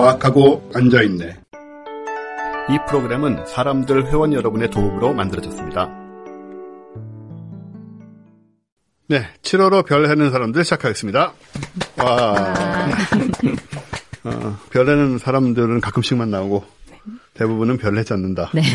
과학하고 앉아있네. 이 프로그램은 사람들 회원 여러분의 도움으로 만들어졌습니다. 네, 7월호 별 해는 사람들 시작하겠습니다. 와. 별 해는 사람들은 가끔씩만 나오고 대부분은 별 해지 않는다. 네.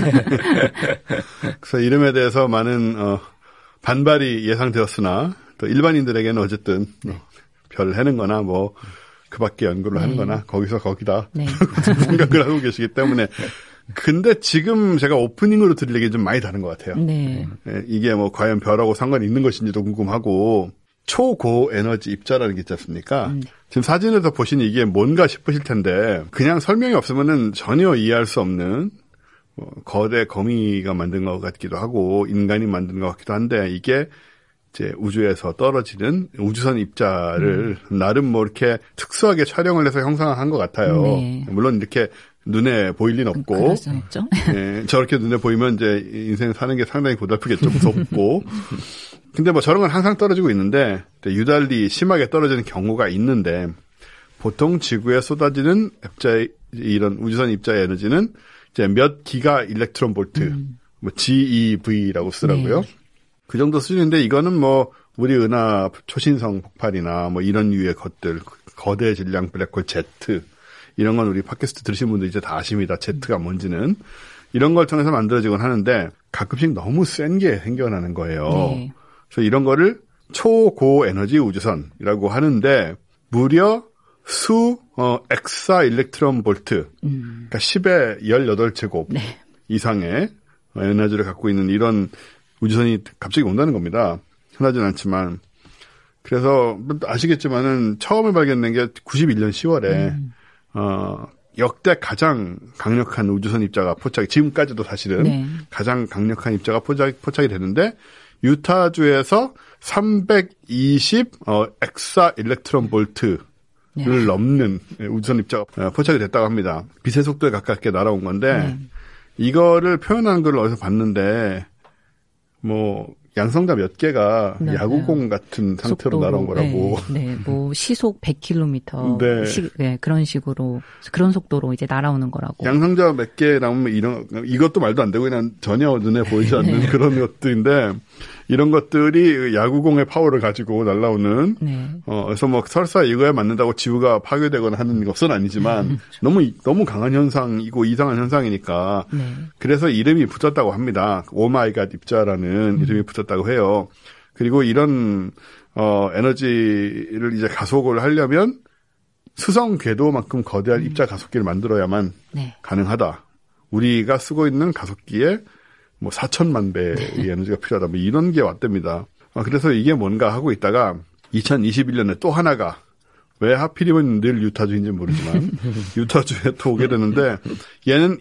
그래서 이름에 대해서 많은 반발이 예상되었으나 또 일반인들에게는 어쨌든 별 해는 거나 뭐 그 밖에 연구를 하는 거나 거기서 거기다 생각을 하고 계시기 때문에 근데 지금 제가 오프닝으로 드릴 얘기 좀 많이 다른 것 같아요. 네. 이게 뭐 과연 별하고 상관이 있는 것인지도 궁금하고 초고에너지 입자라는 게 있지 않습니까? 지금 사진에서 보시니 이게 뭔가 싶으실 텐데 그냥 설명이 없으면은 전혀 이해할 수 없는 거대 거미가 만든 것 같기도 하고 인간이 만든 것 같기도 한데 이게 이제 우주에서 떨어지는 우주선 입자를 나름 뭐 이렇게 특수하게 촬영을 해서 형상화한 것 같아요. 네. 물론 이렇게 눈에 보일 리는 없고 네, 저렇게 눈에 보이면 이제 인생 사는 게 상당히 고달프겠죠. 무섭고. 근데 뭐 저런 건 항상 떨어지고 있는데 유달리 심하게 떨어지는 경우가 있는데 보통 지구에 쏟아지는 이런 우주선 입자의 에너지는 이제 몇 기가 일렉트론 볼트, 뭐 GeV라고 쓰라고요. 네. 그 정도 수준인데 이거는 뭐 우리 은하 초신성 폭발이나 뭐 이런 류의 것들, 거대 질량 블랙홀 Z 이런 건 우리 팟캐스트 들으신 분들 이제 다 아십니다. Z가 뭔지는. 이런 걸 통해서 만들어지곤 하는데 가끔씩 너무 센 게 생겨나는 거예요. 네. 그래서 이런 거를 초고에너지 우주선이라고 하는데 무려 엑사 일렉트론 볼트, 그러니까 10의 18제곱 네. 이상의 에너지를 갖고 있는 이런 우주선이 갑자기 온다는 겁니다. 흔하진 않지만. 그래서 아시겠지만은 처음에 발견된 게 91년 10월에 역대 가장 강력한 우주선 입자가 포착이 지금까지도 사실은 네. 가장 강력한 입자가 포착이 되는데 유타주에서 320 엑사 일렉트론 볼트를 네. 넘는 우주선 입자가 포착이 됐다고 합니다. 빛의 속도에 가깝게 날아온 건데 이거를 표현한 걸 어디서 봤는데 뭐 양성자 몇 개가 맞아요. 야구공 같은 상태로 속도로, 날아온 거라고. 네, 뭐 시속 100km 네. 네, 그런 식으로 그런 속도로 이제 날아오는 거라고. 양성자 몇 개 나오면 이것도 말도 안 되고 그냥 전혀 눈에 보이지 않는 네. 그런 것들인데 이런 것들이 야구공의 파워를 가지고 날아오는. 네. 그래서 뭐 설사 이거에 맞는다고 지구가 파괴되거나 하는 것은 아니지만 그렇죠. 너무 강한 현상이고 이상한 현상이니까. 네. 그래서 이름이 붙었다고 합니다. 오마이갓 입자라는 이름이 붙었다고 해요. 그리고 이런 에너지를 이제 가속을 하려면 수성 궤도만큼 거대한 입자 가속기를 만들어야만 네. 가능하다. 우리가 쓰고 있는 가속기에 뭐 4천만 배의 에너지가 필요하다. 뭐 이런 게 왔답니다. 그래서 이게 뭔가 하고 있다가 2021년에 또 하나가 왜 하필이면 늘 유타주인지 모르지만 유타주에 또 오게 되는데 얘는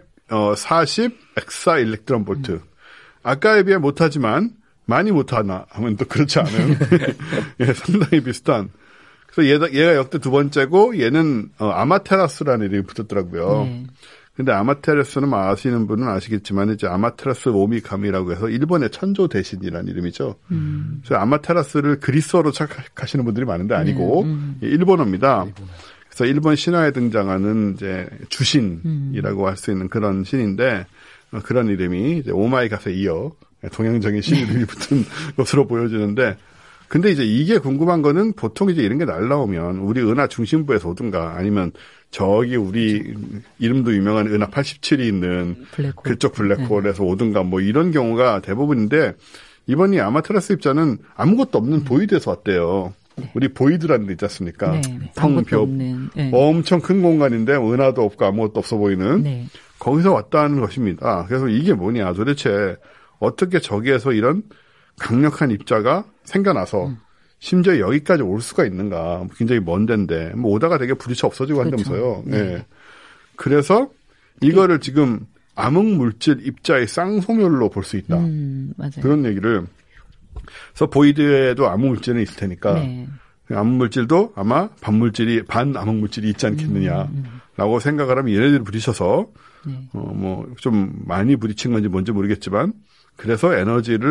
240 엑사 일렉트론 볼트. 아까에 비해 못하지만 많이 못하나 하면 또 그렇지 않은 예, 상당히 비슷한. 그래서 얘가 역대 두 번째고 얘는 아마테라스라는 이름이 붙었더라고요. 근데 아마테라스는 아시는 분은 아시겠지만 이제 아마테라스 오미카미라고 해서 일본의 천조 대신이라는 이름이죠. 그래서 아마테라스를 그리스어로 착각하시는 분들이 많은데 아니고 일본어입니다. 그래서 일본 신화에 등장하는 이제 주신이라고 할 수 있는 그런 신인데 그런 이름이 이제 오마이갓에 이어 동양적인 신 이름이 붙은 것으로 보여지는데 근데 이제 이게 궁금한 거는 보통 이제 이런 게 날라오면 우리 은하 중심부에서 오든가 아니면 저기 우리 이름도 유명한 은하 87이 있는 블랙홀. 그쪽 블랙홀에서 오든가 뭐 이런 경우가 대부분인데 이번이 아마테라스 입자는 아무것도 없는 보이드에서 왔대요. 네. 우리 보이드라는 데 있지 않습니까? 네. 텅벼 네. 엄청 큰 공간인데 은하도 없고 아무것도 없어 보이는 네. 거기서 왔다는 것입니다. 그래서 이게 뭐냐 도대체 어떻게 저기에서 이런 강력한 입자가 생겨나서 심지어 여기까지 올 수가 있는가. 굉장히 먼 데인데 뭐 오다가 되게 부딪혀 없어지고 그렇죠. 한다면서요. 네. 네. 그래서 이거를 지금 암흑물질 입자의 쌍소멸로 볼 수 있다. 맞아요. 그런 얘기를. 그래서 보이드에도 암흑물질은 있을 테니까 네. 암흑물질도 아마 반암흑물질이 있지 않겠느냐라고 생각을 하면 얘네들이 부딪혀서 네. 뭐 좀 많이 부딪힌 건지 뭔지 모르겠지만 그래서 에너지를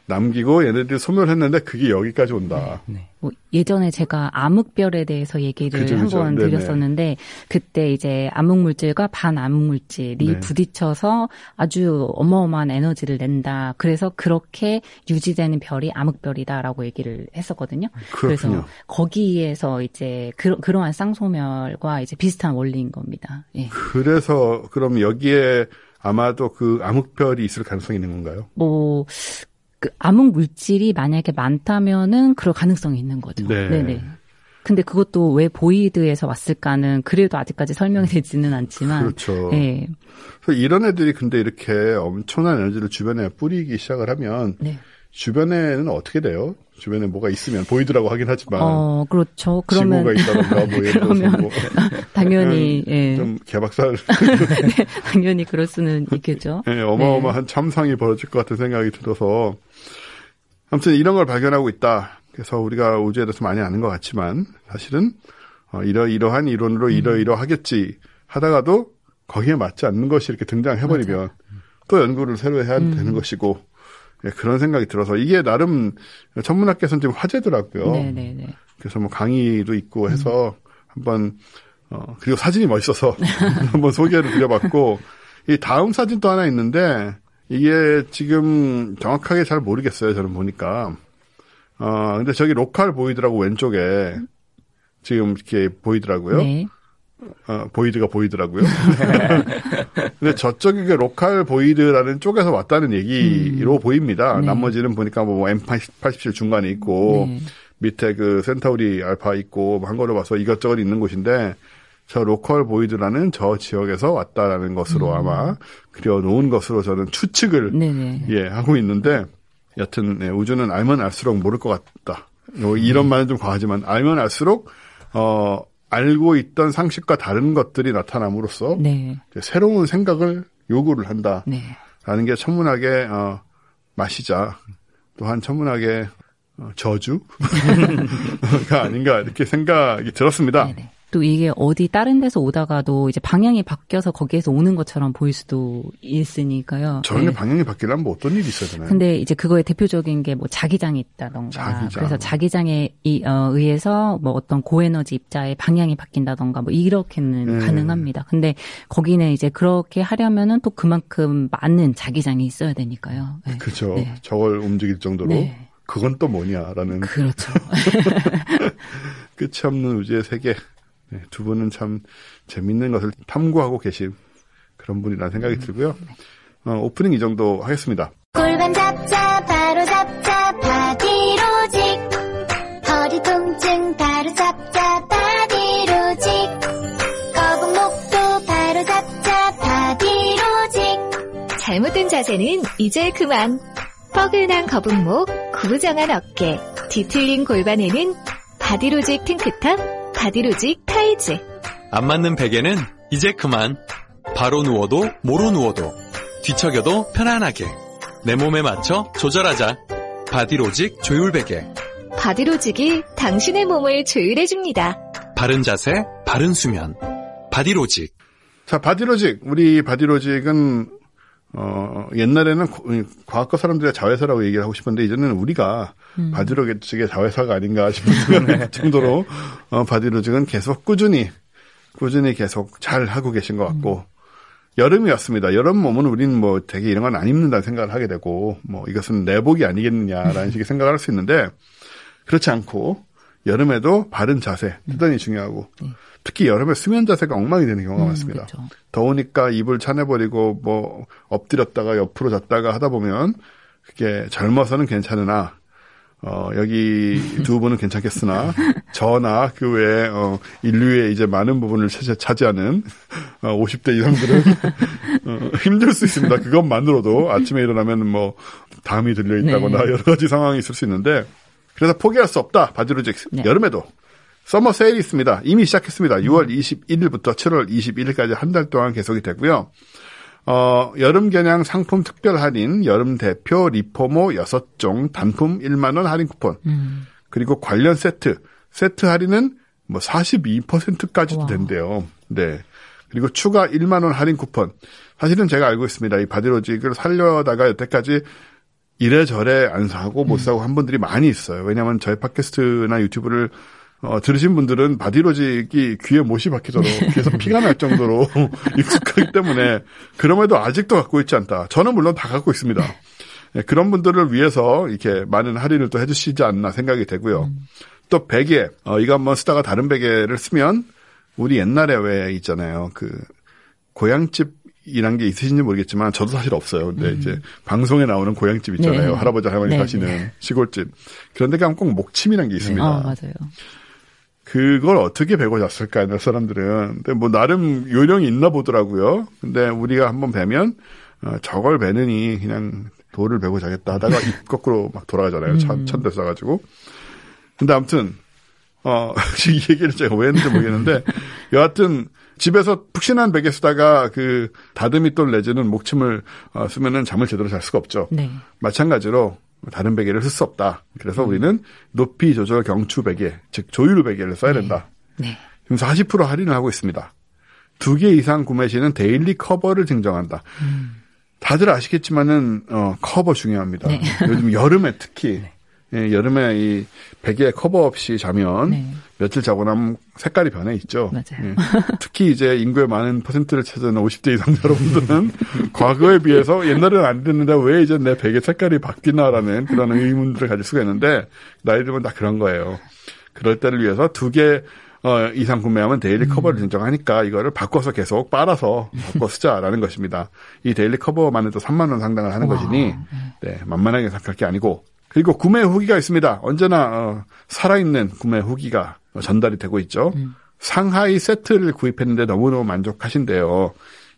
남기고 얘네들이 소멸했는데 그게 여기까지 온다. 네. 뭐 예전에 제가 암흑별에 대해서 얘기를 한번 드렸었는데 그때 이제 암흑물질과 반암흑물질이 네. 부딪혀서 아주 어마어마한 에너지를 낸다. 그래서 그렇게 유지되는 별이 암흑별이다라고 얘기를 했었거든요. 그렇군요. 그래서 거기에서 이제 그러한 쌍소멸과 이제 비슷한 원리인 겁니다. 예. 그래서 그럼 여기에 아마도 그 암흑별이 있을 가능성이 있는 건가요? 뭐 그 암흑 물질이 만약에 많다면은 그럴 가능성이 있는 거죠. 네. 네네. 근데 그것도 왜 보이드에서 왔을까는 그래도 아직까지 설명이 되지는 않지만. 그렇죠. 네. 그래서 이런 애들이 근데 이렇게 엄청난 에너지를 주변에 뿌리기 시작을 하면 네. 주변에는 어떻게 돼요? 주변에 뭐가 있으면 보이드라고 하긴 하지만. 그렇죠. 그러면. 지구가 있다던가 뭐 예를 들어서 뭐. 당연히, 예. 좀 개박살. 네, 당연히 그럴 수는 있겠죠. 네, 어마어마한 네. 참상이 벌어질 것 같은 생각이 들어서. 아무튼 이런 걸 발견하고 있다. 그래서 우리가 우주에 대해서 많이 아는 것 같지만 사실은 이러한 이론으로 이러하겠지 하다가도 거기에 맞지 않는 것이 이렇게 등장해버리면 맞아. 또 연구를 새로 해야 되는 것이고 예, 그런 생각이 들어서 이게 나름 천문학계에서는 좀 화제더라고요. 네네네. 그래서 뭐 강의도 있고 해서 한번 그리고 사진이 멋있어서 한번 소개를 드려봤고 이 다음 사진도 하나 있는데 이게 지금 정확하게 잘 모르겠어요. 저는 보니까. 근데 저기 로컬 보이드라고 왼쪽에 지금 이렇게 보이더라고요. 네. 보이드가 보이더라고요. 근데 저쪽이 그 로컬 보이드라는 쪽에서 왔다는 얘기로 보입니다. 네. 나머지는 보니까 뭐 M87 중간에 있고 네. 밑에 그 센타우리 알파 있고 한 걸로 봐서 이것저것 있는 곳인데 저 로컬 보이드라는 저 지역에서 왔다라는 것으로 아마 그려놓은 것으로 저는 추측을 예, 하고 있는데 여튼 네, 우주는 알면 알수록 모를 것 같다. 이런 말은 좀 과하지만 알면 알수록 알고 있던 상식과 다른 것들이 나타남으로써 네. 새로운 생각을 요구를 한다라는 네. 게 천문학의 맛이자 또한 천문학의 저주가 아닌가 이렇게 생각이 들었습니다. 네네. 또 이게 어디 다른 데서 오다가도 이제 방향이 바뀌어서 거기에서 오는 것처럼 보일 수도 있으니까요. 저런데 네. 방향이 바뀌려면 뭐 어떤 일이 있어야 되나요? 근데 이제 그거의 대표적인 게 뭐 자기장이 있다던가. 그래서 자기장에 의해서 뭐 어떤 고에너지 입자의 방향이 바뀐다던가 뭐 이렇게는 가능합니다. 근데 거기는 이제 그렇게 하려면은 또 그만큼 많은 자기장이 있어야 되니까요. 네. 그렇죠. 네. 저걸 움직일 정도로. 네. 그건 또 뭐냐라는. 그렇죠. 끝이 없는 우주의 세계. 네, 두 분은 참 재밌는 것을 탐구하고 계신 그런 분이라는 생각이 들고요. 오프닝 이 정도 하겠습니다. 골반 잡자 바로 잡자 바디로직 허리 통증 바로 잡자 바디로직 거북목도 바로 잡자 바디로직 잘못된 자세는 이제 그만. 뻐근한 거북목, 구부정한 어깨, 뒤틀린 골반에는 바디로직 탱크탑 바디로직 타이즈. 안 맞는 베개는 이제 그만. 바로 누워도 모로 누워도 뒤척여도 편안하게 내 몸에 맞춰 조절하자. 바디로직 조율베개. 바디로직이 당신의 몸을 조율해줍니다. 바른 자세, 바른 수면. 바디로직. 자, 바디로직. 우리 바디로직은 옛날에는 과학과 사람들의 자회사라고 얘기를 하고 싶었는데 이제는 우리가 바디로직의 자회사가 아닌가 싶은 정도로 바디로직은 계속 꾸준히 계속 잘 하고 계신 것 같고 여름이 왔습니다. 여름 오면 우리는 뭐 되게 이런 건 안 입는다는 생각을 하게 되고 뭐 이것은 내복이 아니겠느냐라는 식의 생각을 할 수 있는데 그렇지 않고 여름에도 바른 자세 대단히 중요하고 특히 여름에 수면 자세가 엉망이 되는 경우가 많습니다. 그렇죠. 더우니까 이불 차내버리고 뭐 엎드렸다가 옆으로 잤다가 하다 보면 그게 젊어서는 괜찮으나 여기 두 분은 괜찮겠으나 저나 그 외에 인류의 이제 많은 부분을 차지하는 50대 이상들은 힘들 수 있습니다. 그것만으로도 아침에 일어나면 뭐 담이 들려 있다거나 네. 여러 가지 상황이 있을 수 있는데 그래서 포기할 수 없다. 바디로직 네. 여름에도 서머 세일이 있습니다. 이미 시작했습니다. 6월 21일부터 7월 21일까지 한 달 동안 계속이 되고요. 여름 겨냥 상품 특별 할인, 여름 대표 리포모 6종 단품 1만 원 할인 쿠폰. 그리고 관련 세트 할인은 뭐 42%까지도 된대요. 네. 그리고 추가 1만 원 할인 쿠폰. 사실은 제가 알고 있습니다. 이 바디로직을 살려다가 여태까지 이래저래 안 사고 못 사고 한 분들이 많이 있어요. 왜냐하면 저희 팟캐스트나 유튜브를 들으신 분들은 바디로직이 귀에 못이 박히도록 귀에서 피가 날 정도로 익숙하기 때문에 그럼에도 아직도 갖고 있지 않다. 저는 물론 다 갖고 있습니다. 네, 그런 분들을 위해서 이렇게 많은 할인을 또 해주시지 않나 생각이 되고요. 또 베개, 이거 한번 쓰다가 다른 베개를 쓰면 우리 옛날에 왜 있잖아요. 그 고향집이란 게 있으신지 모르겠지만 저도 사실 없어요. 근데 이제 방송에 나오는 고향집 있잖아요. 네. 할아버지 할머니 네. 사시는 네. 시골집. 그런 데 가면 꼭 목침이란 게 있습니다. 맞아요. 그걸 어떻게 베고 잤을까, 옛날 사람들은. 근데 뭐 나름 요령이 있나 보더라고요. 근데 우리가 한번 베면 저걸 베느니 그냥 돌을 베고 자겠다 하다가 입 거꾸로 막 돌아가잖아요. 천대 써가지고. 근데 아무튼 이 얘기를 제가 왜 했는지 모르겠는데 여하튼 집에서 푹신한 베개 쓰다가 그 다듬이돌 내지는 목침을 쓰면은 잠을 제대로 잘 수가 없죠. 네. 마찬가지로 다른 베개를 쓸 수 없다. 그래서 우리는 높이 조절 경추 베개, 즉 조율 베개를 써야 된다. 네. 지금 40% 할인을 하고 있습니다. 2개 이상 구매 시에는 데일리 커버를 증정한다. 다들 아시겠지만은 커버 중요합니다. 네. 요즘 여름에 특히 예, 여름에 이 베개 커버 없이 자면 네. 며칠 자고 나면 색깔이 변해 있죠. 맞아요. 예. 특히 이제 인구의 많은 퍼센트를 차지하는 50대 이상 여러분들은 과거에 비해서 옛날에는 안 됐는데 왜 이제 내 베개 색깔이 바뀌나라는 그런 의문들을 가질 수가 있는데 나이 들면 다 그런 거예요. 그럴 때를 위해서 2개 이상 구매하면 데일리 커버를 증정하니까 이거를 바꿔서 계속 빨아서 바꿔 쓰자라는 것입니다. 이 데일리 커버만 해도 3만 원 상당을 하는 것이니 네, 만만하게 생각할 게 아니고 그리고 구매 후기가 있습니다. 언제나 살아있는 구매 후기가 전달이 되고 있죠. 상하이 세트를 구입했는데 너무너무 만족하신대요.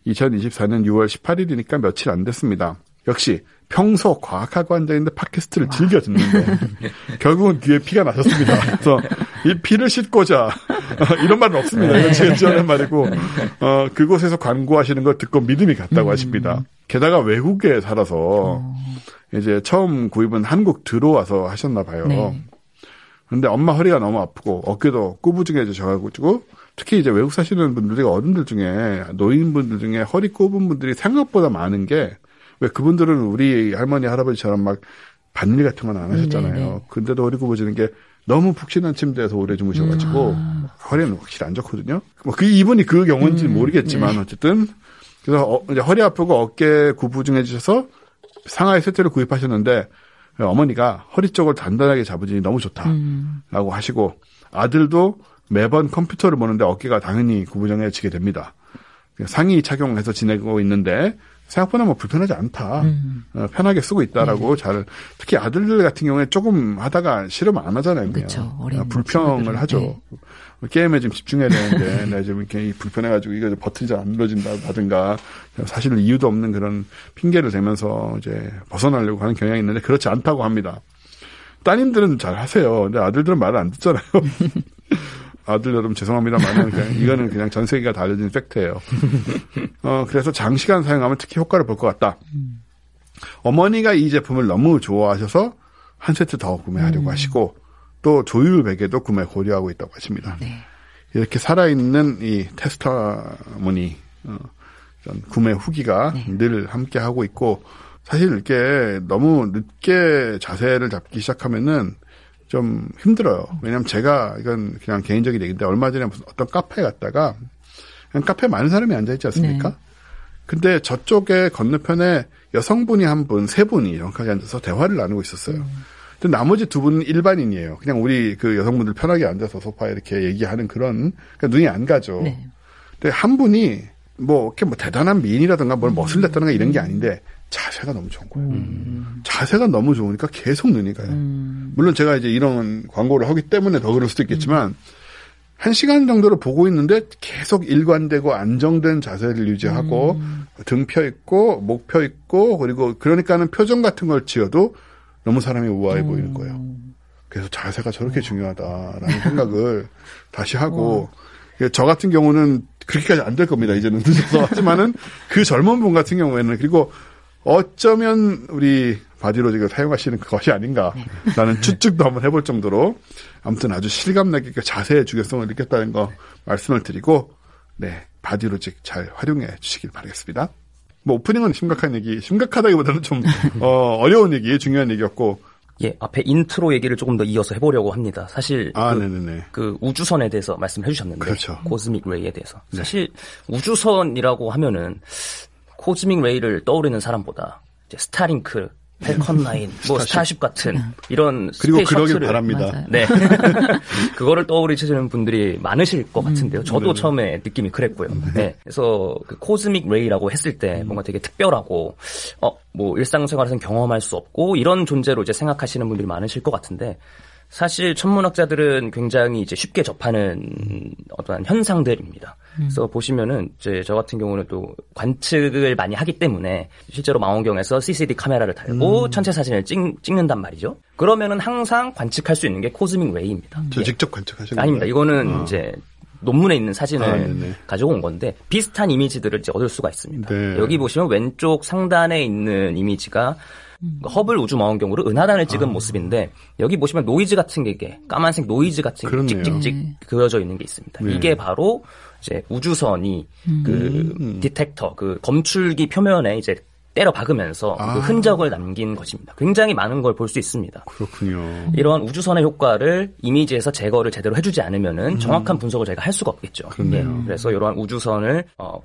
2024년 6월 18일이니까 며칠 안 됐습니다. 역시 평소 과학하고 앉아있는데 팟캐스트를 즐겨 듣는데 결국은 귀에 피가 나셨습니다. 그래서 이 피를 씻고자 이런 말은 없습니다. 이건 제가 지어낸 말이고 그곳에서 광고하시는 걸 듣고 믿음이 갔다고 하십니다. 게다가 외국에 살아서 이제 처음 구입은 한국 들어와서 하셨나 봐요. 네. 근데 엄마 허리가 너무 아프고 어깨도 꾸부증해져가지고 특히 이제 외국 사시는 분들이 어른들 중에 노인분들 중에 허리 굽은 분들이 생각보다 많은 게 왜 그분들은 우리 할머니 할아버지처럼 막 밭일 같은 건 안 하셨잖아요. 네네. 근데도 허리 굽어지는 게 너무 푹신한 침대에서 오래 주무셔가지고 허리는 확실히 안 좋거든요. 뭐 그 이분이 그 경우인지는 모르겠지만 네. 어쨌든 그래서 이제 허리 아프고 어깨 구부증해지셔서 상하이 세트를 구입하셨는데 어머니가 허리 쪽을 단단하게 잡으니 너무 좋다라고 하시고 아들도 매번 컴퓨터를 보는데 어깨가 당연히 구부정해지게 됩니다. 상의 착용해서 지내고 있는데 생각보다 뭐 불편하지 않다. 편하게 쓰고 있다라고 잘 특히 아들들 같은 경우에 조금 하다가 싫으면 안 하잖아요. 그렇죠. 불평을 하죠. 네. 게임에 좀 집중해야 되는데 내가 좀 이렇게 불편해가지고 이거 버튼이 잘 안 눌러진다든가 사실 이유도 없는 그런 핑계를 대면서 이제 벗어나려고 하는 경향이 있는데 그렇지 않다고 합니다. 따님들은 잘 하세요. 근데 아들들은 말을 안 듣잖아요. 아들 여러분 죄송합니다만 이거는 그냥 전 세계가 다 알려진 팩트예요. 그래서 장시간 사용하면 특히 효과를 볼 것 같다. 어머니가 이 제품을 너무 좋아하셔서 한 세트 더 구매하려고 하시고 또 조율 베개도 구매 고려하고 있다고 하십니다. 네. 이렇게 살아있는 이 테스터머니 구매 후기가 네. 늘 함께 하고 있고 사실 이렇게 너무 늦게 자세를 잡기 시작하면은 좀 힘들어요. 왜냐면 제가 이건 그냥 개인적인 얘기인데 얼마 전에 무슨 어떤 카페에 갔다가 그냥 카페에 많은 사람이 앉아있지 않습니까? 네. 근데 저쪽에 건너편에 여성분이 한 분, 세 분이 정확하게 앉아서 대화를 나누고 있었어요. 근데 나머지 두 분은 일반인이에요. 그냥 우리 그 여성분들 편하게 앉아서 소파에 이렇게 얘기하는 그런, 그러니까 눈이 안 가죠. 네. 근데 한 분이 뭐 이렇게 뭐 대단한 미인이라든가 뭘 멋을 냈다든가 이런 게 아닌데 자세가 너무 좋은 거예요. 자세가 너무 좋으니까 계속 눈이 가요. 물론 제가 이제 이런 광고를 하기 때문에 더 그럴 수도 있겠지만 1시간 정도를 보고 있는데 계속 일관되고 안정된 자세를 유지하고 등 펴 있고 목 펴 있고 그리고 그러니까는 표정 같은 걸 지어도 너무 사람이 우아해 보이는 거예요. 그래서 자세가 저렇게 중요하다라는 생각을 다시 하고 저 같은 경우는 그렇게까지 안 될 겁니다. 이제는 늦어서. 하지만은 그 젊은 분 같은 경우에는 그리고 어쩌면 우리 바디로직을 사용하시는 것이 아닌가라는 추측도 한번 해볼 정도로 아무튼 아주 실감나게 자세의 중요성을 느꼈다는 거 말씀을 드리고 네 바디로직 잘 활용해 주시길 바라겠습니다. 뭐 오프닝은 심각하다기보다는 좀 어려운 얘기, 중요한 얘기였고. 예, 앞에 인트로 얘기를 조금 더 이어서 해보려고 합니다. 사실 네네네. 그 우주선에 대해서 말씀해 주셨는데, 그렇죠. 코스믹 레이에 대해서 사실 우주선이라고 하면은 코스믹 레이를 떠오르는 사람보다 이제 스타링크, 펠컨 9, 뭐 스타쉽 같은 이런 그리고 스페이스 그러길 셔틀을 바랍니다. 맞아요. 네, 그거를 떠오르시는 분들이 많으실 것 같은데요. 저도 처음에 느낌이 그랬고요. 네, 그래서 그 코스믹 레이라고 했을 때 뭔가 되게 특별하고 뭐 일상생활에서는 경험할 수 없고 이런 존재로 이제 생각하시는 분들이 많으실 것 같은데. 사실 천문학자들은 굉장히 이제 쉽게 접하는 어떤 현상들입니다. 그래서 보시면은 이제 저 같은 경우는 또 관측을 많이 하기 때문에 실제로 망원경에서 CCD 카메라를 달고 천체 사진을 찍는단 말이죠. 그러면은 항상 관측할 수 있는 게 코스믹 레이입니다. 저 직접 관측하신 거예요? 아닙니다. 이거는 이제 논문에 있는 사진을 가지고 온 건데 비슷한 이미지들을 이제 얻을 수가 있습니다. 네. 여기 보시면 왼쪽 상단에 있는 이미지가 허블 우주망원경으로 은하단을 찍은 모습인데 여기 보시면 노이즈 같은 게 까만색 노이즈 같은 게 찍찍찍 그려져 있는 게 있습니다. 네. 이게 바로 이제 우주선이 그 디텍터 그 검출기 표면에 이제 때려 박으면서 그 흔적을 남긴 것입니다. 굉장히 많은 걸 볼 수 있습니다. 그렇군요. 이러한 우주선의 효과를 이미지에서 제거를 제대로 해주지 않으면은 정확한 분석을 저희가 할 수가 없겠죠. 예, 그래서 이러한 우주선의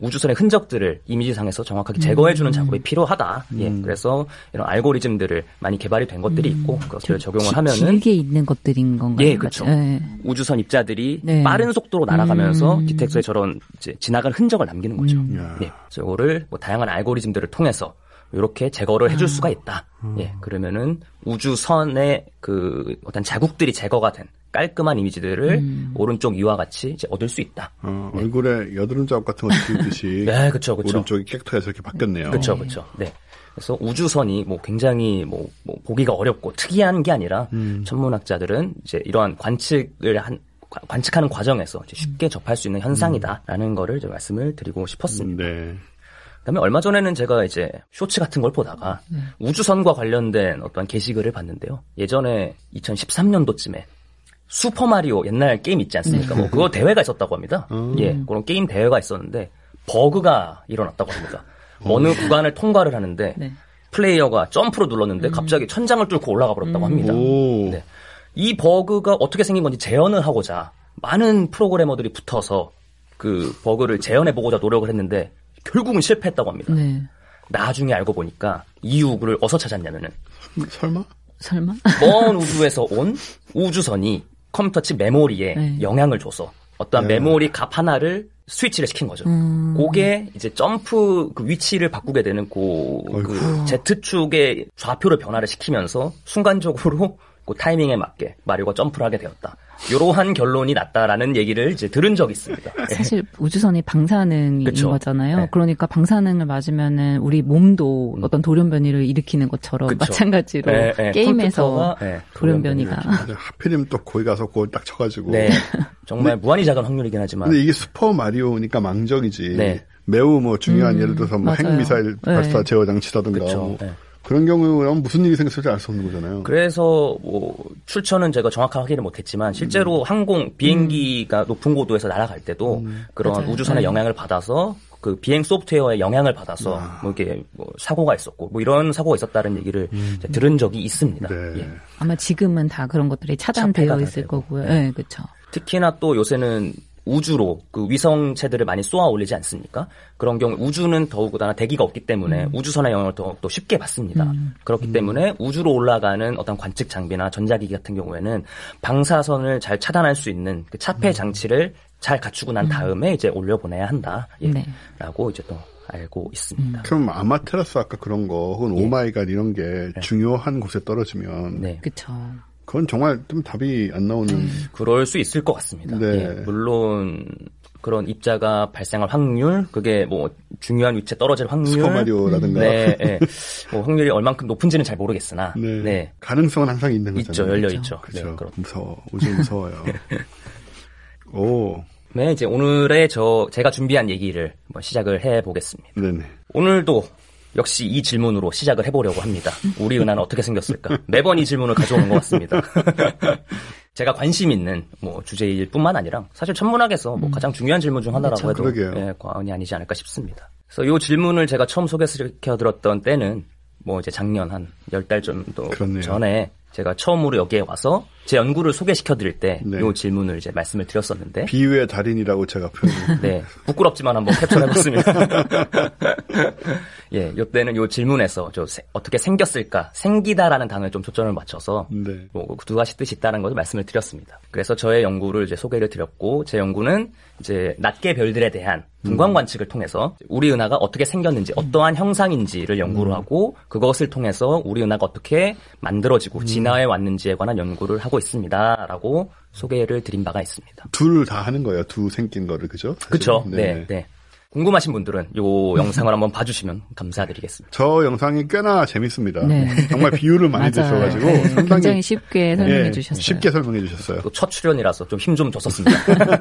흔적들을 이미지상에서 정확하게 제거해주는 작업이 필요하다. 예, 그래서 이런 알고리즘들을 많이 개발이 된 것들이 있고 그것들을 적용을 하면은 길게 있는 것들인 건가요? 예, 그렇죠. 네. 우주선 입자들이 빠른 속도로 날아가면서 디텍터에 저런 이제 지나간 흔적을 남기는 거죠. 예, 그래서 이거를 뭐 다양한 알고리즘들을 통해서 이렇게 제거를 해줄 수가 있다. 예, 그러면은 우주선의 그 어떤 자국들이 제거가 된 깔끔한 이미지들을 오른쪽 위와 같이 이제 얻을 수 있다. 네. 얼굴에 여드름 자국 같은 거 지우듯이. 네, 그렇죠, 그렇죠. 오른쪽이 깨끗해서 이렇게 바뀌었네요. 그렇죠, 그렇죠. 네. 그래서 우주선이 뭐 굉장히 뭐 보기가 어렵고 특이한 게 아니라 천문학자들은 이제 이러한 관측하는 과정에서 이제 쉽게 접할 수 있는 현상이다라는 거를 이제 말씀을 드리고 싶었습니다. 네. 그다음에 얼마 전에는 제가 이제 쇼츠 같은 걸 보다가 우주선과 관련된 어떤 게시글을 봤는데요. 예전에 2013년도쯤에 슈퍼마리오 옛날 게임 있지 않습니까? 뭐 그거 대회가 있었다고 합니다. 예, 그런 게임 대회가 있었는데 버그가 일어났다고 합니다. 어느 구간을 통과를 하는데 플레이어가 점프로 눌렀는데 갑자기 천장을 뚫고 올라가 버렸다고 합니다. 네. 이 버그가 어떻게 생긴 건지 재현을 하고자 많은 프로그래머들이 붙어서 그 버그를 재현해보고자 노력을 했는데 결국은 실패했다고 합니다. 네. 나중에 알고 보니까 이유를 어디서 찾았냐면은 설마? 먼 우주에서 온 우주선이 컴퓨터 칩 메모리에 영향을 줘서 어떠한 메모리 값 하나를 스위치를 시킨 거죠. 그게 이제 점프 그 위치를 바꾸게 되는 그 Z축의 좌표를 변화를 시키면서 순간적으로 그 타이밍에 맞게 마리오가 점프를 하게 되었다. 이러한 결론이 났다라는 얘기를 이제 들은 적이 있습니다. 사실 우주선이 방사능인 그쵸? 거잖아요. 네. 그러니까 방사능을 맞으면은 우리 몸도 어떤 돌연변이를 일으키는 것처럼 그쵸? 마찬가지로 게임에서 돌연변이가. 하필이면 또 거기 가서 그걸 딱 쳐가지고. 네. 정말 무한히 작은 확률이긴 하지만. 근데 이게 슈퍼 마리오니까 망정이지. 네. 매우 뭐 중요한 예를 들어서 뭐 핵미사일 발사 제어 장치라든가. 뭐 그런 경우는 무슨 일이 생겼을지 알 수 없는 거잖아요. 그래서 뭐 출처는 제가 정확하게 확인을 못했지만 실제로 비행기가 높은 고도에서 날아갈 때도 그런 맞아요. 우주선의 영향을 받아서 그 비행 소프트웨어의 영향을 받아서 뭐 이게 뭐 사고가 있었고 뭐 이런 사고가 있었다는 얘기를 들은 적이 있습니다. 네. 예. 아마 지금은 다 그런 것들이 차단되어 있을 거고요. 네, 그렇죠. 특히나 또 요새는 우주로 그 위성체들을 많이 쏘아 올리지 않습니까? 그런 경우 우주는 더욱이나 대기가 없기 때문에 우주선의 영향을 더욱더 쉽게 받습니다. 그렇기 때문에 우주로 올라가는 어떤 관측 장비나 전자기기 같은 경우에는 방사선을 잘 차단할 수 있는 그 차폐 장치를 잘 갖추고 난 다음에 이제 올려보내야 한다. 예. 라고 이제 또 알고 있습니다. 그럼 아마테라스 아까 그런 거 혹은 오마이갓 이런 게 중요한 곳에 떨어지면 그렇죠. 그건 정말 좀 답이 안 나오는. 그럴 수 있을 것 같습니다. 네. 예, 물론 그런 입자가 발생할 확률, 그게 뭐 중요한 위치에 떨어질 확률, 슈퍼마리오라든가, 뭐 확률이 얼만큼 높은지는 잘 모르겠으나, 가능성은 항상 있는 거잖아요. 있죠, 열려 있죠. 그렇죠. 무서워, 우주 무서워요. 오. 네, 이제 오늘의 제가 준비한 얘기를 시작을 해 보겠습니다. 네네. 오늘도 역시 이 질문으로 시작을 해보려고 합니다. 우리 은하는 어떻게 생겼을까? 매번 이 질문을 가져오는 것 같습니다. 제가 관심 있는 주제일 뿐만 아니라 사실 천문학에서 가장 중요한 질문 중 하나라고 해도 과언이 아니지 않을까 싶습니다. 그래서 이 질문을 제가 처음 소개시켜드렸던 때는 뭐 이제 작년 한 10달 정도 그렇네요. 전에 제가 처음으로 여기에 와서 제 연구를 소개시켜드릴 때 이 네. 질문을 이제 말씀을 드렸었는데 비유의 달인이라고 제가 표현을 네, 부끄럽지만 한번 캡처해봤습니다. 예, 이때는 이 질문에서 어떻게 생겼을까, 생기다라는 단어에 좀 초점을 맞춰서 네. 뭐 두 가지 뜻이 있다는 것을 말씀을 드렸습니다. 그래서 저의 연구를 이제 소개를 드렸고 제 연구는 이제 낮게 별들에 대한 분광 관측을 통해서 우리 은하가 어떻게 생겼는지, 어떠한 형상인지를 연구를 하고 그것을 통해서 우리 은하가 어떻게 만들어지고 진화해 왔는지에 관한 연구를 하고 있습니다라고 소개를 드린 바가 있습니다. 둘 다 하는 거예요. 두 생긴 거를 그죠? 그렇죠. 네, 네. 궁금하신 분들은 이 영상을 한번 봐주시면 감사드리겠습니다. 저 영상이 꽤나 재밌습니다. 네. 정말 비유를 많이 드셔가지고 네. 상당히 굉장히 쉽게 설명해 주셨어요. 쉽게 설명해 주셨어요. 또 첫 출연이라서 좀 힘 좀 줬었습니다.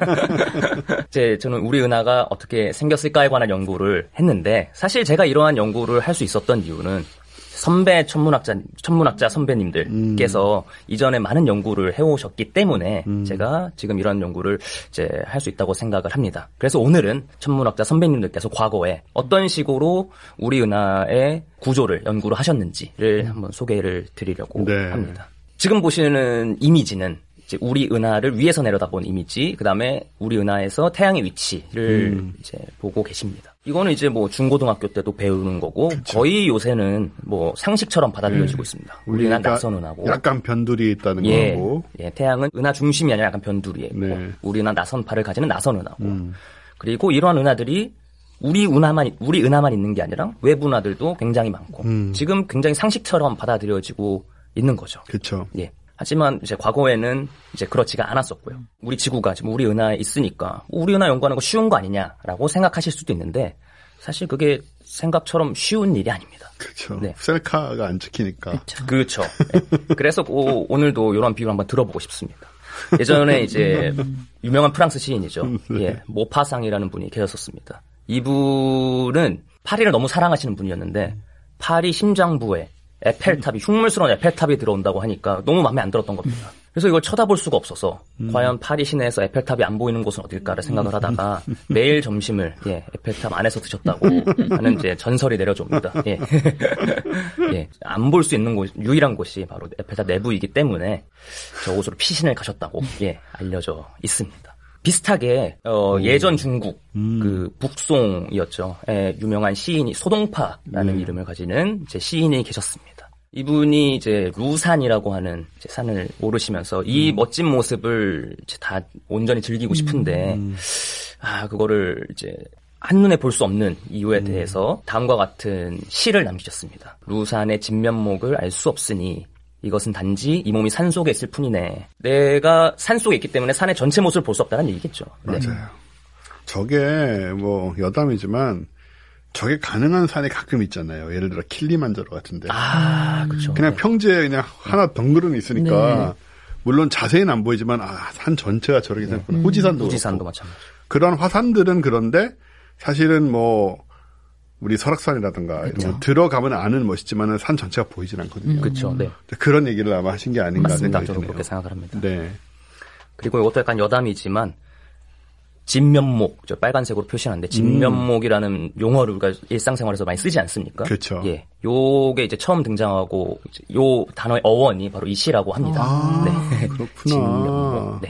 저는 우리 은하가 어떻게 생겼을까에 관한 연구를 했는데 사실 제가 이러한 연구를 할 수 있었던 이유는 선배 천문학자 선배님들께서 이전에 많은 연구를 해오셨기 때문에 제가 지금 이런 연구를 이제 할 수 있다고 생각을 합니다. 그래서 오늘은 천문학자 선배님들께서 과거에 어떤 식으로 우리 은하의 구조를 연구를 하셨는지를 한번 소개를 드리려고 네. 합니다. 지금 보시는 이미지는 이제 우리 은하를 위에서 내려다본 이미지, 그 다음에 우리 은하에서 태양의 위치를 이제 보고 계십니다. 이거는 이제 뭐 중고등학교 때도 배우는 거고, 그쵸. 거의 요새는 뭐 상식처럼 받아들여지고 있습니다. 우리 은하 나선 은하고. 약간 변두리에 있다는 거고. 예, 태양은 은하 중심이 아니라 약간 변두리에 있고, 네. 우리 은하 나선파를 가지는 나선 은하고. 그리고 이러한 은하들이 우리 은하만 있는 게 아니라 외부 은하들도 굉장히 많고, 지금 굉장히 상식처럼 받아들여지고 있는 거죠. 그렇죠. 예. 하지만 이제 과거에는 이제 그렇지가 않았었고요. 우리 지구가 지금 우리 은하에 있으니까 우리 은하 연구하는 거 쉬운 거 아니냐라고 생각하실 수도 있는데 사실 그게 생각처럼 쉬운 일이 아닙니다. 그렇죠. 네. 셀카가 안 찍히니까. 그렇죠. 네. 그래서 오늘도 이런 비유를 한번 들어보고 싶습니다. 예전에 이제 유명한 프랑스 시인이죠. 예, 모파상이라는 분이 계셨었습니다. 이분은 파리를 너무 사랑하시는 분이었는데 파리 심장부에 에펠탑이, 흉물스러운 에펠탑이 들어온다고 하니까 너무 마음에 안 들었던 겁니다. 그래서 이걸 쳐다볼 수가 없어서 과연 파리 시내에서 에펠탑이 안 보이는 곳은 어딜까를 생각을 하다가 매일 점심을 에펠탑 안에서 드셨다고 하는 이제 전설이 내려져 옵니다. 예. 예. 안 볼 수 있는 곳, 유일한 곳이 바로 에펠탑 내부이기 때문에 저곳으로 피신을 가셨다고 알려져 있습니다. 비슷하게 예전 중국 그 북송이었죠. 유명한 시인이 소동파라는 이름을 가지는 이제 시인이 계셨습니다. 이분이 이제 루산이라고 하는 이제 산을 오르시면서 이 멋진 모습을 이제 다 온전히 즐기고 싶은데 그거를 이제 한눈에 볼 수 없는 이유에 대해서 다음과 같은 시를 남기셨습니다. 루산의 진면목을 알 수 없으니 이것은 단지 이 몸이 산 속에 있을 뿐이네. 내가 산 속에 있기 때문에 산의 전체 모습을 볼 수 없다는 얘기겠죠. 네. 맞아요. 저게 뭐 여담이지만 저게 가능한 산이 가끔 있잖아요. 예를 들어 킬리만자로 같은데. 그렇죠. 그냥 평지에 그냥 하나 덩그러니 있으니까 네. 물론 자세히는 안 보이지만 산 전체가 저렇게 생겼구나. 후지산도 마찬가지. 그런 화산들은 그런데 사실은 뭐 우리 설악산이라든가 그렇죠. 이런 거 들어가면 아는 멋있지만은 산 전체가 보이진 않거든요. 그렇죠. 네. 그런 얘기를 아마 하신 게 아닌가 맞습니다. 생각이 저도 드네요. 그렇게 생각을 합니다. 네. 그리고 이것도 약간 여담이지만 진면목, 저 빨간색으로 표시하는데 진면목이라는 용어를 우리가 일상생활에서 많이 쓰지 않습니까? 그렇죠. 예, 요게 이제 처음 등장하고 이제 요 단어의 어원이 바로 이 시라고 합니다. 네. 그렇구나. 진면목. 네.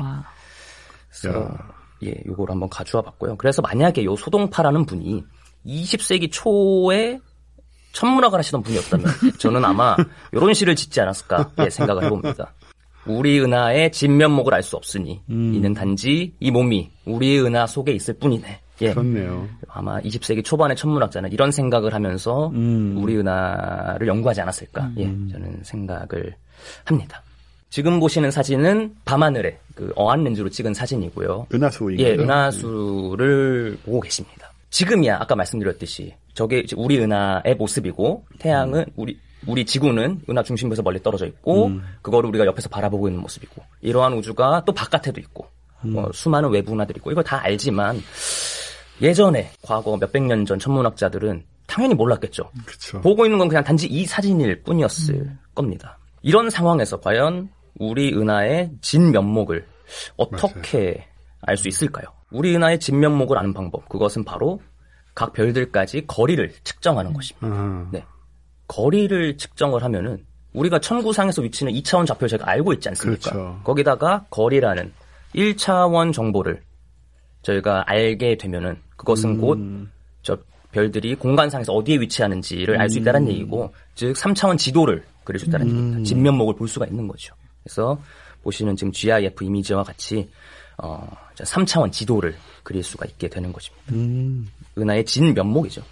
그래서 요거를 한번 가져와 봤고요. 그래서 만약에 요 소동파라는 분이 20세기 초에 천문학을 하시던 분이었다면 저는 아마 이런 시를 짓지 않았을까 생각을 해봅니다. 우리 은하의 진면목을 알 수 없으니 이는 단지 이 몸이 우리 은하 속에 있을 뿐이네. 그렇네요. 아마 20세기 초반의 천문학자는 이런 생각을 하면서 우리 은하를 연구하지 않았을까. 저는 생각을 합니다. 지금 보시는 사진은 밤하늘에 그 어안 렌즈로 찍은 사진이고요. 은하수인가요? 은하수를 보고 계십니다. 지금이야 아까 말씀드렸듯이 저게 이제 우리 은하의 모습이고 태양은 우리 지구는 은하 중심부에서 멀리 떨어져 있고 그거를 우리가 옆에서 바라보고 있는 모습이고 이러한 우주가 또 바깥에도 있고 수많은 외부 은하들이 있고 이걸 다 알지만 예전에 과거 몇백 년 전 천문학자들은 당연히 몰랐겠죠. 그쵸. 보고 있는 건 그냥 단지 이 사진일 뿐이었을 겁니다. 이런 상황에서 과연 우리 은하의 진면목을 어떻게 알 수 있을까요? 우리 은하의 진면목을 아는 방법, 그것은 바로 각 별들까지 거리를 측정하는 것입니다. 네. 거리를 측정을 하면은 우리가 천구상에서 위치는 2차원 좌표를 저희가 알고 있지 않습니까? 그렇죠. 거기다가 거리라는 1차원 정보를 저희가 알게 되면은 그것은 곧 저 별들이 공간상에서 어디에 위치하는지를 알 수 있다는 얘기고, 즉 3차원 지도를 그릴 수 있다는 얘기입니다. 진면목을 볼 수가 있는 거죠. 그래서 보시는 지금 GIF 이미지와 같이 3차원 지도를 그릴 수가 있게 되는 것입니다. 은하의 진면목이죠.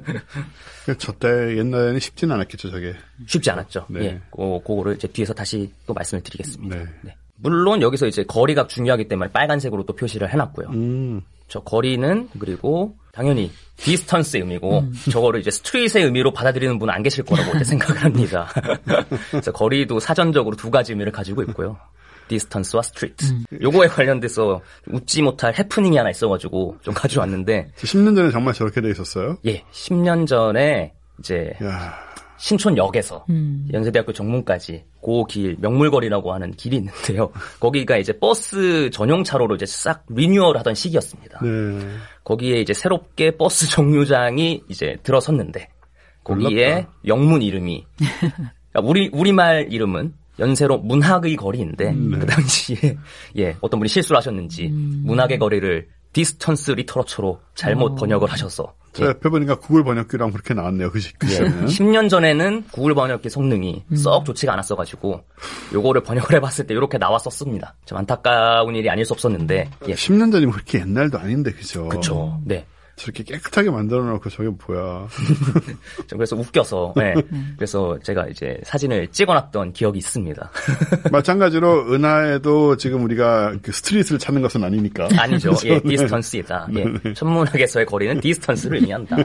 저때 옛날에는 쉽지는 않았겠죠, 저게. 쉽지 않았죠. 네. 예, 그거를 이제 뒤에서 다시 또 말씀을 드리겠습니다. 네. 네. 물론 여기서 이제 거리가 중요하기 때문에 빨간색으로 또 표시를 해놨고요. 저 거리는 그리고 당연히 디스턴스의 의미고 저거를 이제 스트릿의 의미로 받아들이는 분은 안 계실 거라고 이제 생각을 합니다. 그래서 거리도 사전적으로 두 가지 의미를 가지고 있고요. 디스턴스와 스트리트. 요거에 관련돼서 웃지 못할 해프닝이 하나 있어가지고 좀 가져왔는데. 10년 전에 정말 저렇게 돼 있었어요? 예, 10년 전에 이제 신촌역에서 연세대학교 정문까지 그 길 명물거리라고 하는 길이 있는데요. 거기가 이제 버스 전용 차로로 이제 싹 리뉴얼 하던 시기였습니다. 네. 거기에 이제 새롭게 버스 정류장이 이제 들어섰는데 거기에 놀랍다. 영문 이름이 우리말 이름은 연세로 문학의 거리인데 그 당시에 어떤 분이 실수를 하셨는지 문학의 거리를 디스턴스 리터러처로 잘못 번역을 하셔서 저 옆에 보니까 구글 번역기랑 그렇게 나왔네요. 그 시절에는. 10년 전에는 구글 번역기 성능이 썩 좋지가 않았어가지고 요거를 번역을 해봤을 때 이렇게 나왔었습니다. 좀 안타까운 일이 아닐 수 없었는데 10년 전이면 그렇게 옛날도 아닌데 그죠? 그렇죠. 네. 저렇게 깨끗하게 만들어놓고 저게 뭐야? 그래서 웃겨서 그래서 제가 이제 사진을 찍어놨던 기억이 있습니다. 마찬가지로 은하에도 지금 우리가 그 스트릿을 찾는 것은 아니니까. 아니죠. 예, 디스턴스이다. 예, 천문학에서의 거리는 디스턴스를 의미한다.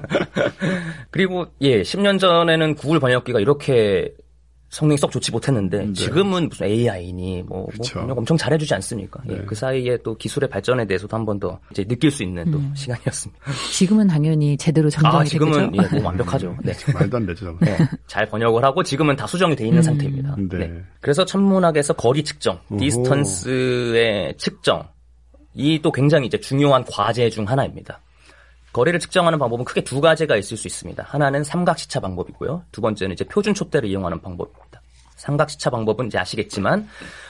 그리고 10년 전에는 구글 번역기가 이렇게 성능이 썩 좋지 못했는데 지금은 무슨 AI니 뭐 번역 엄청 잘해주지 않습니까? 네. 예, 그 사이에 또 기술의 발전에 대해서도 한 번 더 이제 느낄 수 있는 또 시간이었습니다. 지금은 당연히 제대로 정정이 됐죠. 지금은 너무 완벽하죠. 네. 말도 안 되죠. 네. 잘 번역을 하고 지금은 다 수정이 돼 있는 상태입니다. 네. 네. 그래서 천문학에서 거리 측정, 디스턴스의 측정, 이 또 굉장히 이제 중요한 과제 중 하나입니다. 거리를 측정하는 방법은 크게 두 가지가 있을 수 있습니다. 하나는 삼각시차 방법이고요. 두 번째는 이제 표준 촛대를 이용하는 방법입니다. 삼각시차 방법은 이제 아시겠지만,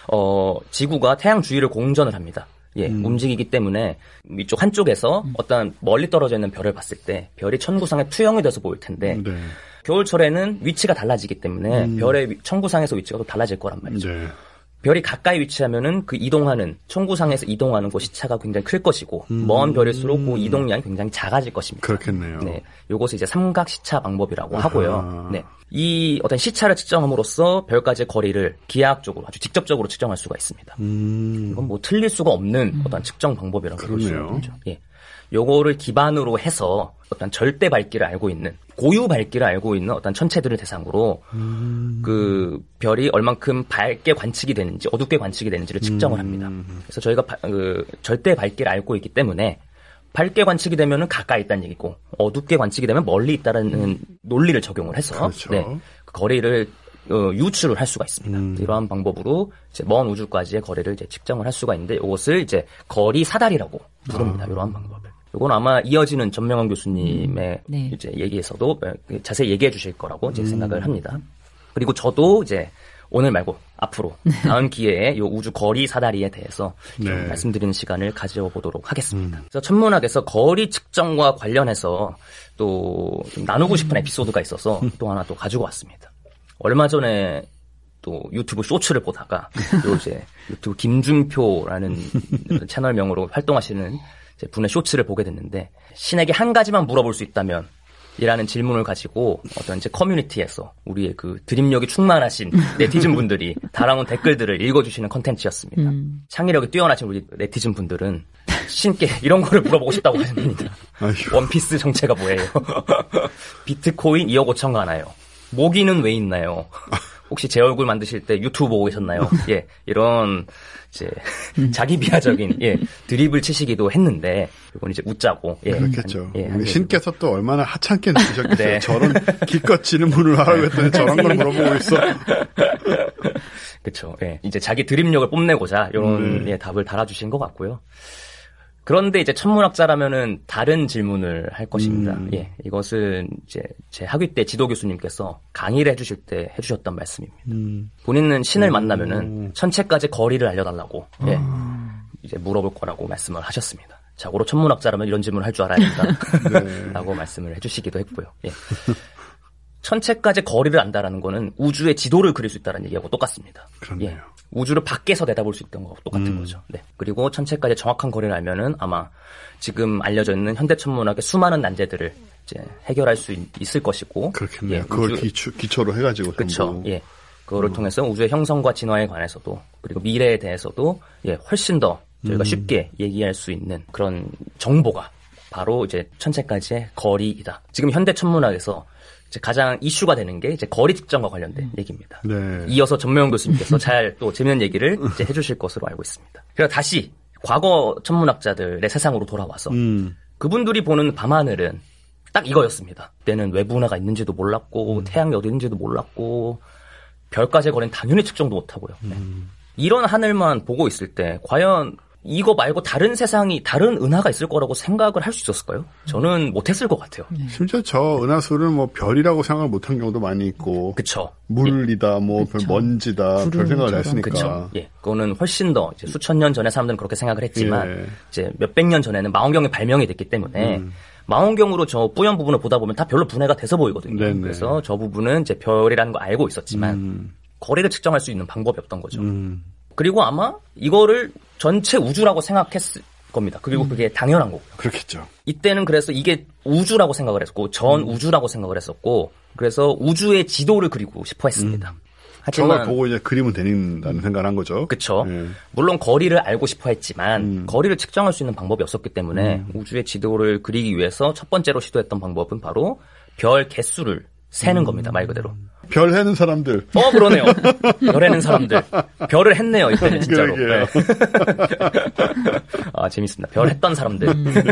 지구가 태양 주위를 공전을 합니다. 예, 움직이기 때문에 이쪽 한쪽에서 어떤 멀리 떨어져 있는 별을 봤을 때 별이 천구상에 투영이 돼서 보일 텐데, 겨울철에는 위치가 달라지기 때문에 별의 천구상에서 위치가 또 달라질 거란 말이죠. 네. 별이 가까이 위치하면은 그 이동하는 천구상에서 이동하는 그 시차가 굉장히 클 것이고 먼 별일수록 그 이동량이 굉장히 작아질 것입니다. 그렇겠네요. 네, 요것을 이제 삼각 시차 방법이라고 하고요. 네, 이 어떤 시차를 측정함으로써 별까지의 거리를 기하학적으로 아주 직접적으로 측정할 수가 있습니다. 이건 뭐 틀릴 수가 없는 어떤 측정 방법이라고 볼 수 있죠. 예. 요거를 기반으로 해서 어떤 절대 밝기를 알고 있는, 고유 밝기를 알고 있는 어떤 천체들을 대상으로 그 별이 얼만큼 밝게 관측이 되는지 어둡게 관측이 되는지를 측정을 합니다. 그래서 저희가 그 절대 밝기를 알고 있기 때문에 밝게 관측이 되면은 가까이 있다는 얘기고 어둡게 관측이 되면 멀리 있다는 논리를 적용을 해서 네, 그 거리를 유추를 할 수가 있습니다. 이러한 방법으로 이제 먼 우주까지의 거리를 이제 측정을 할 수가 있는데 이것을 이제 거리 사다리라고 부릅니다. 이러한 방법을. 이건 아마 이어지는 전명환 교수님의 이제 얘기에서도 자세히 얘기해 주실 거라고 이제 생각을 합니다. 그리고 저도 이제 오늘 말고 앞으로 다음 기회에 이 우주 거리 사다리에 대해서 좀 말씀드리는 시간을 가져보도록 하겠습니다. 그래서 천문학에서 거리 측정과 관련해서 또 좀 나누고 싶은 에피소드가 있어서 또 하나 또 가지고 왔습니다. 얼마 전에 또 유튜브 쇼츠를 보다가 요 이제 유튜브 김준표라는 채널명으로 활동하시는 분의 쇼츠를 보게 됐는데, 신에게 한 가지만 물어볼 수 있다면 이라는 질문을 가지고 어떤 이제 커뮤니티에서 우리의 그 드립력이 충만하신 네티즌 분들이 달아놓은 댓글들을 읽어주시는 컨텐츠였습니다. 창의력이 뛰어나신 우리 네티즌 분들은 신께 이런 거를 물어보고 싶다고 하십니다. 원피스 정체가 뭐예요? 비트코인 2억 5천 가나요? 모기는 왜 있나요? 혹시 제 얼굴 만드실 때 유튜브 보고 계셨나요? 예, 이런 이제 자기 비하적인 드립을 치시기도 했는데 이건 이제 웃자고 그렇겠죠. 우리 신께서 또 얼마나 하찮게 느끼셨겠어요. 저런 기껏 질문을 하라고 했더니 저런 걸 물어보고 있어. 그렇죠. 예, 이제 자기 드립력을 뽐내고자 이런 답을 달아주신 것 같고요. 그런데 이제 천문학자라면은 다른 질문을 할 것입니다. 예, 이것은 이제 제 학위 때 지도 교수님께서 강의를 해주실 때 해주셨던 말씀입니다. 본인은 신을 만나면은 천체까지 거리를 알려달라고 예, 이제 물어볼 거라고 말씀을 하셨습니다. 자고로 천문학자라면 이런 질문을 할 줄 알아야 된다. 네. 라고 말씀을 해주시기도 했고요. 예. 천체까지 거리를 안다라는 거는 우주의 지도를 그릴 수 있다는 얘기하고 똑같습니다. 그렇네요. 예. 우주를 밖에서 내다볼 수 있던 거하고 똑같은 거죠. 네. 그리고 천체까지 정확한 거리를 알면은 아마 지금 알려져 있는 현대 천문학의 수많은 난제들을 이제 해결할 수 있을 것이고. 그렇겠네요. 예, 그걸 기초로 해가지고. 그렇죠. 예. 그거를 통해서 우주의 형성과 진화에 관해서도 그리고 미래에 대해서도 예, 훨씬 더 저희가 쉽게 얘기할 수 있는 그런 정보가 바로 이제 천체까지의 거리이다. 지금 현대 천문학에서 이제 가장 이슈가 되는 게 이제 거리 측정과 관련된 얘기입니다. 네. 이어서 전명훈 교수님께서 잘 또 재미있는 얘기를 이제 해주실 것으로 알고 있습니다. 그래서 다시 과거 천문학자들의 세상으로 돌아와서 그분들이 보는 밤하늘은 딱 이거였습니다. 그때는 외부 은하가 있는지도 몰랐고 태양이 어디 있는지도 몰랐고 별까지의 거리는 당연히 측정도 못하고요. 네. 이런 하늘만 보고 있을 때 과연 이거 말고 다른 세상이 다른 은하가 있을 거라고 생각을 할 수 있었을까요? 저는 못했을 것 같아요. 심지어 저 은하수를 뭐 별이라고 생각을 못한 경우도 많이 있고, 그쵸. 물이다, 뭐 그쵸. 먼지다, 별 생각을 했으니까. 그렇죠. 예, 그거는 훨씬 더 이제 수천 년 전에 사람들은 그렇게 생각을 했지만 예. 이제 몇백 년 전에는 망원경이 발명이 됐기 때문에 망원경으로 저 뿌연 부분을 보다 보면 다 별로 분해가 돼서 보이거든요. 네네. 그래서 저 부분은 이제 별이라는 거 알고 있었지만 거리를 측정할 수 있는 방법이 없던 거죠. 그리고 아마 이거를 전체 우주라고 생각했을 겁니다. 그리고 그게 당연한 거고요. 그렇겠죠. 이때는 그래서 이게 우주라고 생각을 했고 전 우주라고 생각을 했었고 그래서 우주의 지도를 그리고 싶어 했습니다. 하지만 저걸 보고 이제 그리면 된다는 생각을 한 거죠. 그렇죠. 예. 물론 거리를 알고 싶어 했지만 거리를 측정할 수 있는 방법이 없었기 때문에 우주의 지도를 그리기 위해서 첫 번째로 시도했던 방법은 바로 별 개수를 세는 겁니다. 말 그대로. 별 해는 사람들. 그러네요. 별 해는 사람들. 별을 했네요, 이때는 진짜로. 네. 아, 재밌습니다. 별 했던 사람들.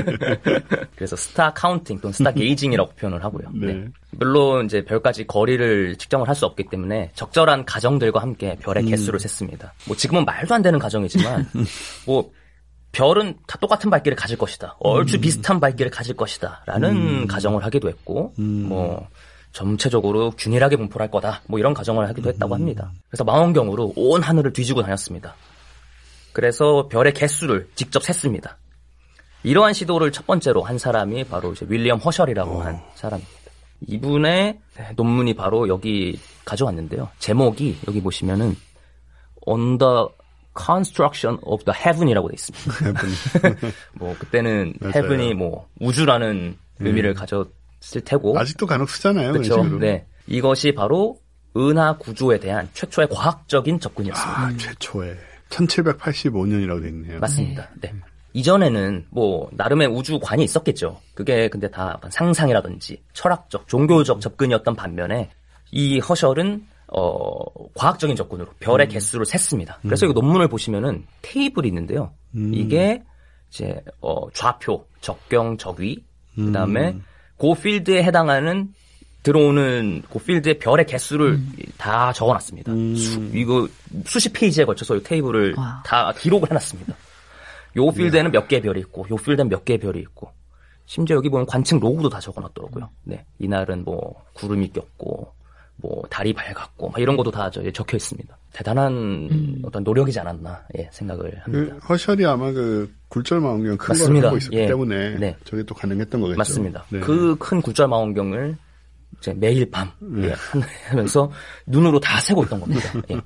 그래서 스타 카운팅 또는 스타 게이징이라고 표현을 하고요. 네. 네. 물론 이제 별까지 거리를 측정을 할 수 없기 때문에 적절한 가정들과 함께 별의 개수를 셌습니다. 뭐 지금은 말도 안 되는 가정이지만 뭐 별은 다 똑같은 밝기를 가질 것이다. 얼추 비슷한 밝기를 가질 것이다. 라는 가정을 하기도 했고 뭐 전체적으로 균일하게 분포를 할 거다. 뭐 이런 가정을 하기도 했다고 합니다. 그래서 망원경으로 온 하늘을 뒤지고 다녔습니다. 그래서 별의 개수를 직접 셌습니다. 이러한 시도를 첫 번째로 한 사람이 바로 이제 윌리엄 허셜이라고 한 사람입니다. 이분의 논문이 바로 여기 가져왔는데요. 제목이 여기 보시면은 On the Construction of the Heaven이라고 돼 있습니다. 뭐 그때는 Heaven이 뭐 우주라는 의미를 가졌을 테고 아직도 간혹 쓰잖아요. 그렇죠. 네, 이것이 바로 은하 구조에 대한 최초의 과학적인 접근이었습니다. 아, 최초의 1785년이라고 돼 있네요. 맞습니다. 네. 이전에는 뭐 나름의 우주관이 있었겠죠. 그게 근데 다 상상이라든지 철학적, 종교적 접근이었던 반면에 이 허셜은 과학적인 접근으로 별의 개수를 셌습니다. 그래서 이 논문을 보시면은 테이블이 있는데요. 이게 이제 좌표, 적경, 적위, 그다음에 그 필드에 해당하는 들어오는 그 필드의 별의 개수를 다 적어놨습니다. 이거 수십 페이지에 걸쳐서 이 테이블을 다 기록을 해놨습니다. 요 필드에는 몇 개의 별이 있고, 요 필드에는 몇 개의 별이 있고, 심지어 여기 보면 관측 로그도 다 적어놨더라고요. 네, 이날은 뭐 구름이 꼈고, 뭐 달이 밝았고, 막 이런 것도 다 적혀 있습니다. 대단한 어떤 노력이지 않았나 생각을 합니다. 그 허셜이 아마 그 굴절 망원경 큰 걸 하고 있었기 때문에 네. 저게 또 가능했던 거겠죠. 맞습니다. 네. 그 큰 굴절 망원경을 이제 매일 밤 하면서 눈으로 다 세고 있던 겁니다. 예.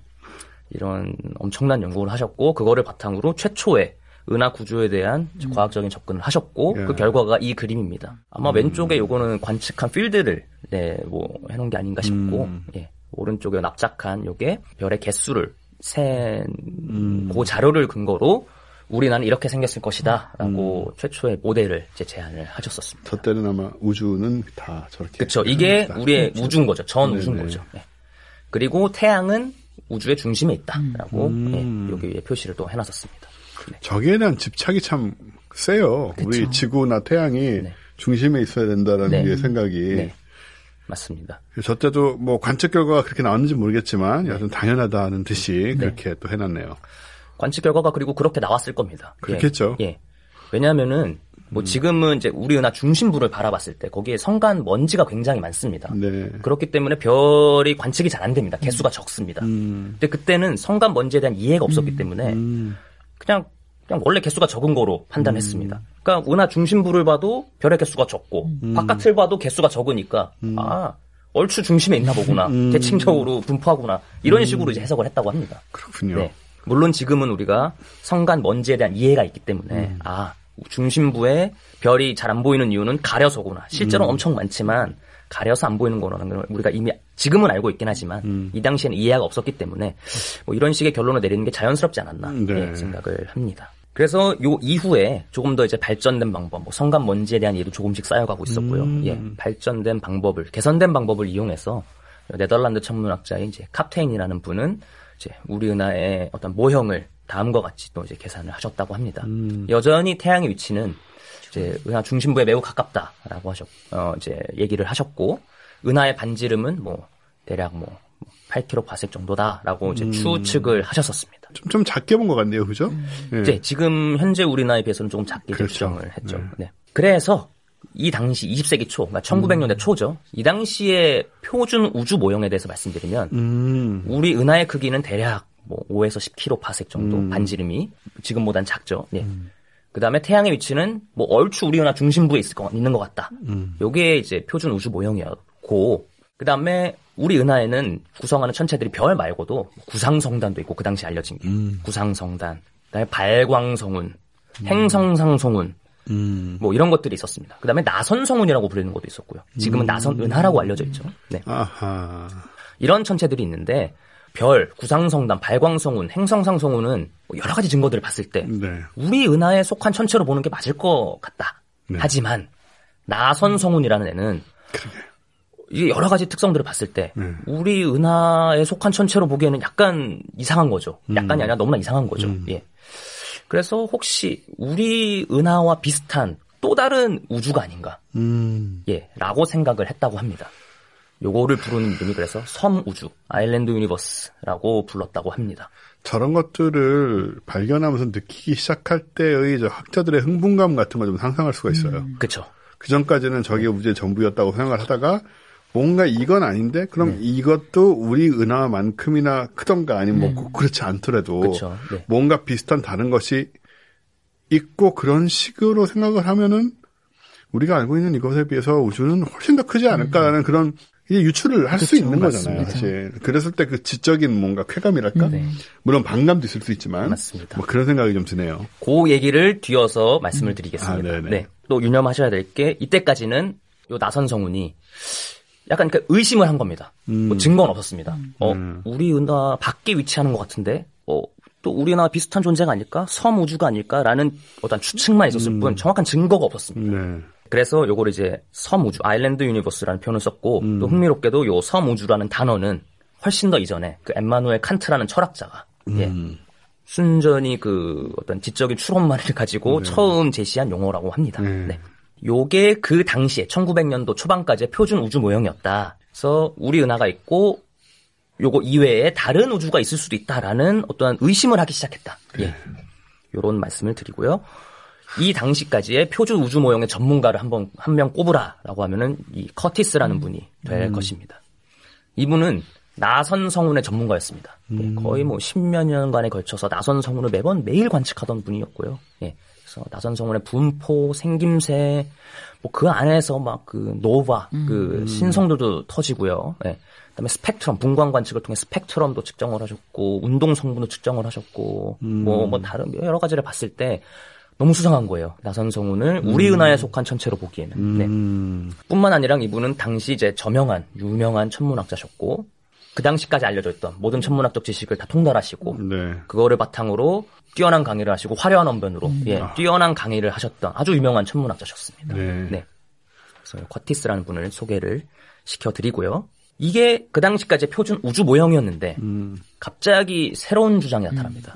이런 엄청난 연구를 하셨고 그거를 바탕으로 최초의 은하 구조에 대한 과학적인 접근을 하셨고 그 결과가 이 그림입니다. 아마 왼쪽에 요거는 관측한 필드를 뭐 해놓은 게 아닌가 싶고 오른쪽에 납작한 요게 별의 개수를 센 그 자료를 근거로 우리나라는 이렇게 생겼을 것이다 라고 최초의 모델을 이제 제안을 하셨었습니다. 저 때는 아마 우주는 다 저렇게. 그렇죠. 이게 우리의 우주인 거죠. 전 우주인 거죠. 네. 그리고 태양은 우주의 중심에 있다라고 여기에 표시를 또 해놨었습니다. 네. 저기에 대한 집착이 참 세요. 그쵸. 우리 지구나 태양이 중심에 있어야 된다라는 게 생각이. 맞습니다. 저 때도 뭐 관측 결과가 그렇게 나왔는지 모르겠지만 여튼 당연하다는 듯이 그렇게 또 해놨네요. 관측 결과가 그리고 그렇게 나왔을 겁니다. 그렇겠죠. 예. 왜냐하면은 뭐 지금은 이제 우리 은하 중심부를 바라봤을 때 거기에 성간 먼지가 굉장히 많습니다. 네. 그렇기 때문에 별이 관측이 잘 안 됩니다. 개수가 적습니다. 근데 그때는 성간 먼지에 대한 이해가 없었기 때문에 그냥 원래 개수가 적은 거로 판단했습니다. 그러니까 은하 중심부를 봐도 별의 개수가 적고 바깥을 봐도 개수가 적으니까 얼추 중심에 있나 보구나. 대칭적으로 분포하구나. 이런 식으로 이제 해석을 했다고 합니다. 그렇군요. 네. 물론 지금은 우리가 성간 먼지에 대한 이해가 있기 때문에 중심부에 별이 잘 안 보이는 이유는 가려서구나. 실제로는 엄청 많지만 가려서 안 보이는 거라는 걸 우리가 이미 지금은 알고 있긴 하지만 이 당시에는 이해가 없었기 때문에 뭐 이런 식의 결론을 내리는 게 자연스럽지 않았나 네. 생각을 합니다. 그래서 요 이후에 조금 더 이제 발전된 방법, 뭐 성간 먼지에 대한 이해도 조금씩 쌓여가고 있었고요. 발전된 방법을, 개선된 방법을 이용해서 네덜란드 천문학자인 이제 카프테인이라는 분은 이제 우리 은하의 어떤 모형을 다음과 같이 또 이제 계산을 하셨다고 합니다. 여전히 태양의 위치는 이제 은하 중심부에 매우 가깝다라고 이제 얘기를 하셨고, 은하의 반지름은 뭐 대략 뭐 8km 정도다라고 이제 추측을 하셨었습니다. 좀 작게 본 것 같네요, 그죠? 네, 지금 현재 우리 은하에 비해서는 조금 작게 그렇죠. 추정을 했죠. 네. 그래서 이 당시 20세기 초, 그러니까 1900년대 초죠. 이 당시의 표준 우주 모형에 대해서 말씀드리면 우리 은하의 크기는 대략 뭐 5에서 10km 정도 반지름이 지금보단 작죠. 네. 그다음에 태양의 위치는 뭐 얼추 우리 은하 중심부에 있는 것 같다. 요게 이제 표준 우주 모형이었고, 그다음에 우리 은하에는 구성하는 천체들이 별 말고도 구상성단도 있고, 그 당시 알려진 게 구상성단, 그다음에 발광성운, 행성상성운, 뭐 이런 것들이 있었습니다. 그다음에 나선성운이라고 부르는 것도 있었고요. 지금은 나선은하라고 알려져 있죠. 네. 아하. 이런 천체들이 있는데 별, 구상성단, 발광성운, 행성상성운은 여러 가지 증거들을 봤을 때 네. 우리 은하에 속한 천체로 보는 게 맞을 것 같다. 네. 하지만 나선성운이라는 애는 이게 여러 가지 특성들을 봤을 때 우리 은하에 속한 천체로 보기에는 약간 이상한 거죠. 약간이 아니라 너무나 이상한 거죠. 예. 그래서 혹시 우리 은하와 비슷한 또 다른 우주가 아닌가, 예, 라고 생각을 했다고 합니다. 요거를 부르는 이름이 그래서 섬우주, 아일랜드 유니버스라고 불렀다고 합니다. 저런 것들을 발견하면서 느끼기 시작할 때의 학자들의 흥분감 같은 걸 좀 상상할 수가 있어요. 그렇죠. 그 전까지는 저게 우주의 전부였다고 생각을 하다가 뭔가 이건 아닌데 그럼 이것도 우리 은하만큼이나 크던가 아니면 뭐 그렇지 않더라도 그렇죠. 네. 뭔가 비슷한 다른 것이 있고 그런 식으로 생각을 하면은 우리가 알고 있는 이것에 비해서 우주는 훨씬 더 크지 않을까라는 그런 이제 유추를 할 수 있는 거잖아요. 사실. 그랬을 때 그 지적인 뭔가 쾌감이랄까? 물론 반감도 있을 수 있지만 맞습니다. 뭐 그런 생각이 좀 드네요. 그 얘기를 뒤어서 말씀을 드리겠습니다. 네. 또 유념하셔야 될 게 이때까지는 요 나선성운이 약간 그 의심을 한 겁니다. 뭐 증거는 없었습니다. 우리 은하 밖에 위치하는 것 같은데, 또 우리 은하와 비슷한 존재가 아닐까? 섬 우주가 아닐까라는 어떤 추측만 있었을 뿐 정확한 증거가 없었습니다. 네. 그래서 요거를 이제 섬 우주, 아일랜드 유니버스라는 표현을 썼고, 또 흥미롭게도 요 섬 우주라는 단어는 훨씬 더 이전에 그 엠마누엘 칸트라는 철학자가 예, 순전히 그 어떤 지적인 추론만을 가지고 처음 제시한 용어라고 합니다. 네. 요게 그 당시에 1900년도 초반까지의 표준 우주 모형이었다. 그래서 우리 은하가 있고 요거 이외에 다른 우주가 있을 수도 있다라는 어떠한 의심을 하기 시작했다. 예. 요런 말씀을 드리고요. 이 당시까지의 표준 우주 모형의 전문가를 한 명 꼽으라라고 하면은 이 커티스라는 분이 될 것입니다. 이분은 나선 성운의 전문가였습니다. 예, 거의 뭐 10몇 년간에 걸쳐서 나선 성운을 매일 관측하던 분이었고요. 예. 그래서 나선 성운의 분포, 생김새, 뭐 그 안에서 막 그 노바, 그 신성들도 터지고요. 예. 그다음에 스펙트럼, 분광 관측을 통해 스펙트럼도 측정을 하셨고, 운동 성분도 측정을 하셨고, 뭐 다른 여러 가지를 봤을 때 너무 수상한 거예요. 나선 성운을 우리 은하에 속한 천체로 보기에는. 네. 뿐만 아니라 이분은 당시 이제 유명한 천문학자셨고, 그 당시까지 알려져 있던 모든 천문학적 지식을 다 통달하시고, 그거를 바탕으로 뛰어난 강의를 하시고 화려한 언변으로 뛰어난 강의를 하셨던 아주 유명한 천문학자셨습니다. 네. 그래서 커티스라는 분을 소개를 시켜드리고요. 이게 그 당시까지 표준 우주 모형이었는데 갑자기 새로운 주장이 나타납니다.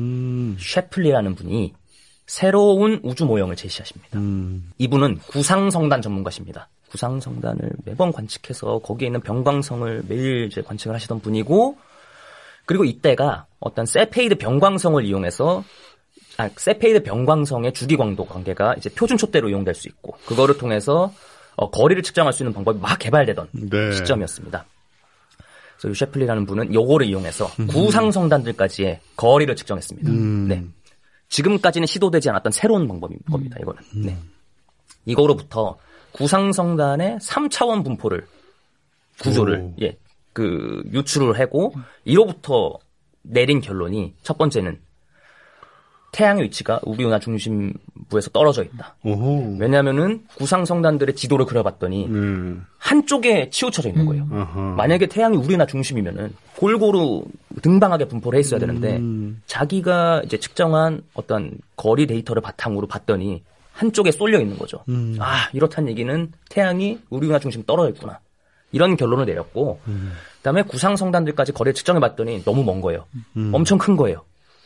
셰플리라는 분이 새로운 우주 모형을 제시하십니다. 이분은 구상성단 전문가십니다. 구상성단을 매번 관측해서 거기에 있는 병광성을 매일 이제 관측을 하시던 분이고, 그리고 이때가 어떤 세페이드 병광성을 이용해서 세페이드 병광성의 주기광도 관계가 이제 표준 촛대로 이용될 수 있고 그거를 통해서 거리를 측정할 수 있는 방법이 막 개발되던 네. 시점이었습니다. 그래서 이 셰플리라는 분은 요거를 이용해서 구상성단들까지의 거리를 측정했습니다. 네. 지금까지는 시도되지 않았던 새로운 방법인 겁니다. 이거는. 네. 이거로부터 구상성단의 3차원 분포를 구조를 유출을 하고 이로부터 내린 결론이 첫 번째는 태양의 위치가 우리 은하 중심부에서 떨어져 있다. 오호. 왜냐하면은 구상성단들의 지도를 그려봤더니 한쪽에 치우쳐져 있는 거예요. 만약에 태양이 우리 은하 중심이면은 골고루 등방하게 분포를 해 있어야 되는데 자기가 이제 측정한 어떤 거리 데이터를 바탕으로 봤더니 한쪽에 쏠려 있는 거죠. 이렇다는 얘기는 태양이 우리 은하 중심 떨어져 있구나. 이런 결론을 내렸고 그다음에 구상성단들까지 거리를 측정해봤더니 너무 먼 거예요. 엄청 큰 거예요.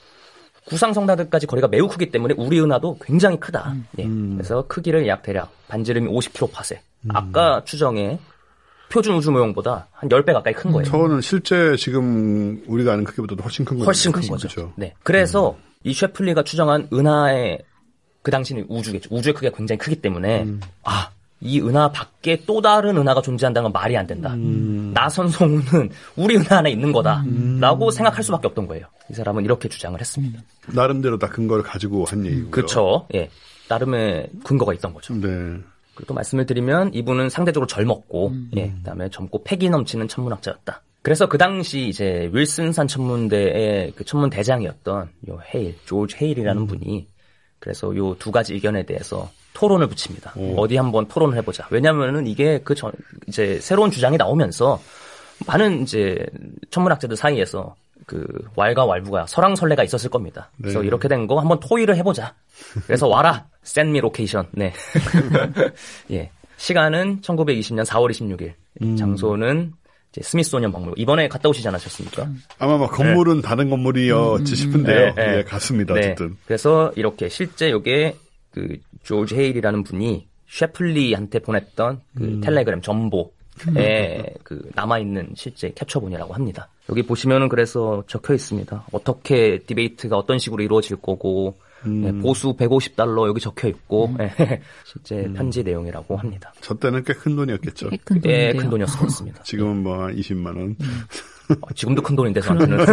구상성단들까지 거리가 매우 크기 때문에 우리 은하도 굉장히 크다. 예. 그래서 크기를 약 대략 반지름이 50kpa. 아까 추정의 표준 우주 모형보다 한 10배 가까이 큰 거예요. 저거는 실제 지금 우리가 아는 크기보다도 훨씬 큰 거죠. 훨씬 큰 거죠. 그렇죠? 네. 그래서 이 셰플리가 추정한 은하의 그 당시는 우주겠죠. 우주의 크기가 굉장히 크기 때문에 이 은하 밖에 또 다른 은하가 존재한다는 건 말이 안 된다. 나선성우는 우리 은하 안에 있는 거다. 라고 생각할 수밖에 없던 거예요. 이 사람은 이렇게 주장을 했습니다. 나름대로 다 근거를 가지고 한 얘기고요. 그렇죠. 예. 나름의 근거가 있던 거죠. 네. 그리고 또 말씀을 드리면 이분은 상대적으로 젊었고, 그다음에 젊고 패기 넘치는 천문학자였다. 그래서 그 당시 이제 윌슨산 천문대의 그 천문 대장이었던 조지 헤일이라는 분이 그래서 요 두 가지 의견에 대해서 토론을 붙입니다. 어디 한번 토론을 해보자. 왜냐면은 이게 이제 새로운 주장이 나오면서 많은 이제 천문학자들 사이에서 그 왈가왈부가 설왕설래가 있었을 겁니다. 그래서 네. 이렇게 된 거 한번 토의를 해보자. 그래서 와라. Send me location. 네. 예. 시간은 1920년 4월 26일. 장소는 이제 스미소니언 박물관. 이번에 갔다 오시지 않으셨습니까? 아마 막 건물은 네. 다른 건물이었지 싶은데요. 네. 예, 갔습니다. 네. 어쨌든. 그래서 이렇게 실제 요게 그 조지 헤일이라는 분이 셰플리한테 보냈던 그 텔레그램 정보에 그 남아있는 실제 캡처본이라고 합니다. 여기 보시면은 그래서 적혀 있습니다. 어떻게 디베이트가 어떤 식으로 이루어질 거고 네, 보수 $150 여기 적혀 있고 실제 편지 내용이라고 합니다. 저 때는 꽤 큰 돈이었겠죠. 꽤 큰 돈이었을 것 같습니다. 지금은 뭐 20만 원. 지금도 큰 돈인데 저한테는.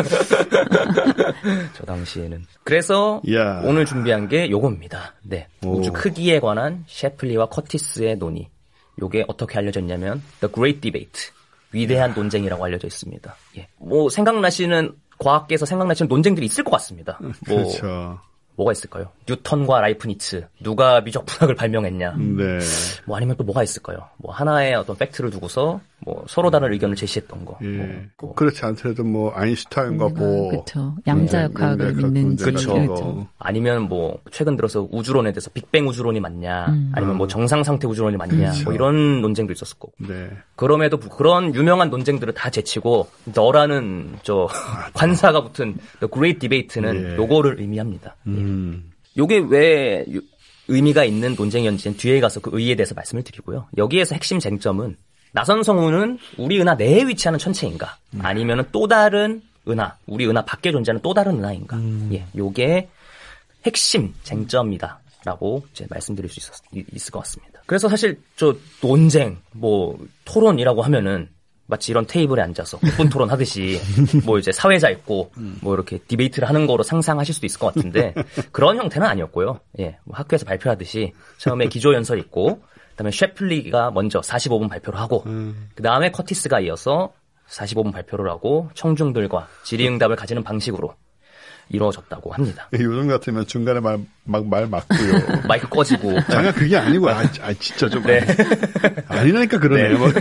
저 당시에는. 그래서 오늘 준비한 게 요겁니다. 네, 우주 크기에 관한 셰플리와 커티스의 논의. 요게 어떻게 알려졌냐면 The Great Debate. 위대한 논쟁이라고 알려져 있습니다. 예. 뭐 생각나시는 과학계에서 생각나시는 논쟁들이 있을 것 같습니다. 그렇죠. 뭐가 있을까요? 뉴턴과 라이프니츠 누가 미적분학을 발명했냐? 네. 뭐 아니면 또 뭐가 있을까요? 뭐 하나의 어떤 팩트를 두고서 뭐 서로 다른 의견을 제시했던 거. 예. 꼭 그렇지 않더라도 뭐 아인슈타인과 그렇죠. 양자역학을 믿는 그렇죠. 아니면 뭐 최근 들어서 우주론에 대해서 빅뱅 우주론이 맞냐? 아니면 뭐 정상 상태 우주론이 맞냐? 그렇죠. 뭐 이런 논쟁도 있었을 거고. 네. 그럼에도 그런 유명한 논쟁들을 다 제치고 너라는 저 관사가 붙은 The Great Debate는 요거를 의미합니다. 요게 왜 의미가 있는 논쟁이었는지는 뒤에 가서 그 의의에 대해서 말씀을 드리고요. 여기에서 핵심 쟁점은 나선성우는 우리 은하 내에 위치하는 천체인가? 아니면은 또 다른 은하, 우리 은하 밖에 존재하는 또 다른 은하인가? 예, 요게 핵심 쟁점이다라고 이제 말씀드릴 수 있을 것 같습니다. 그래서 사실 저 논쟁, 뭐 토론이라고 하면은 마치 이런 테이블에 앉아서 국분 토론 하듯이 뭐 이제 사회자 있고 뭐 이렇게 디베이트를 하는 거로 상상하실 수도 있을 것 같은데 그런 형태는 아니었고요. 예, 뭐 학교에서 발표하듯이 처음에 기조 연설 있고 그다음에 셰플리가 먼저 45분 발표를 하고 그다음에 커티스가 이어서 45분 발표를 하고 청중들과 질의응답을 가지는 방식으로 이루어졌다고 합니다. 요즘 같으면 중간에 말 막고요. 마이크 꺼지고. 잠깐 그게 아니고, 진짜 좀. 네. 아니라니까 그러네요. 네.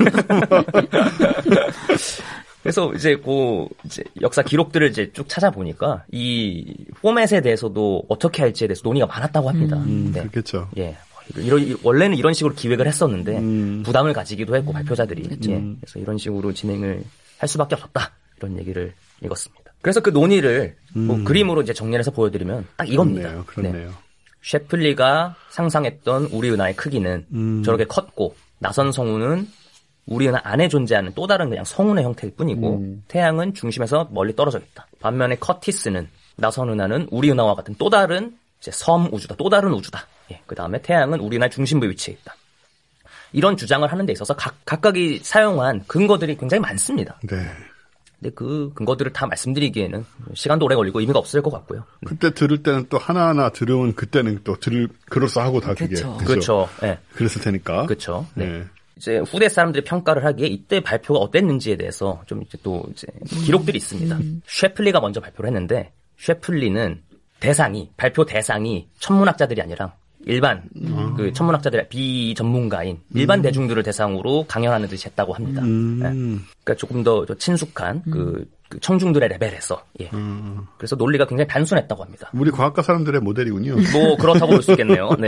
그래서 이제 이제 역사 기록들을 이제 쭉 찾아보니까 이 포맷에 대해서도 어떻게 할지에 대해서 논의가 많았다고 합니다. 네. 그렇겠죠. 예. 원래는 이런 식으로 기획을 했었는데 부담을 가지기도 했고 발표자들이. 예. 그래서 이런 식으로 진행을 할 수밖에 없었다. 이런 얘기를 읽었습니다. 그래서 그 논의를 뭐 그림으로 이제 정리를 해서 보여드리면 딱 이겁니다. 그렇네요. 네. 셰플리가 상상했던 우리 은하의 크기는 저렇게 컸고 나선성우는 우리 은하 안에 존재하는 또 다른 그냥 성운의 형태일 뿐이고 태양은 중심에서 멀리 떨어져 있다. 반면에 커티스는 나선 은하는 우리 은하와 같은 또 다른 이제 섬 우주다, 또 다른 우주다. 예, 그 다음에 태양은 우리 은하의 중심부에 위치해 있다. 이런 주장을 하는 데 있어서 각각이 사용한 근거들이 굉장히 많습니다. 네. 근데 그 근거들을 다 말씀드리기에는 시간도 오래 걸리고 의미가 없을 것 같고요. 그때 들을 때는 또 하나하나 들으면 그때는 또 그럴싸 하고 다 그게. 그렇죠. 네. 그랬을 테니까. 그렇죠. 네. 이제 후대 사람들이 평가를 하기에 이때 발표가 어땠는지에 대해서 좀 이제 또 이제 기록들이 있습니다. 셰플리가 먼저 발표를 했는데 셰플리는 발표 대상이 천문학자들이 아니라 일반 그 천문학자들의 비전문가인 일반 대중들을 대상으로 강연하는 듯이 했다고 합니다. 네. 그러니까 조금 더 친숙한 그 청중들의 레벨에서 예. 그래서 논리가 굉장히 단순했다고 합니다. 우리 과학과 사람들의 모델이군요. 뭐 그렇다고 볼 수 있겠네요. 네.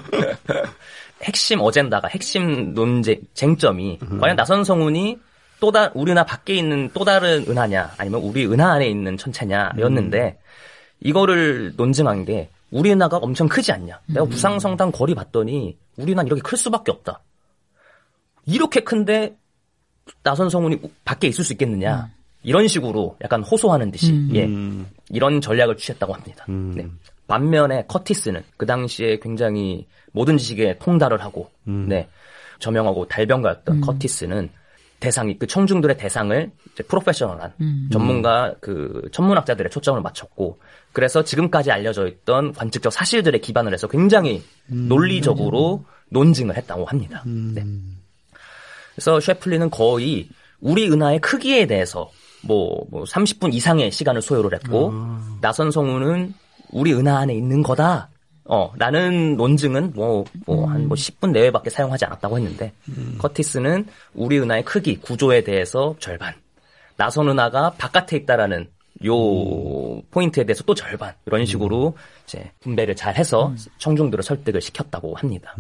핵심 어젠다가 핵심 쟁점이 과연 나선 성운이 우리 은하 밖에 있는 또 다른 은하냐 아니면 우리 은하 안에 있는 천체냐였는데 이거를 논증한 게 우리 은하가 엄청 크지 않냐. 내가 구상성당 거리 봤더니 우리 은하는 이렇게 클 수밖에 없다. 이렇게 큰데 나선 성운이 밖에 있을 수 있겠느냐. 이런 식으로 약간 호소하는 듯이 예, 이런 전략을 취했다고 합니다. 네. 반면에 커티스는 그 당시에 굉장히 모든 지식에 통달을 하고 네, 저명하고 달병가였던 커티스는 대상이 그 청중들의 대상을 이제 프로페셔널한 전문가 그 천문학자들의 초점을 맞췄고 그래서 지금까지 알려져 있던 관측적 사실들에 기반을 해서 굉장히 논리적으로 논증을 했다고 합니다. 네. 그래서 셰플리는 거의 우리 은하의 크기에 대해서 뭐 30분 이상의 시간을 소요를 했고 나선 성운은 우리 은하 안에 있는 거다. 라는 논증은 한 10분 내외밖에 사용하지 않았다고 했는데, 커티스는 우리 은하의 크기, 구조에 대해서 절반, 나선 은하가 바깥에 있다라는 요 포인트에 대해서 또 절반, 이런 식으로 이제 분배를 잘 해서 청중들을 설득을 시켰다고 합니다.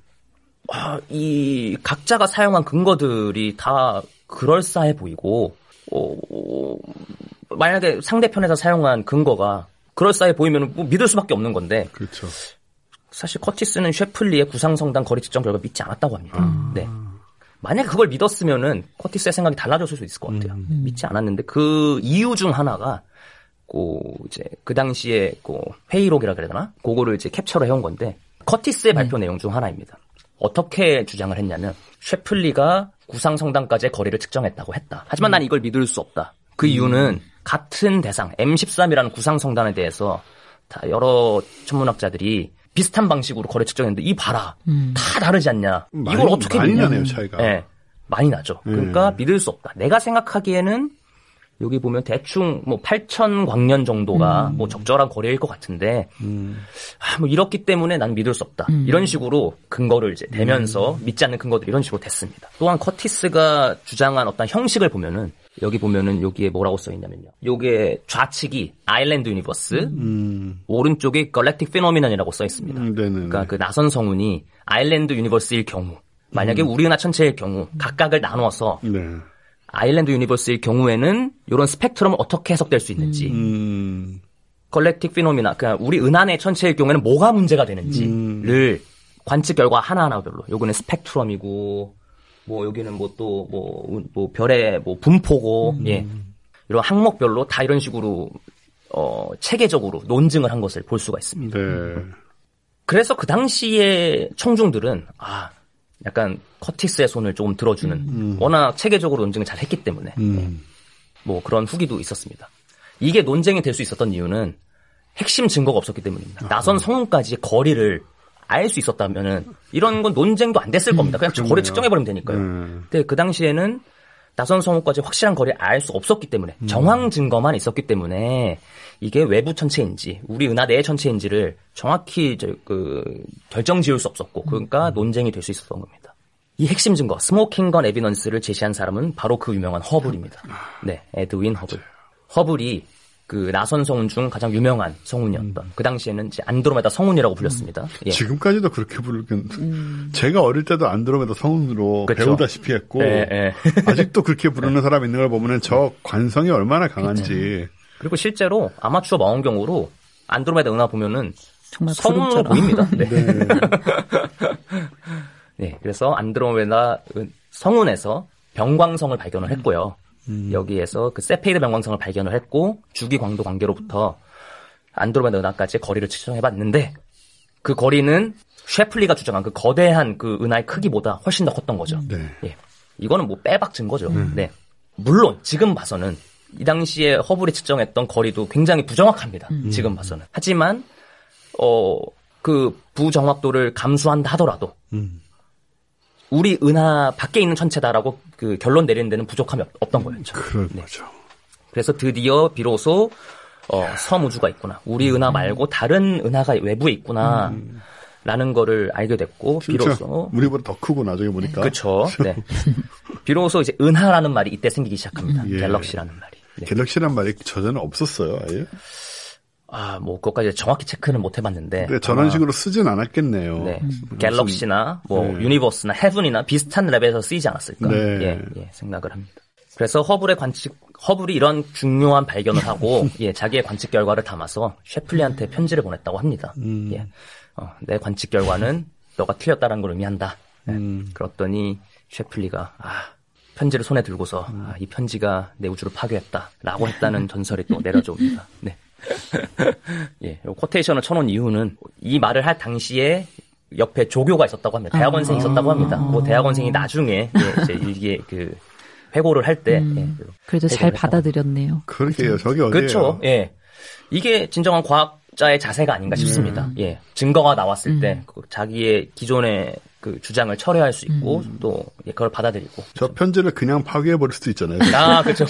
이 각자가 사용한 근거들이 다 그럴싸해 보이고, 만약에 상대편에서 사용한 근거가 그럴싸해 보이면 믿을 수밖에 없는 건데. 그렇죠. 사실 커티스는 셰플리의 구상성당 거리 측정 결과 믿지 않았다고 합니다. 네. 만약에 그걸 믿었으면은 커티스의 생각이 달라졌을 수 있을 것 같아요. 믿지 않았는데 그 이유 중 하나가 이제 그 당시에 회의록이라 그래야 되나? 그거를 이제 캡처를 해온 건데 커티스의 발표 내용 중 하나입니다. 어떻게 주장을 했냐면 셰플리가 구상성당까지의 거리를 측정했다고 했다. 하지만 난 이걸 믿을 수 없다. 그 이유는 같은 대상 M13이라는 구상성단에 대해서 다 여러 천문학자들이 비슷한 방식으로 거리 측정했는데 이 봐라 다 다르지 않냐. 이걸 어떻게 많이 믿냐. 나네요 차이가. 네, 많이 나죠. 그러니까 믿을 수 없다. 내가 생각하기에는 여기 보면 대충 8,000 광년 정도가 적절한 거리일 것 같은데 이렇기 때문에 난 믿을 수 없다. 이런 식으로 근거를 이제 대면서 믿지 않는 근거들 이런 식으로 됐습니다. 또한 커티스가 주장한 어떤 형식을 보면은 여기 보면은 여기에 뭐라고 써 있냐면요. 요게 좌측이 아일랜드 유니버스, 오른쪽이 galactic phenomenon이라고 써 있습니다. 그러니까 그 나선 성운이 아일랜드 유니버스일 경우, 만약에 우리 은하 천체일 경우 각각을 나눠서 아일랜드 유니버스일 경우에는 이런 스펙트럼을 어떻게 해석될 수 있는지, galactic phenomena, 그러니까 우리 은하 내 천체일 경우에는 뭐가 문제가 되는지를 관측 결과 하나하나별로, 요거는 스펙트럼이고. 여기는 별의 분포고, 예. 이런 항목별로 다 이런 식으로, 체계적으로 논증을 한 것을 볼 수가 있습니다. 네. 그래서 그 당시에 청중들은, 약간 커티스의 손을 조금 들어주는, 워낙 체계적으로 논증을 잘 했기 때문에, 그런 후기도 있었습니다. 이게 논쟁이 될 수 있었던 이유는 핵심 증거가 없었기 때문입니다. 나선 성운까지 거리를 알 수 있었다면은 이런 건 논쟁도 안 됐을 겁니다. 그냥 거리 측정해버리면 되니까요. 근데 그 당시에는 나선 성운까지 확실한 거리를 알 수 없었기 때문에 정황 증거만 있었기 때문에 이게 외부 천체인지 우리 은하 내 천체인지를 정확히 결정 지을 수 없었고 그러니까 논쟁이 될 수 있었던 겁니다. 이 핵심 증거 스모킹 건 에비던스를 제시한 사람은 바로 그 유명한 허블입니다. 네, 에드윈 허블. 허블이 그 나선 성운 중 가장 유명한 성운이었던 그 당시에는 이제 안드로메다 성운이라고 불렸습니다. 예. 지금까지도 그렇게 부르긴 제가 어릴 때도 안드로메다 성운으로 그렇죠. 배우다시피 했고 아직도 그렇게 부르는 사람이 있는 걸 보면은 저 관성이 얼마나 강한지. 그리고 실제로 아마추어 망원경으로 안드로메다 은하 보면은 정말 성운으로 보입니다. 네. 네, 그래서 안드로메다 성운에서 병광성을 발견을 했고요. 여기에서 그 세페이드 병광성을 발견을 했고 주기 광도 관계로부터 안드로메다 은하까지의 거리를 측정해봤는데 그 거리는 셰플리가 주장한 그 거대한 그 은하의 크기보다 훨씬 더 컸던 거죠. 네. 예. 이거는 뭐 빼박 증거죠. 네. 물론 지금 봐서는 이 당시에 허블이 측정했던 거리도 굉장히 부정확합니다. 지금 봐서는. 하지만 그 부정확도를 감수한다 하더라도 우리 은하 밖에 있는 천체다라고 그 결론 내리는 데는 부족함이 없던 거였죠. 그런 네. 거죠. 그래서 드디어 비로소 섬 우주가 있구나. 우리 은하 말고 다른 은하가 외부에 있구나. 라는 거를 알게 됐고 비로소 우리보다 더 크고 나중에 보니까 그렇죠. 네. 비로소 이제 은하라는 말이 이때 생기기 시작합니다. 예. 갤럭시라는 말이. 네. 갤럭시란 말이 저전에 없었어요. 아예. 뭐 그것까지 정확히 체크는 못 해봤는데. 네, 저런 식으로 쓰진 않았겠네요. 네. 갤럭시나 뭐 유니버스나 헤븐이나 비슷한 랩에서 쓰이지 않았을까. 네. 예, 생각을 합니다. 그래서 허블이 이런 중요한 발견을 하고 자기의 관측 결과를 담아서 셰플리한테 편지를 보냈다고 합니다. 예. 내 관측 결과는 너가 틀렸다는 걸 의미한다. 그랬더니 셰플리가 편지를 손에 들고서 이 편지가 내 우주를 파괴했다라고 했다는 전설이 또 내려져 옵니다. 네. 예, 코테이션을 쳐놓은 이유는 이 말을 할 당시에 옆에 조교가 있었다고 합니다. 대학원생이 있었다고 합니다. 그 대학원생이 나중에 이제 이게 그 회고를 할 때 그래도 잘 받아들였네요. 그러게요. 저기 어디예요? 그렇죠. 예, 이게 진정한 과학자의 자세가 아닌가 싶습니다. 예, 증거가 나왔을 때 자기의 기존의 그 주장을 철회할 수 있고 또 그걸 받아들이고. 저 편지를 그냥 파괴해버릴 수도 있잖아요. 그렇죠.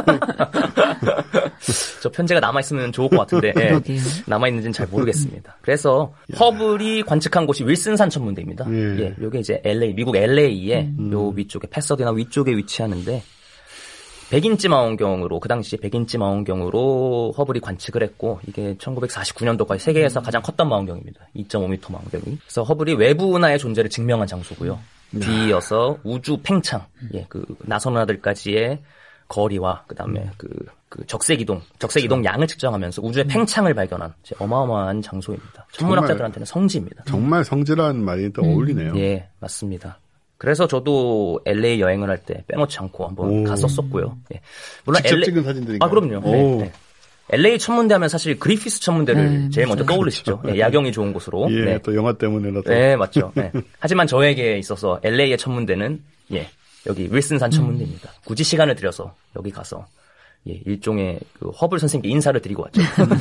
저 편지가 남아있으면 좋을 것 같은데 남아있는지는 잘 모르겠습니다. 그래서 허블이 관측한 곳이 윌슨산 천문대입니다. 예, 요게 이제 미국 LA에 요 위쪽에 패서디나 위쪽에 위치하는데 100인치 망원경으로 그 당시에 100인치 망원경으로 허블이 관측을 했고 이게 1949년도까지 세계에서 가장 컸던 망원경입니다. 2.5m 망원경이. 그래서 허블이 외부 은하의 존재를 증명한 장소고요. 뒤이어서 우주 팽창, 그 나선 은하들까지의 거리와 그다음에 그 적색 이동 양을 측정하면서 우주의 팽창을 발견한 어마어마한 장소입니다. 천문학자들한테는 성지입니다. 정말 성지라는 말이 또 어울리네요. 예, 맞습니다. 그래서 저도 LA 여행을 할 때 빼놓지 않고 한번 갔었었고요. 예. 물론 직접 찍은 사진들인가요? 그럼요. 네. LA 천문대 하면 사실 그리피스 천문대를 제일 먼저 떠올리시죠. 그렇죠. 야경이 좋은 곳으로. 예, 또 영화 때문에라도. 네, 맞죠. 네. 하지만 저에게 있어서 LA의 천문대는 여기 윌슨산 천문대입니다. 굳이 시간을 들여서 여기 가서 일종의 그 허블 선생님께 인사를 드리고 왔죠.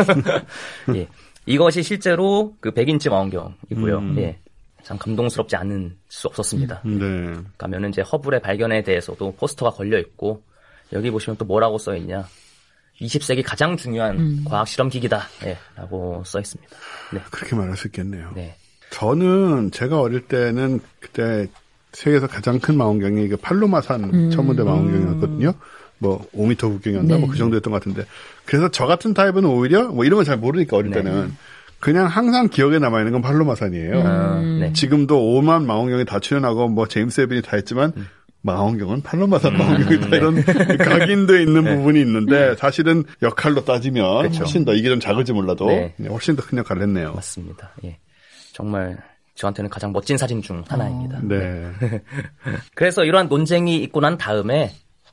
예. 이것이 실제로 그 100인치 망원경이고요. 예. 참 감동스럽지 않을 수 없었습니다. 네. 가면은 이제 허블의 발견에 대해서도 포스터가 걸려 있고 여기 보시면 또 뭐라고 써 있냐? 20세기 가장 중요한 과학 실험 기기다. 라고 써 있습니다. 네. 그렇게 말할 수 있겠네요. 네. 저는 제가 어릴 때는 그때 세계에서 가장 큰 망원경이 그 팔로마산 천문대 망원경이었거든요. 뭐 5m 국경이었나 뭐 그 정도였던 것 같은데. 그래서 저 같은 타입은 오히려 뭐 이런 걸 잘 모르니까 어릴 때는 그냥 항상 기억에 남아있는 건 팔로마산이에요. 지금도 5만 망원경이 다 출연하고 뭐 제임스 웨빈이 다 했지만 망원경은 팔로마산 망원경이다 이런 각인돼 있는 부분이 있는데 사실은 역할로 따지면 그렇죠. 훨씬 더 이게 좀 작을지 몰라도 훨씬 더 큰 역할을 했네요. 맞습니다. 예. 정말 저한테는 가장 멋진 사진 중 하나입니다. 네. 그래서 이러한 논쟁이 있고 난 다음에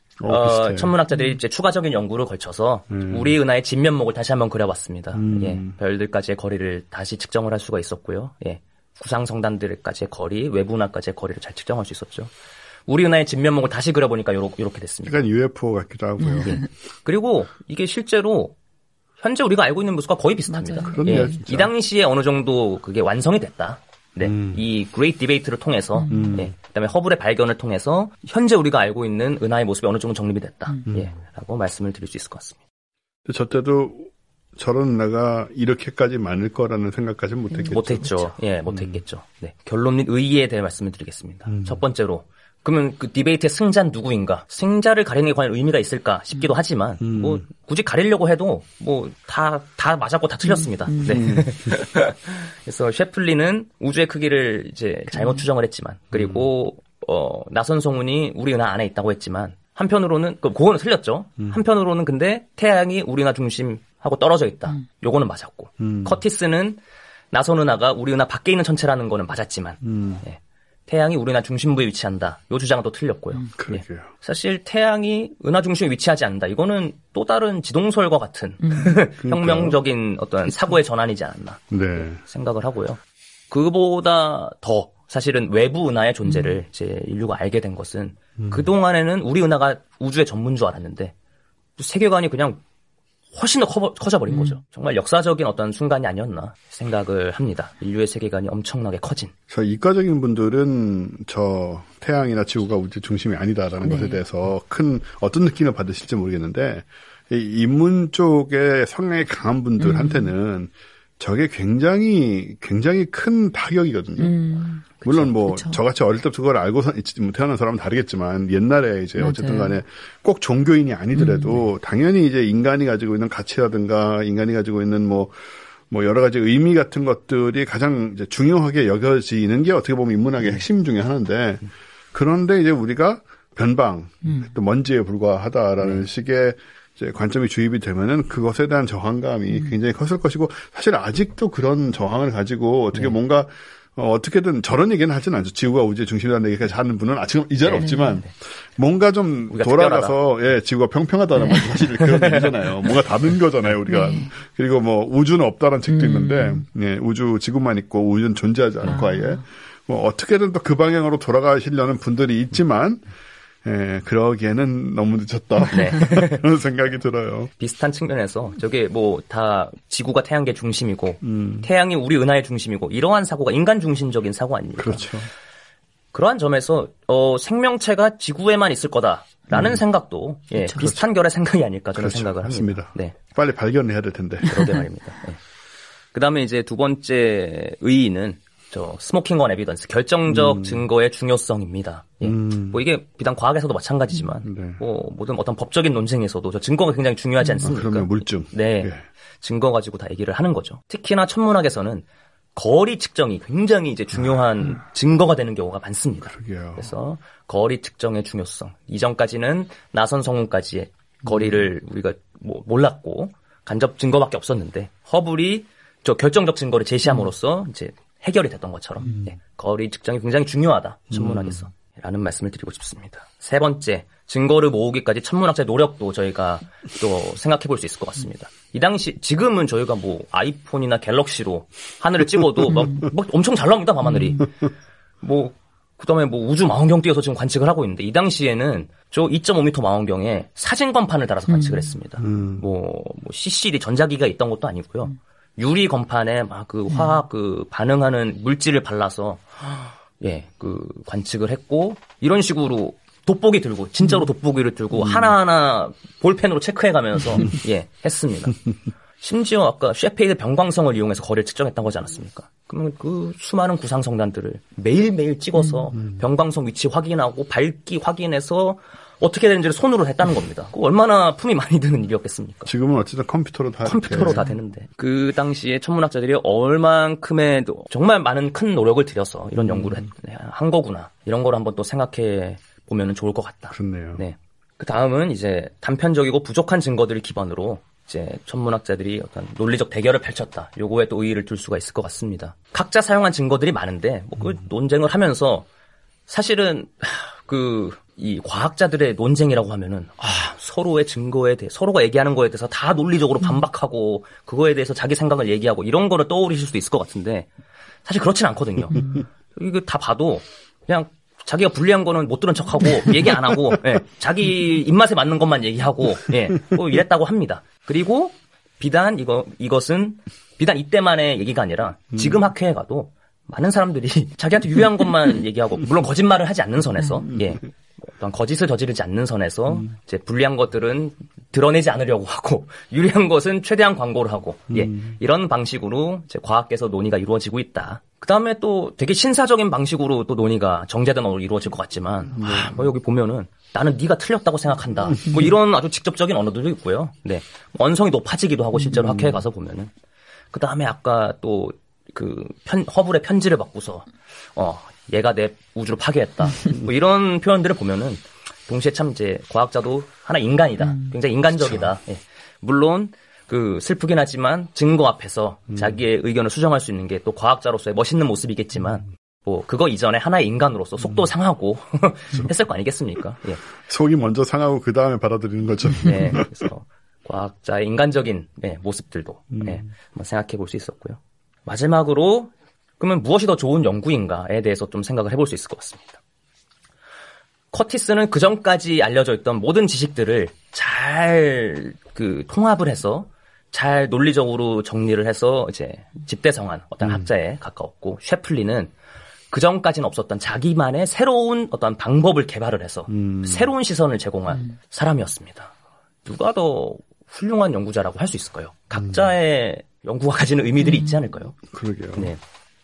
천문학자들이 이제 추가적인 연구를 걸쳐서 우리 은하의 진면목을 다시 한번 그려봤습니다. 별들까지의 거리를 다시 측정을 할 수가 있었고요. 구상성단들까지의 거리, 외부 은하까지의 거리를 잘 측정할 수 있었죠. 우리 은하의 진면목을 다시 그려보니까 이렇게 됐습니다. 약간 UFO 같기도 하고요. 그리고 이게 실제로 현재 우리가 알고 있는 모습과 거의 비슷합니다. 그런데요, 이 당시에 어느 정도 그게 완성이 됐다. 이 그레이트 디베이트를 통해서, 그다음에 허블의 발견을 통해서 현재 우리가 알고 있는 은하의 모습이 어느 정도 정립이 됐다. 라고 말씀을 드릴 수 있을 것 같습니다. 저 때도 저런 은하가 이렇게까지 많을 거라는 생각까지는 못했겠죠. 못했죠. 못했겠죠. 네. 결론 및 의의에 대해 말씀을 드리겠습니다. 첫 번째로. 그러면 그 디베이트의 승자는 누구인가? 승자를 가리는 게 과연 의미가 있을까 싶기도 하지만, 뭐, 굳이 가리려고 해도, 뭐, 다 맞았고 다 틀렸습니다. 네. 그래서 셰플리는 우주의 크기를 이제 잘못 추정을 했지만, 그리고, 나선 송운이 우리 은하 안에 있다고 했지만, 한편으로는, 그거는 틀렸죠. 한편으로는 근데 태양이 우리 은하 중심하고 떨어져 있다. 요거는 맞았고. 커티스는 나선 은하가 우리 은하 밖에 있는 천체라는 거는 맞았지만, 태양이 우리 은하 중심부에 위치한다. 이 주장도 틀렸고요. 그러게요. 예. 사실 태양이 은하 중심에 위치하지 않는다. 이거는 또 다른 지동설과 같은 혁명적인 어떤 사고의 전환이지 않았나 네. 생각을 하고요. 그보다 더 사실은 외부 은하의 존재를 이제 인류가 알게 된 것은 그동안에는 우리 은하가 우주의 전문인 줄 알았는데 세계관이 그냥 훨씬 더 커져버린 거죠. 정말 역사적인 어떤 순간이 아니었나 생각을 합니다. 인류의 세계관이 엄청나게 커진. 저 이과적인 분들은 저 태양이나 지구가 우주 중심이 아니다라는 것에 대해서 큰 어떤 느낌을 받으실지 모르겠는데 이 인문 쪽에 성향이 강한 분들한테는 저게 굉장히 큰 타격이거든요. 물론 뭐 그쵸. 저같이 어릴 때부터 그걸 알고 태어난 사람은 다르겠지만 옛날에 이제 어쨌든 간에 꼭 종교인이 아니더라도 당연히 이제 인간이 가지고 있는 가치라든가 인간이 가지고 있는 뭐 여러 가지 의미 같은 것들이 가장 이제 중요하게 여겨지는 게 어떻게 보면 인문학의 핵심 중에 하나인데 그런데 이제 우리가 변방 또 먼지에 불과하다라는 식의 이제 관점이 주입이 되면은 그것에 대한 저항감이 굉장히 컸을 것이고 사실 아직도 그런 저항을 가지고 어떻게 뭔가 어떻게든 저런 얘기는 하진 않죠. 지구가 우주의 중심이라는 얘기까지 하는 분은 아직 이 자리에 없지만 뭔가 좀 돌아가서 예, 지구가 평평하다는 말 사실 그런 얘기잖아요. 뭔가 다른 거잖아요, 우리가. 그리고 뭐 우주는 없다는 책도 있는데 예, 우주 지구만 있고 우주는 존재하지 않고 아예 뭐 어떻게든 또 그 방향으로 돌아가시려는 분들이 있지만 예, 그러기에는 너무 늦었다. 네. 그런 생각이 들어요. 비슷한 측면에서 저게 뭐 다 지구가 태양계 중심이고 태양이 우리 은하의 중심이고 이러한 사고가 인간 중심적인 사고 아닙니까? 그렇죠. 그러한 점에서 생명체가 지구에만 있을 거다라는 생각도 예, 그렇죠. 비슷한 결의 생각이 아닐까 저는 그렇죠. 생각을 합니다. 맞습니다. 네. 빨리 발견해야 될 텐데. 그러게 말입니다. 네. 그다음에 이제 두 번째 의의는 저 스모킹 건 에비던스 결정적 증거의 중요성입니다. 예. 뭐 이게 비단 과학에서도 마찬가지지만 네. 뭐 모든 어떤 법적인 논쟁에서도 저 증거가 굉장히 중요하지 않습니까? 그러면 물증. 네. 예. 증거 가지고 다 얘기를 하는 거죠. 특히나 천문학에서는 거리 측정이 굉장히 이제 중요한 증거가 되는 경우가 많습니다. 그러게요. 그래서 거리 측정의 중요성. 이전까지는 나선 성운까지의 거리를 우리가 뭐 몰랐고 간접 증거밖에 없었는데 허블이 저 결정적 증거를 제시함으로써 이제 해결이 됐던 것처럼 네, 거리 측정이 굉장히 중요하다. 천문학에서. 라는 말씀을 드리고 싶습니다. 세 번째, 증거를 모으기까지 천문학자의 노력도 저희가 또 생각해 볼 수 있을 것 같습니다. 이 당시, 지금은 저희가 뭐 아이폰이나 갤럭시로 하늘을 찍어도 막 엄청 잘 나옵니다, 밤하늘이. 그 다음에 우주 망원경 띄어서 지금 관측을 하고 있는데, 이 당시에는 저 2.5m 망원경에 사진건판을 달아서 관측을 했습니다. CCD 전자기가 있던 것도 아니고요. 유리 건판에 막 그 화학 반응하는 물질을 발라서 예, 관측을 했고 이런 식으로 돋보기 들고 진짜로 돋보기를 들고 하나하나 볼펜으로 체크해 가면서 예, 했습니다. 심지어 아까 셰페이드 변광성을 이용해서 거리를 측정했던 거지 않았습니까? 그러면 그 수많은 구상성단들을 매일매일 찍어서 변광성 위치 확인하고 밝기 확인해서 어떻게 되는지를 손으로 했다는 겁니다. 얼마나 품이 많이 드는 일이었겠습니까? 지금은 어쨌든 컴퓨터로 다 되는데. 그 당시에 천문학자들이 얼만큼의 정말 많은 큰 노력을 들여서 이런 연구를 한 거구나. 이런 걸 한번 또 생각해 보면 좋을 것 같다. 그렇네요. 네. 그 다음은 이제 단편적이고 부족한 증거들을 기반으로 이제 천문학자들이 어떤 논리적 대결을 펼쳤다. 요거에 또 의의를 둘 수가 있을 것 같습니다. 각자 사용한 증거들이 많은데 그 논쟁을 하면서 사실은 이 과학자들의 논쟁이라고 하면은 서로의 증거에 대해 서로가 얘기하는 거에 대해서 다 논리적으로 반박하고 그거에 대해서 자기 생각을 얘기하고 이런 거를 떠올리실 수도 있을 것 같은데 사실 그렇진 않거든요. 이거 다 봐도 그냥 자기가 불리한 거는 못 들은 척하고 얘기 안 하고 예, 자기 입맛에 맞는 것만 얘기하고 예, 뭐 이랬다고 합니다. 그리고 비단 이것은 비단 이때만의 얘기가 아니라 지금 학회에 가도 많은 사람들이 자기한테 유리한 것만 얘기하고 물론 거짓말을 하지 않는 선에서 예. 어떤 거짓을 저지르지 않는 선에서 이제 불리한 것들은 드러내지 않으려고 하고 유리한 것은 최대한 광고를 하고 예. 이런 방식으로 이제 과학계에서 논의가 이루어지고 있다. 그다음에 또 되게 신사적인 방식으로 또 논의가 정제된 언어로 이루어질 것 같지만 여기 보면은 나는 네가 틀렸다고 생각한다. 뭐 이런 아주 직접적인 언어들도 있고요. 네. 언성이 높아지기도 하고 실제로 학회에 가서 보면은 그다음에 아까 또 허블의 편지를 받고서 얘가 내 우주를 파괴했다. 뭐 이런 표현들을 보면은 동시에 참 이제 과학자도 하나 인간이다. 굉장히 인간적이다. 예. 물론 슬프긴 하지만 증거 앞에서 자기의 의견을 수정할 수 있는 게 또 과학자로서의 멋있는 모습이겠지만 뭐 그거 이전에 하나의 인간으로서 속도 상하고 했을 거 아니겠습니까? 예. 속이 먼저 상하고 그 다음에 받아들이는 거죠. 네, 그래서 과학자의 인간적인 모습들도 한번 생각해 볼 수 있었고요. 마지막으로 그러면 무엇이 더 좋은 연구인가에 대해서 좀 생각을 해볼 수 있을 것 같습니다. 커티스는 그 전까지 알려져 있던 모든 지식들을 잘 통합을 해서 잘 논리적으로 정리를 해서 이제 집대성한 어떤 학자에 가까웠고, 셰플리는 그 전까지는 없었던 자기만의 새로운 어떤 방법을 개발을 해서 새로운 시선을 제공한 사람이었습니다. 누가 더 훌륭한 연구자라고 할 수 있을까요? 각자의 연구가 가지는 의미들이 있지 않을까요? 그러게요. 네.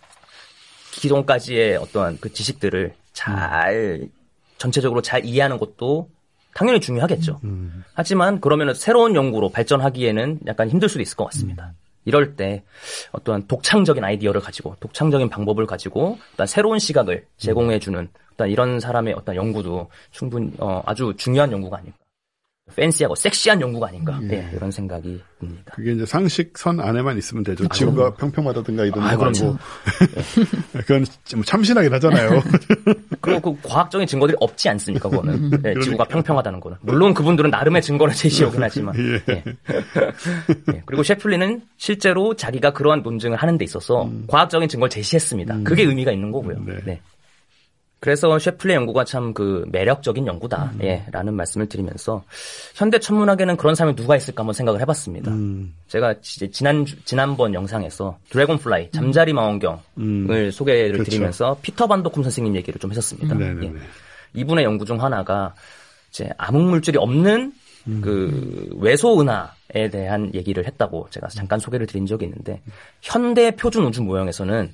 기존까지의 어떠한 그 지식들을 전체적으로 잘 이해하는 것도 당연히 중요하겠죠. 하지만 그러면 새로운 연구로 발전하기에는 약간 힘들 수도 있을 것 같습니다. 이럴 때 어떠한 독창적인 아이디어를 가지고, 독창적인 방법을 가지고 어떤 새로운 시각을 제공해주는 어떤 이런 사람의 어떤 연구도 충분히 아주 중요한 연구가 아닐까. 팬시하고 섹시한 연구가 아닌가. 네, 이런 생각이 듭니다. 그게 이제 상식선 안에만 있으면 되죠. 지구가 평평하다든가 이런 거 그렇죠. 그건 좀 참신하긴 하잖아요. 그리고 그 과학적인 증거들이 없지 않습니까, 그거는. 네, 지구가 평평하다는 거는. 물론 그분들은 나름의 증거를 제시하긴 하지만. 네. 그리고 셰플리는 실제로 자기가 그러한 논증을 하는 데 있어서 과학적인 증거를 제시했습니다. 그게 의미가 있는 거고요. 네. 그래서 셰플리 연구가 참 매력적인 연구다, 라는 말씀을 드리면서, 현대 천문학에는 그런 사람이 누가 있을까 한번 생각을 해봤습니다. 제가 지난번 영상에서 드래곤플라이, 잠자리 망원경을 소개를 드리면서 피터 반도쿰 선생님 얘기를 좀 했었습니다. 이분의 연구 중 하나가 이제 암흑물질이 없는 외소은하에 대한 얘기를 했다고 제가 잠깐 소개를 드린 적이 있는데, 현대 표준 우주 모형에서는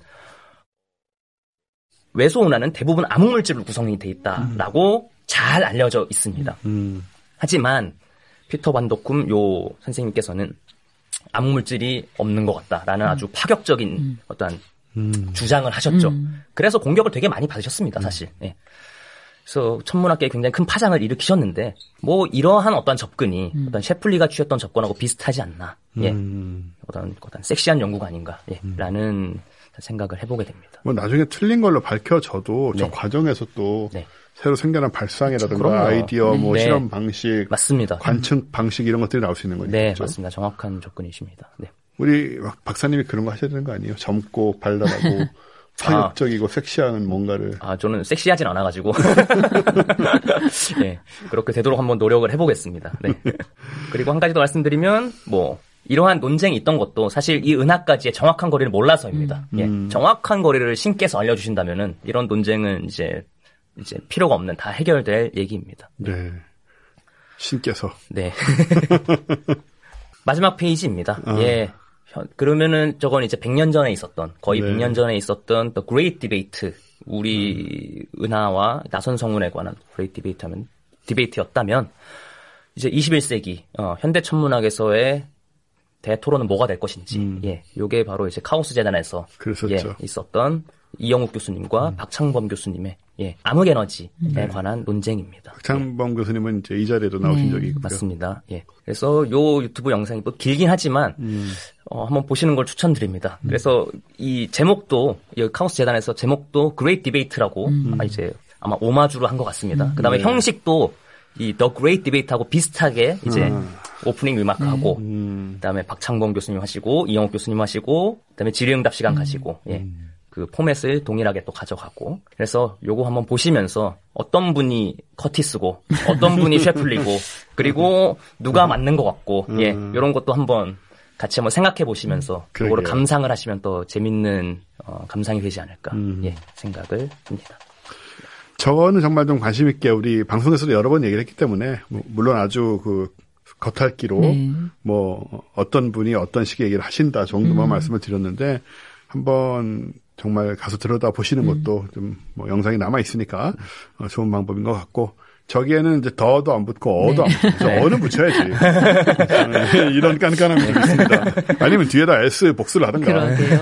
외소은하는 대부분 암흑물질로 구성이 돼 있다라고 잘 알려져 있습니다. 하지만 피터 반도쿰 요 선생님께서는 암흑물질이 없는 것 같다라는 아주 파격적인 어떠한 주장을 하셨죠. 그래서 공격을 되게 많이 받으셨습니다, 사실. 네. 그래서 천문학계에 굉장히 큰 파장을 일으키셨는데, 뭐 이러한 어떤 접근이 어떤 셰플리가 취했던 접근하고 비슷하지 않나. 어떤 섹시한 연구가 아닌가. 라는 생각을 해보게 됩니다. 뭐 나중에 틀린 걸로 밝혀져도 저 과정에서 또 새로 생겨난 발상이라든가 아이디어, 뭐 실험 방식, 맞습니다. 관측 방식 이런 것들이 나올 수 있는 거죠. 네, 그렇죠? 맞습니다. 정확한 접근이십니다. 네. 우리 박사님이 그런 거 하셔야 되는 거 아니에요? 젊고 발랄하고 파격적이고 섹시한 뭔가를. 저는 섹시하진 않아가지고. 네, 그렇게 되도록 한번 노력을 해보겠습니다. 네. 그리고 한 가지 더 말씀드리면, 이러한 논쟁이 있던 것도 사실 이 은하까지의 정확한 거리를 몰라서입니다. 정확한 거리를 신께서 알려주신다면은 이런 논쟁은 이제 필요가 없는, 다 해결될 얘기입니다. 네. 신께서. 네. 마지막 페이지입니다. 그러면은 저건 이제 100년 전에 있었던, 거의 100년 전에 있었던 The Great Debate, 우리 은하와 나선 성운에 관한 Great 디베이트였다면, 이제 21세기, 현대 천문학에서의 대토론은 뭐가 될 것인지, 요게 바로 이제 카오스 재단에서 있었던 이영욱 교수님과 박창범 교수님의 암흑에너지에 관한 논쟁입니다. 박창범 교수님은 이제 이 자리에도 나오신 적이 있고요. 맞습니다. 그래서 요 유튜브 영상이 뭐 길긴 하지만 한번 보시는 걸 추천드립니다. 그래서 이 제목도, 이 카오스 재단에서 제목도 Great Debate라고 이제 아마 오마주로 한 것 같습니다. 그다음에 형식도 이 The Great Debate하고 비슷하게 이제 오프닝 리마크하고, 그다음에 박창범 교수님 하시고, 이영욱 교수님 하시고, 그다음에 질의응답 시간 가시고, 그 포맷을 동일하게 또 가져가고, 그래서 요거 한번 보시면서 어떤 분이 커티스고, 어떤 분이 셰플리고, 그리고 누가 맞는 것 같고, 요런 것도 한번 같이 한번 생각해 보시면서 요거를 감상을 하시면 또 재밌는 감상이 되지 않을까, 생각을 합니다. 저거는 정말 좀 관심 있게 우리 방송에서도 여러 번 얘기를 했기 때문에, 물론 아주 겉핥기로 뭐 어떤 분이 어떤 식의 얘기를 하신다 정도만 말씀을 드렸는데, 한번 정말 가서 들여다 보시는 것도 좀 뭐 영상이 남아 있으니까 좋은 방법인 것 같고, 저기에는 이제 더도 안 붙고 어도 안 붙고 어는 붙여야지. 이런 깐깐함이 있습니다. 아니면 뒤에다 S 복수를 하든가. 그러게요.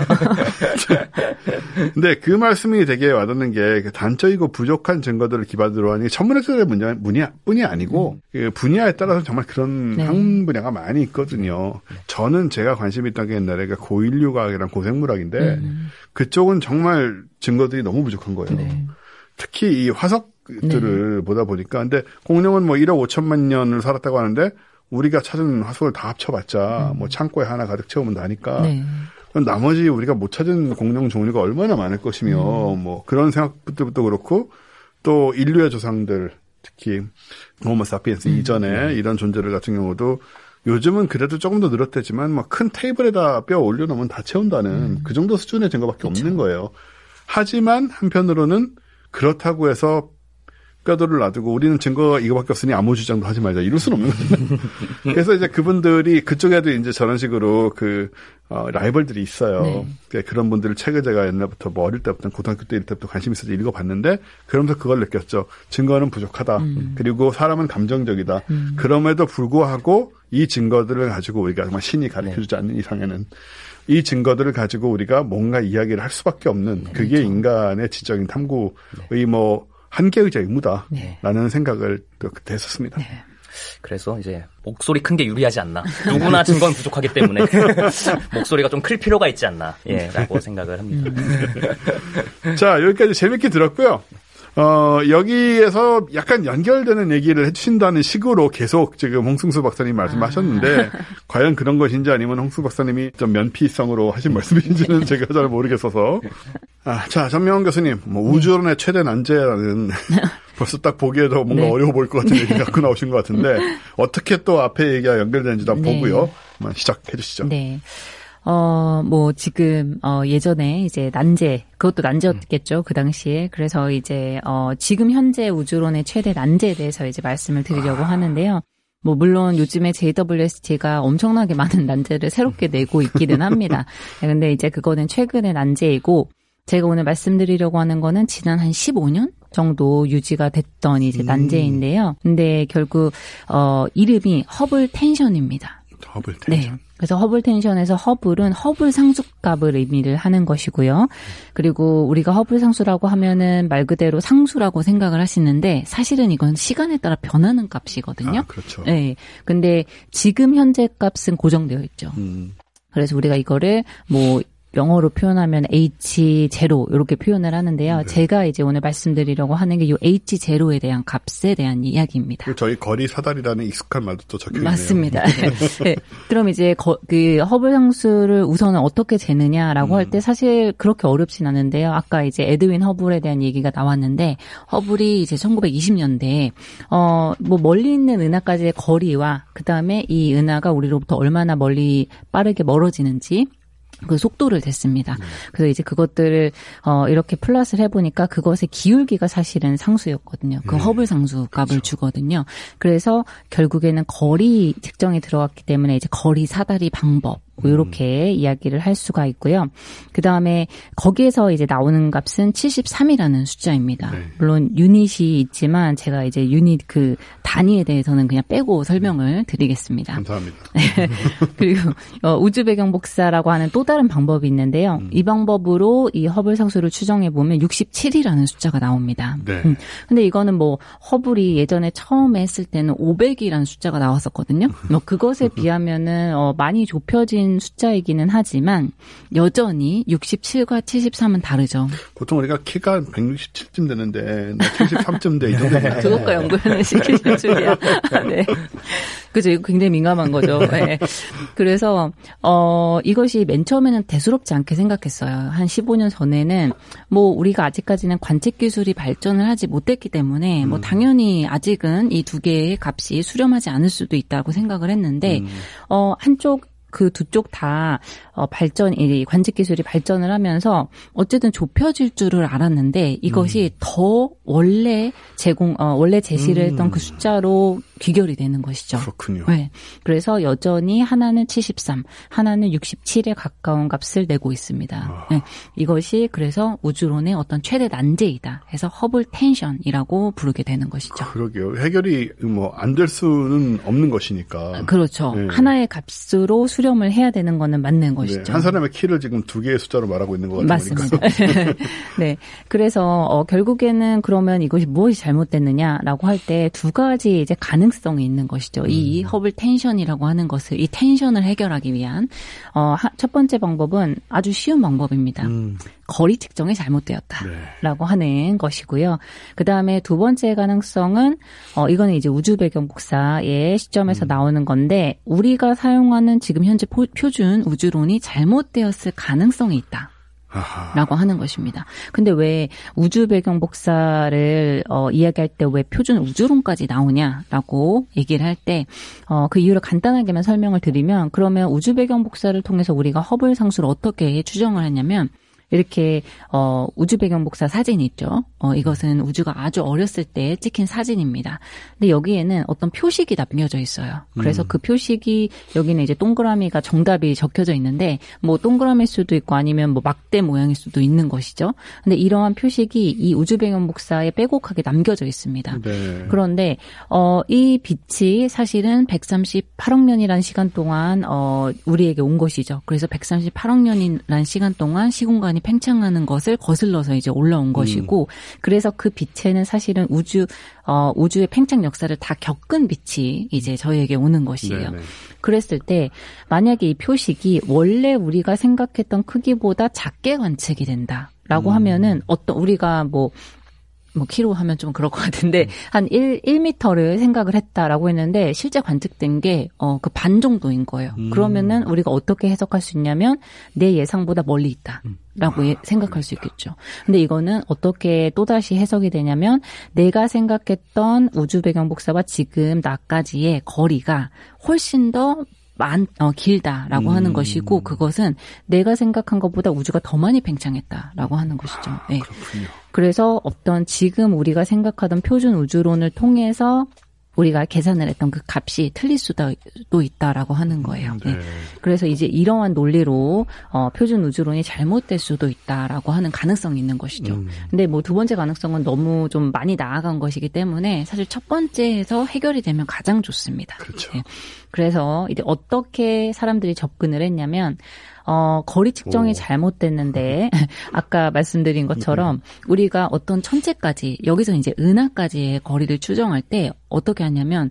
근데 그 말씀이 되게 와닿는 게 단적이고 부족한 증거들을 기반으로 하는 게 천문학적인 분야뿐이 아니고 그 분야에 따라서 정말 그런 학문 분야가 많이 있거든요. 저는 제가 관심 있던 게 옛날에 고인류과학이랑 고생물학인데 그쪽은 정말 증거들이 너무 부족한 거예요. 네. 특히 이 화석들을 보다 보니까. 근데 공룡은 뭐 1억 5천만 년을 살았다고 하는데 우리가 찾은 화석을 다 합쳐봤자 뭐 창고에 하나 가득 채우면 다니까. 그럼 나머지 우리가 못 찾은 공룡 종류가 얼마나 많을 것이며 뭐 그런 생각부터 그렇고 또 인류의 조상들 특히 호모 사피엔스 이전에 이런 존재들 같은 경우도 요즘은 그래도 조금 더 늘었대지만 막 큰 테이블에다 뼈 올려놓으면 다 채운다는 그 정도 수준의 증거밖에 없는 거예요. 하지만 한편으로는 그렇다고 해서 뼈들을 놔두고 우리는 증거가 이거밖에 없으니 아무 주장도 하지 말자 이럴 수는 없는 거죠. 그래서 이제 그분들이 그쪽에도 이제 저런 식으로 라이벌들이 있어요. 네. 그런 분들을 책을 제가 옛날부터 뭐 어릴 때부터 고등학교 때부터 관심 있어서 읽어봤는데 그러면서 그걸 느꼈죠. 증거는 부족하다. 그리고 사람은 감정적이다. 그럼에도 불구하고 이 증거들을 가지고 우리가 정말 신이 가르쳐주지 않는 이상에는 이 증거들을 가지고 우리가 뭔가 이야기를 할 수밖에 없는 그게 그렇죠. 인간의 지적인 탐구의 뭐 한계의자 의무다라는 생각을 또 그때 했었습니다. 네. 그래서 이제 목소리 큰 게 유리하지 않나. 누구나 증거는 부족하기 때문에 목소리가 좀 클 필요가 있지 않나. 예, 라고 생각을 합니다. 자, 여기까지 재밌게 들었고요. 여기에서 약간 연결되는 얘기를 해주신다는 식으로 계속 지금 홍승수 박사님 말씀하셨는데, 과연 그런 것인지 아니면 홍승수 박사님이 좀 면피성으로 하신 말씀인지는 제가 잘 모르겠어서. 자, 전명훈 교수님, 뭐 우주론의 최대 난제라는 벌써 딱 보기에도 뭔가 어려워 보일 것 같은 얘기 갖고 나오신 것 같은데, 어떻게 또 앞에 얘기가 연결되는지도 한번 보고요. 한번 시작해 주시죠. 네. 뭐, 지금, 예전에 이제 난제, 그것도 난제였겠죠, 그 당시에. 그래서 이제, 지금 현재 우주론의 최대 난제에 대해서 이제 말씀을 드리려고 하는데요. 뭐, 물론 요즘에 JWST가 엄청나게 많은 난제를 새롭게 내고 있기는 합니다. 근데 이제 그거는 최근의 난제이고, 제가 오늘 말씀드리려고 하는 거는 지난 한 15년? 정도 유지가 됐던 이제 난제인데요. 근데 결국, 이름이 허블 텐션입니다. 허블 텐션. 네. 그래서 허블 텐션에서 허블은 허블 상수값을 의미를 하는 것이고요. 그리고 우리가 허블 상수라고 하면은 말 그대로 상수라고 생각을 하시는데 사실은 이건 시간에 따라 변하는 값이거든요. 그렇죠. 네. 근데 지금 현재 값은 고정되어 있죠. 그래서 우리가 이거를 뭐 영어로 표현하면 H0 이렇게 표현을 하는데요. 네. 제가 이제 오늘 말씀드리려고 하는 게 이 H0에 대한 값에 대한 이야기입니다. 저희 거리 사다리라는 익숙한 말도 또 적혀 있네요. 맞습니다. 네. 그럼 이제 그 허블 상수를 우선은 어떻게 재느냐라고 할 때 사실 그렇게 어렵진 않은데요. 아까 이제 에드윈 허블에 대한 얘기가 나왔는데 허블이 이제 1920년대에 뭐 멀리 있는 은하까지의 거리와 그다음에 이 은하가 우리로부터 얼마나 멀리 빠르게 멀어지는지 그 속도를 쟀습니다. 그래서 이제 그것들을 이렇게 플러스를 해보니까 그것의 기울기가 사실은 상수였거든요. 그 허블 상수 값을 그렇죠. 주거든요. 그래서 결국에는 거리 측정이 들어갔기 때문에 이제 거리 사다리 방법 이렇게 이야기를 할 수가 있고요. 그 다음에 거기에서 이제 나오는 값은 73이라는 숫자입니다. 네. 물론 유닛이 있지만 제가 이제 유닛 그 단위에 대해서는 그냥 빼고 설명을 드리겠습니다. 감사합니다. 그리고 우주 배경 복사라고 하는 또 다른 방법이 있는데요. 이 방법으로 이 허블 상수를 추정해 보면 67이라는 숫자가 나옵니다. 네. 근데 이거는 뭐 허블이 예전에 처음에 했을 때는 500이라는 숫자가 나왔었거든요. 뭐 그것에 비하면은 많이 좁혀진 숫자이기는 하지만 여전히 67과 73은 다르죠. 보통 우리가 키가 167쯤 되는데 73쯤 돼 이 정도면 그것과 연구를 시키실 줄이야. 네. 그죠. 이거 굉장히 민감한 거죠. 네. 그래서 이것이 맨 처음에는 대수롭지 않게 생각했어요. 한 15년 전에는 뭐 우리가 아직까지는 관측 기술이 발전을 하지 못했기 때문에 뭐 당연히 아직은 이 두 개의 값이 수렴하지 않을 수도 있다고 생각을 했는데 한쪽 그 두 쪽 다 이 관측 기술이 발전을 하면서 어쨌든 좁혀질 줄을 알았는데 이것이 더 원래 제시를 했던 그 숫자로 귀결이 되는 것이죠. 그렇군요. 네. 그래서 여전히 하나는 73, 하나는 67에 가까운 값을 내고 있습니다. 네. 이것이 그래서 우주론의 어떤 최대 난제이다 해서 허블 텐션이라고 부르게 되는 것이죠. 그러게요. 해결이 안 될 수는 없는 것이니까. 그렇죠. 네. 하나의 값으로 수렴을 해야 되는 거는 맞는 것이죠. 네. 한 사람의 키를 지금 두 개의 숫자로 말하고 있는 것 같은 맞습니다. 네. 그래서 결국에는 그러면 이것이 무엇이 잘못됐느냐라고 할 때 두 가지 이제 가능성이 있는 것이죠. 이 허블 텐션이라고 하는 것을 이 텐션을 해결하기 위한 첫 번째 방법은 아주 쉬운 방법입니다. 거리 측정이 잘못되었다라고 하는 것이고요. 그 다음에 두 번째 가능성은 이거는 이제 우주 배경 복사의 시점에서 나오는 건데 우리가 사용하는 지금 현재 표준 우주론이 잘못되었을 가능성이 있다. 라고 하는 것입니다. 근데 왜 우주 배경 복사를 이야기할 때 왜 표준 우주론까지 나오냐라고 얘기를 할 때 그 이유를 간단하게만 설명을 드리면 그러면 우주 배경 복사를 통해서 우리가 허블 상수를 어떻게 추정을 했냐면 이렇게 우주 배경 복사 사진이 있죠. 이것은 우주가 아주 어렸을 때 찍힌 사진입니다. 근데 여기에는 어떤 표식이 남겨져 있어요. 그래서 그 표식이 여기는 이제 동그라미가 정답이 적혀져 있는데 뭐 동그라미일 수도 있고 아니면 뭐 막대 모양일 수도 있는 것이죠. 근데 이러한 표식이 이 우주 배경 복사에 빼곡하게 남겨져 있습니다. 네. 그런데 이 빛이 사실은 138억 년이라는 시간 동안 우리에게 온 것이죠. 그래서 138억 년이라는 시간 동안 시공간이 팽창하는 것을 거슬러서 이제 올라온 것이고 그래서 그 빛에는 사실은 우주의 팽창 역사를 다 겪은 빛이 이제 저희에게 오는 것이에요. 네네. 그랬을 때 만약에 이 표식이 원래 우리가 생각했던 크기보다 작게 관측이 된다라고 하면은 우리가 뭐 키로 하면 좀 그럴 것 같은데, 한 1m를 생각을 했다라고 했는데, 실제 관측된 게, 그 반 정도인 거예요. 그러면은 우리가 어떻게 해석할 수 있냐면, 내 예상보다 멀리 있다. 라고 생각할 수 있겠죠. 근데 이거는 어떻게 또다시 해석이 되냐면, 내가 생각했던 우주 배경 복사와 지금 나까지의 거리가 훨씬 더 길다라고 하는 것이고 그것은 내가 생각한 것보다 우주가 더 많이 팽창했다라고 하는 것이죠. 네. 그렇군요. 그래서 어떤 지금 우리가 생각하던 표준 우주론을 통해서 우리가 계산을 했던 그 값이 틀릴 수도 있다라고 하는 거예요. 네. 그래서 이제 이러한 논리로 표준 우주론이 잘못될 수도 있다라고 하는 가능성이 있는 것이죠. 근데 뭐 두 번째 가능성은 너무 좀 많이 나아간 것이기 때문에 사실 첫 번째에서 해결이 되면 가장 좋습니다. 그렇죠. 네. 그래서 이제 어떻게 사람들이 접근을 했냐면 거리 측정이 잘못됐는데 아까 말씀드린 것처럼 우리가 어떤 천체까지 여기서 이제 은하까지의 거리를 추정할 때 어떻게 하냐면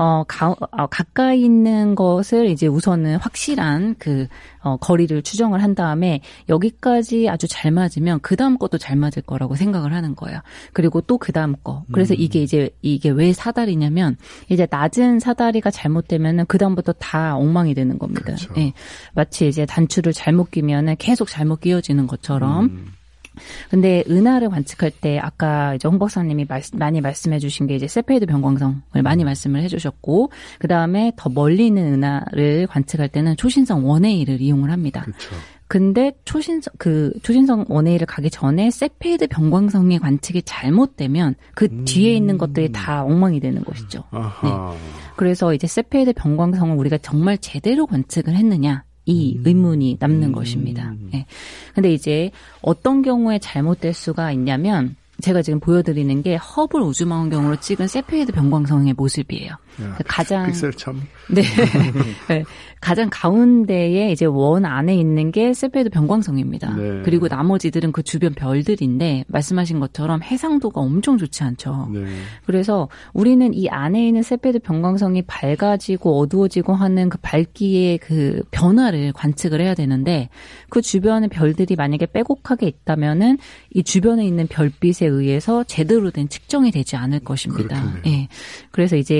가까이 있는 것을 이제 우선은 확실한 그 거리를 추정을 한 다음에 여기까지 아주 잘 맞으면 그 다음 것도 잘 맞을 거라고 생각을 하는 거예요. 그리고 또 그 다음 거. 그래서 이게 왜 사다리냐면 이제 낮은 사다리가 잘못되면은 그 다음부터 다 엉망이 되는 겁니다. 그렇죠. 네. 마치 이제 단추를 잘못 끼면은 계속 잘못 끼워지는 것처럼. 근데 은하를 관측할 때 아까 이제 홍 박사님이 많이 말씀해 주신 게 이제 세페이드 변광성을 많이 말씀을 해 주셨고 그다음에 더 멀리 있는 은하를 관측할 때는 초신성 1A를 이용을 합니다. 그렇죠. 근데 초신성 1A를 가기 전에 세페이드 변광성의 관측이 잘못되면 그 뒤에 있는 것들이 다 엉망이 되는 것이죠. 네. 그래서 이제 세페이드 변광성을 우리가 정말 제대로 관측을 했느냐? 이 의문이 남는 것입니다. 네. 근데 이제 어떤 경우에 잘못될 수가 있냐면 제가 지금 보여드리는 게 허블 우주망원경으로 찍은 세페이드 변광성의 모습이에요. 야, 가장 픽셀 참. 네. 네. 가장 가운데에 이제 원 안에 있는 게 세페이드 변광성입니다. 네. 그리고 나머지들은 그 주변 별들인데 말씀하신 것처럼 해상도가 엄청 좋지 않죠. 네. 그래서 우리는 이 안에 있는 세페이드 변광성이 밝아지고 어두워지고 하는 그 밝기의 그 변화를 관측을 해야 되는데 그 주변의 별들이 만약에 빼곡하게 있다면은 이 주변에 있는 별빛에 의해서 제대로 된 측정이 되지 않을 것입니다. 예. 그래서 이제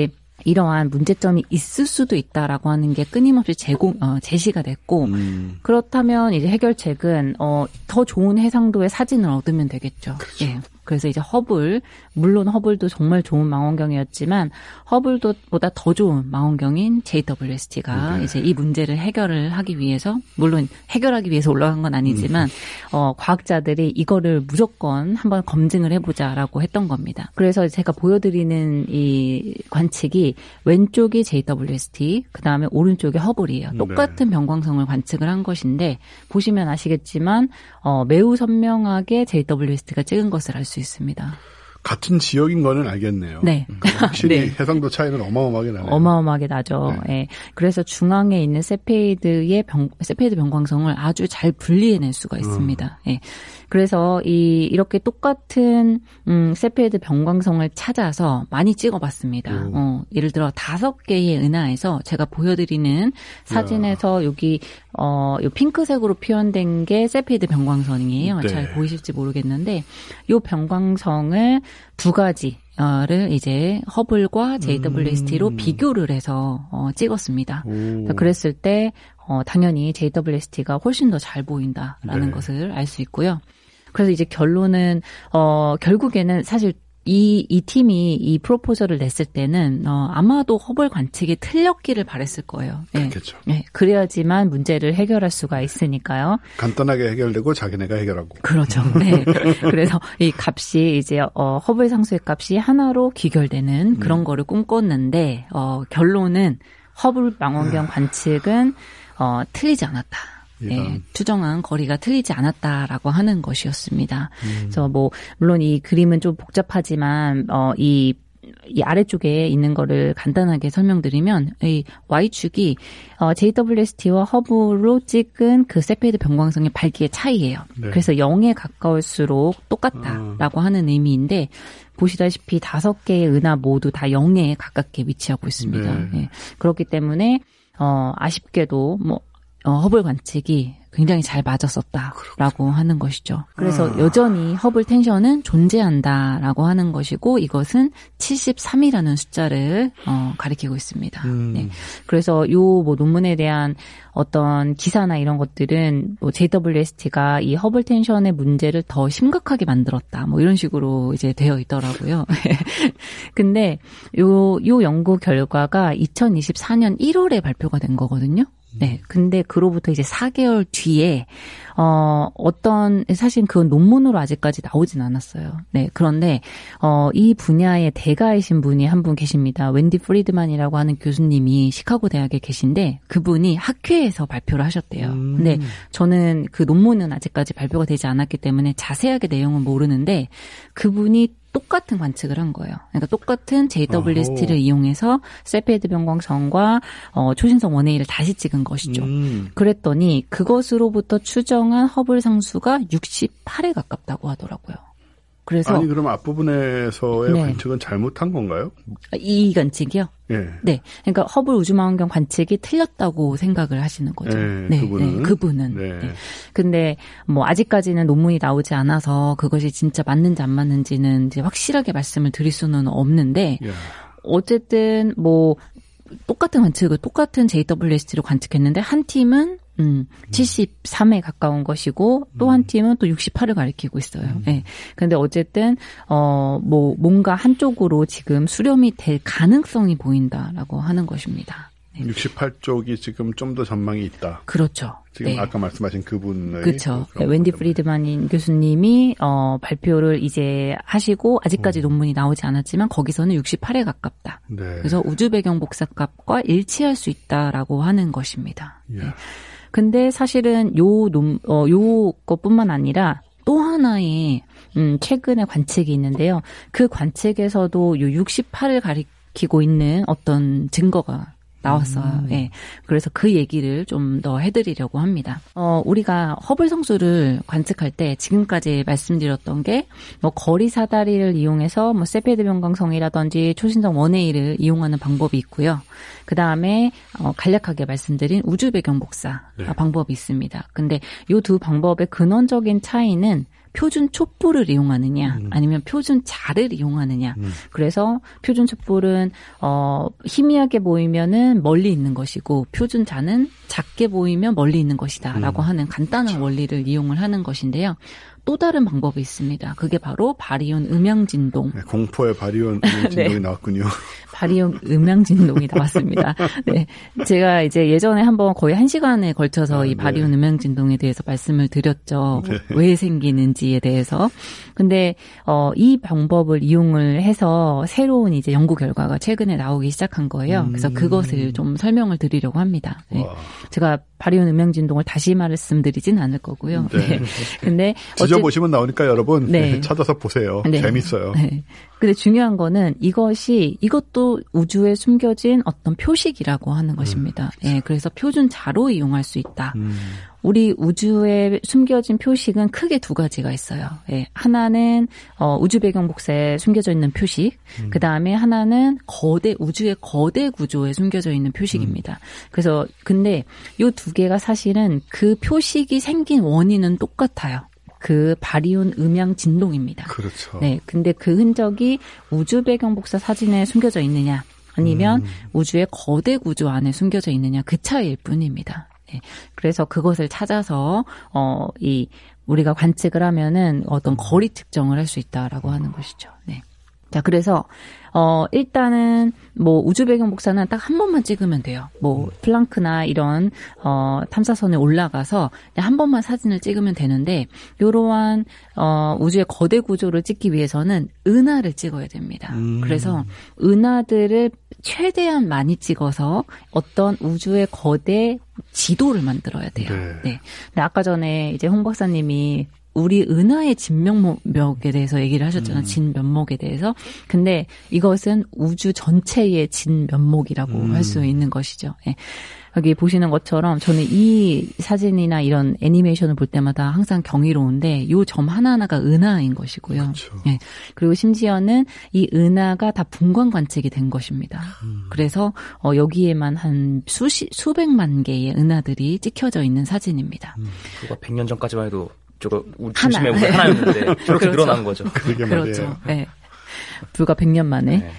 이러한 문제점이 있을 수도 있다라고 하는 게 끊임없이 제시가 됐고 그렇다면 이제 해결책은 더 좋은 해상도의 사진을 얻으면 되겠죠. 그렇죠. 예. 그래서 이제 물론 허블도 정말 좋은 망원경이었지만 허블보다 더 좋은 망원경인 JWST가 이제 이 문제를 해결을 하기 위해서, 물론 해결하기 위해서 올라간 건 아니지만 과학자들이 이거를 무조건 한번 검증을 해보자라고 했던 겁니다. 그래서 제가 보여드리는 이 관측이 왼쪽이 JWST, 그 다음에 오른쪽이 허블이에요. 똑같은 변광성을 관측을 한 것인데 보시면 아시겠지만 매우 선명하게 JWST가 찍은 것을 알 수 있습니다. 같은 지역인 거는 알겠네요. 네. 확실히 네. 해상도 차이는 어마어마하게 나네요. 어마어마하게 나죠. 네. 예. 그래서 중앙에 있는 세페이드 변광성을 아주 잘 분리해낼 수가 있습니다. 예. 그래서 이렇게 똑같은 세페이드 변광성을 찾아서 많이 찍어봤습니다. 예를 들어 5개의 은하에서 제가 보여드리는 사진에서 여기 요 핑크색으로 표현된 게 세페이드 변광선이에요. 네. 잘 보이실지 모르겠는데 요 변광성을 2가지를 이제 허블과 JWST로 비교를 해서 찍었습니다. 그랬을 때 당연히 JWST가 훨씬 더 잘 보인다라는 것을 알 수 있고요. 그래서 이제 결론은 결국에는 사실 이 팀이 이 프로포저를 냈을 때는 아마도 허블 관측이 틀렸기를 바랬을 거예요. 그렇겠죠. 네, 그래야지만 문제를 해결할 수가 있으니까요. 간단하게 해결되고 자기네가 해결하고. 그렇죠. 네. 그래서 이 값이 이제 허블 상수의 값이 하나로 귀결되는 그런 거를 꿈꿨는데 결론은 허블 망원경 관측은 틀리지 않았다. 네, 추정한 거리가 틀리지 않았다라고 하는 것이었습니다. 그래서 물론 이 그림은 좀 복잡하지만 이 아래쪽에 있는 거를 간단하게 설명드리면 이 Y축이 JWST와 허블로 찍은 그 세페이드 변광성의 밝기의 차이예요. 네. 그래서 0에 가까울수록 똑같다라고 하는 의미인데 보시다시피 5개의 은하 모두 다 0에 가깝게 위치하고 있습니다. 네. 네. 그렇기 때문에 아쉽게도 허블 관측이 굉장히 잘 맞았었다라고 하는 것이죠. 그래서 여전히 허블 텐션은 존재한다라고 하는 것이고 이것은 73이라는 숫자를 가리키고 있습니다. 네. 그래서 요 논문에 대한 어떤 기사나 이런 것들은 JWST가 이 허블 텐션의 문제를 더 심각하게 만들었다. 이런 식으로 이제 되어 있더라고요. 근데 요 연구 결과가 2024년 1월에 발표가 된 거거든요. 네. 근데 그로부터 이제 4개월 뒤에, 사실 그건 논문으로 아직까지 나오진 않았어요. 네. 그런데, 이 분야의 대가이신 분이 한 분 계십니다. 웬디 프리드만이라고 하는 교수님이 시카고 대학에 계신데, 그분이 학회에서 발표를 하셨대요. 근데 저는 그 논문은 아직까지 발표가 되지 않았기 때문에 자세하게 내용은 모르는데, 그분이 똑같은 관측을 한 거예요. 그러니까 똑같은 JWST를 이용해서 세페이드 변광성과 초신성 1A를 다시 찍은 것이죠. 그랬더니 그것으로부터 추정한 허블 상수가 68에 가깝다고 하더라고요. 그래서 아니 그럼 앞부분에서의 관측은 잘못한 건가요? 이 관측이요? 예. 네. 그러니까 허블 우주망원경 관측이 틀렸다고 생각을 하시는 거죠. 네. 그분은. 네. 네. 근데 아직까지는 논문이 나오지 않아서 그것이 진짜 맞는지 안 맞는지는 이제 확실하게 말씀을 드릴 수는 없는데 어쨌든 똑같은 관측을 똑같은 JWST로 관측했는데 한 팀은 73에 가까운 것이고 또 한 팀은 또 68을 가리키고 있어요. 네. 근데 어쨌든 뭔가 한쪽으로 지금 수렴이 될 가능성이 보인다라고 하는 것입니다. 네. 68쪽이 지금 좀 더 전망이 있다. 그렇죠. 지금 네. 아까 말씀하신 그분의 그렇죠. 웬디 프리드만 교수님이 발표를 이제 하시고 아직까지 논문이 나오지 않았지만 거기서는 68에 가깝다. 네. 그래서 우주 배경 복사값과 일치할 수 있다라고 하는 것입니다. 네. 근데 사실은 요것뿐만 아니라 또 하나의 최근의 관측이 있는데요. 그 관측에서도 요 68을 가리키고 있는 어떤 증거가 나왔어요. 예. 그래서 그 얘기를 좀 더 해드리려고 합니다. 우리가 허블 성수를 관측할 때 지금까지 말씀드렸던 게 거리 사다리를 이용해서 세페이드 변광성이라든지 초신성 1A를 이용하는 방법이 있고요. 그 다음에 간략하게 말씀드린 우주 배경 복사 방법이 있습니다. 근데 이 두 방법의 근원적인 차이는 표준 촛불을 이용하느냐 아니면 표준 자를 이용하느냐. 그래서 표준 촛불은 희미하게 보이면은 멀리 있는 것이고 표준 자는 작게 보이면 멀리 있는 것이다라고 하는 간단한 원리를 이용을 하는 것인데요. 또 다른 방법이 있습니다. 그게 바로 바리온 음향진동. 네, 공포의 바리온 음향진동이 네. 나왔군요. 바리온 음향진동이 나왔습니다. 네. 제가 이제 예전에 한번 거의 1시간에 걸쳐서 이 바리온 네. 음향진동에 대해서 말씀을 드렸죠. 네. 왜 생기는지에 대해서. 근데, 이 방법을 이용을 해서 새로운 이제 연구 결과가 최근에 나오기 시작한 거예요. 그래서 그것을 좀 설명을 드리려고 합니다. 네. 제가 바리온 음향진동을 다시 말씀드리진 않을 거고요. 네. 네. 근데 보시면 나오니까 여러분 네. 찾아서 보세요. 네. 재밌어요. 네. 근데 중요한 거는 이것도 우주에 숨겨진 어떤 표식이라고 하는 것입니다. 예, 그래서 표준 자로 이용할 수 있다. 우리 우주에 숨겨진 표식은 크게 두 가지가 있어요. 예, 하나는 우주 배경 복사에 숨겨져 있는 표식, 그 다음에 하나는 우주의 거대 구조에 숨겨져 있는 표식입니다. 그래서 근데 이 두 개가 사실은 그 표식이 생긴 원인은 똑같아요. 그 바리온 음향 진동입니다. 그렇죠. 네, 근데 그 흔적이 우주 배경 복사 사진에 숨겨져 있느냐, 아니면 우주의 거대 구조 안에 숨겨져 있느냐 그 차이일 뿐입니다. 네, 그래서 그것을 찾아서 우리가 관측을 하면은 어떤 거리 측정을 할 수 있다라고 하는 것이죠. 네. 자, 그래서 일단은 뭐 우주 배경 복사는 딱 한 번만 찍으면 돼요. 뭐 플랑크나 이런 탐사선에 올라가서 그냥 한 번만 사진을 찍으면 되는데 이러한 우주의 거대 구조를 찍기 위해서는 은하를 찍어야 됩니다. 그래서 은하들을 최대한 많이 찍어서 어떤 우주의 거대 지도를 만들어야 돼요. 네. 근데 아까 전에 이제 홍 박사님이 우리 은하의 진면목에 대해서 얘기를 하셨잖아요. 진면목에 대해서. 근데 이것은 우주 전체의 진면목이라고 할 수 있는 것이죠. 예. 여기 보시는 것처럼 저는 이 사진이나 이런 애니메이션을 볼 때마다 항상 경이로운데 요 점 하나하나가 은하인 것이고요. 그렇죠. 예. 그리고 심지어는 이 은하가 다 분광 관측이 된 것입니다. 그래서 여기에만 한 수백만 개의 은하들이 찍혀져 있는 사진입니다. 그거 100년 전까지만 해도 저거 중심의 우주 하나였는데 저렇게 그렇죠. 늘어난 거죠. 그렇죠. 네. 불과 100년 만에. 네.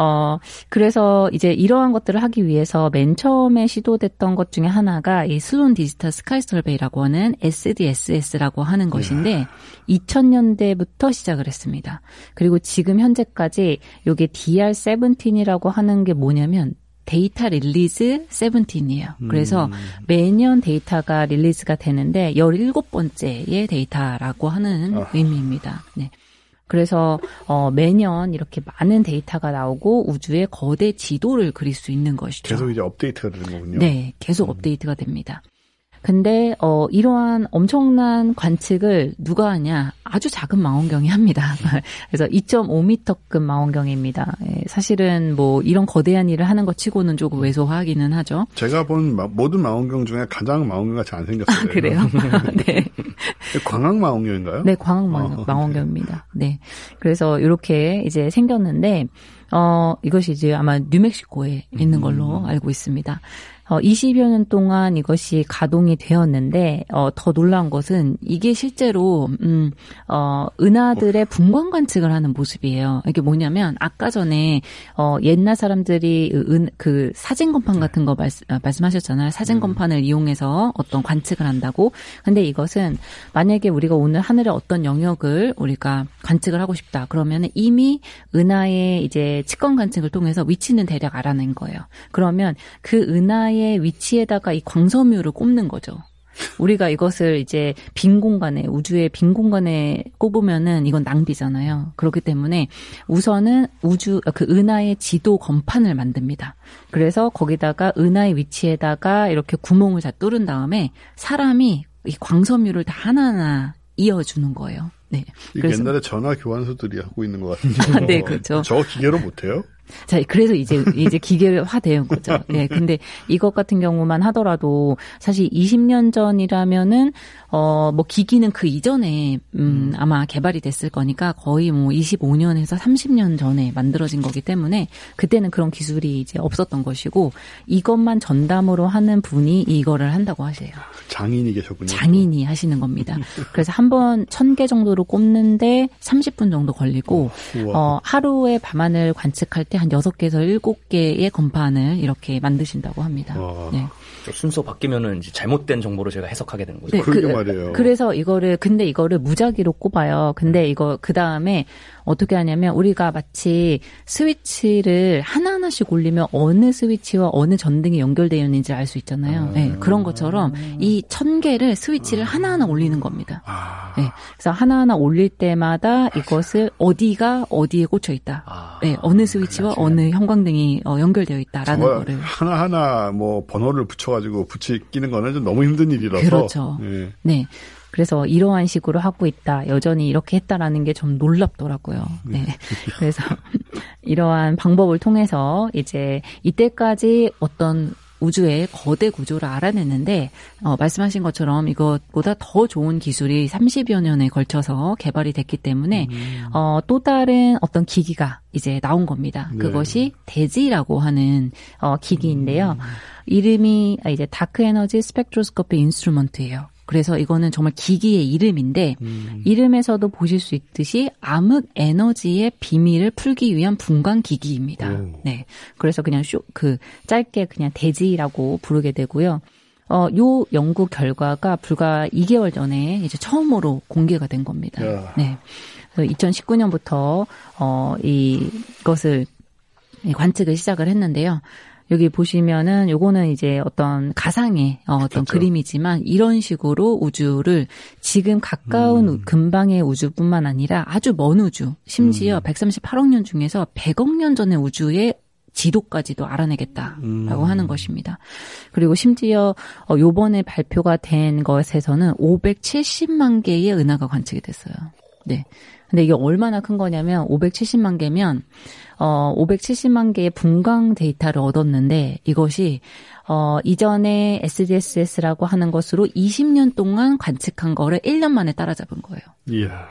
그래서 이제 이러한 것들을 하기 위해서 맨 처음에 시도됐던 것 중에 하나가 이 슬론 디지털 스카이 서베이라고 하는 SDSS라고 하는 것인데 2000년대부터 시작을 했습니다. 그리고 지금 현재까지 이게 DR17이라고 하는 게 뭐냐면 데이터 릴리즈 17이에요. 그래서 매년 데이터가 릴리즈가 되는데 17번째의 데이터라고 하는 의미입니다. 네. 그래서 매년 이렇게 많은 데이터가 나오고 우주의 거대 지도를 그릴 수 있는 것이죠. 계속 이제 업데이트가 되는 거군요. 네, 계속 업데이트가 됩니다. 근데 이러한 엄청난 관측을 누가 하냐? 아주 작은 망원경이 합니다. 그래서 2.5m급 망원경입니다. 사실은 뭐 이런 거대한 일을 하는 것 치고는 조금 왜소하기는 하죠. 제가 본 모든 망원경 중에 가장 망원경같이 안 생겼어요. 아, 그래요? 네. 광학 망원경인가요? 네, 광학 망원경입니다. 네. 그래서 이렇게 이제 생겼는데 이것이 이제 아마 뉴멕시코에 있는 걸로 알고 있습니다. 20여 년 동안 이것이 가동이 되었는데, 더 놀라운 것은 이게 실제로, 은하들의 분광 관측을 하는 모습이에요. 이게 뭐냐면, 아까 전에, 옛날 사람들이 그 사진건판 같은 거 말씀하셨잖아요. 사진건판을 이용해서 어떤 관측을 한다고. 근데 이것은 만약에 우리가 오늘 하늘의 어떤 영역을 우리가 관측을 하고 싶다. 그러면 이미 은하의 이제 측권 관측을 통해서 위치는 대략 알아낸 거예요. 그러면 그 은하의 위치에다가 이 광섬유를 꼽는 거죠. 우리가 이것을 이제 우주의 빈 공간에 꼽으면은 이건 낭비잖아요. 그렇기 때문에 우선은 그 은하의 지도 건판을 만듭니다. 그래서 거기다가 은하의 위치에다가 이렇게 구멍을 다 뚫은 다음에 사람이 이 광섬유를 다 하나하나 이어주는 거예요. 네. 그래서 옛날에 전화 교환소들이 하고 있는 것 같은데. 네, 그렇죠. 저 기계로 못해요? 자, 그래서 이제 기계화된 거죠. 네, 근데 이것 같은 경우만 하더라도 사실 20년 전이라면은 뭐 기기는 그 이전에 아마 개발이 됐을 거니까 거의 뭐 25년에서 30년 전에 만들어진 거기 때문에 그때는 그런 기술이 이제 없었던 것이고 이것만 전담으로 하는 분이 이거를 한다고 하세요. 장인이 계셨군요. 장인이 하시는 겁니다. 그래서 한 번 1000개 정도로 꼽는데 30분 정도 걸리고 하루에 밤하늘 관측할 때 한 6개에서 7개의 건판을 이렇게 만드신다고 합니다. 네. 순서 바뀌면은 이제 잘못된 정보를 제가 해석하게 되는 거죠. 네, 그러게 말이에요. 그래서 이거를 무작위로 꼽아요. 근데 이거 그 다음에 어떻게 하냐면 우리가 마치 스위치를 하나하나씩 올리면 어느 스위치와 어느 전등이 연결되어 있는지 알 수 있잖아요. 네, 그런 것처럼 이 1000개를 스위치를 하나하나 올리는 겁니다. 네, 그래서 하나하나 올릴 때마다 이것을 어디가 어디에 꽂혀 있다. 네, 어느 스위치와 어느 형광등이 연결되어 있다라는 거를 하나하나 뭐 번호를 붙여가지고 붙이기는 거는 좀 너무 힘든 일이라서. 그렇죠. 네. 네. 그래서 이러한 식으로 하고 있다. 여전히 이렇게 했다라는 게 좀 놀랍더라고요. 네. 그래서 이러한 방법을 통해서 이제 이때까지 어떤 우주의 거대 구조를 알아냈는데 말씀하신 것처럼 이것보다 더 좋은 기술이 30여 년에 걸쳐서 개발이 됐기 때문에 또 다른 어떤 기기가 이제 나온 겁니다. 네. 그것이 대지라고 하는 기기인데요. 이름이 이제 다크 에너지 스펙트로스코피 인스트루먼트예요. 그래서 이거는 정말 기기의 이름인데 이름에서도 보실 수 있듯이 암흑 에너지의 비밀을 풀기 위한 분광 기기입니다. 네. 그래서 그냥 짧게 그냥 대지라고 부르게 되고요. 요 연구 결과가 불과 2개월 전에 이제 처음으로 공개가 된 겁니다. 네. 그래서 2019년부터 이것을 관측을 시작을 했는데요. 여기 보시면은 요거는 이제 어떤 가상의 어떤 그렇죠. 그림이지만 이런 식으로 우주를 지금 가까운 근방의 우주뿐만 아니라 아주 먼 우주, 심지어 138억 년 중에서 100억 년 전의 우주의 지도까지도 알아내겠다라고 하는 것입니다. 그리고 심지어 요번에 발표가 된 것에서는 570만 개의 은하가 관측이 됐어요. 네. 근데 이게 얼마나 큰 거냐면 570만 개면 570만 개의 분광 데이터를 얻었는데 이것이 이전에 SDSS라고 하는 것으로 20년 동안 관측한 거를 1년 만에 따라잡은 거예요. 이야.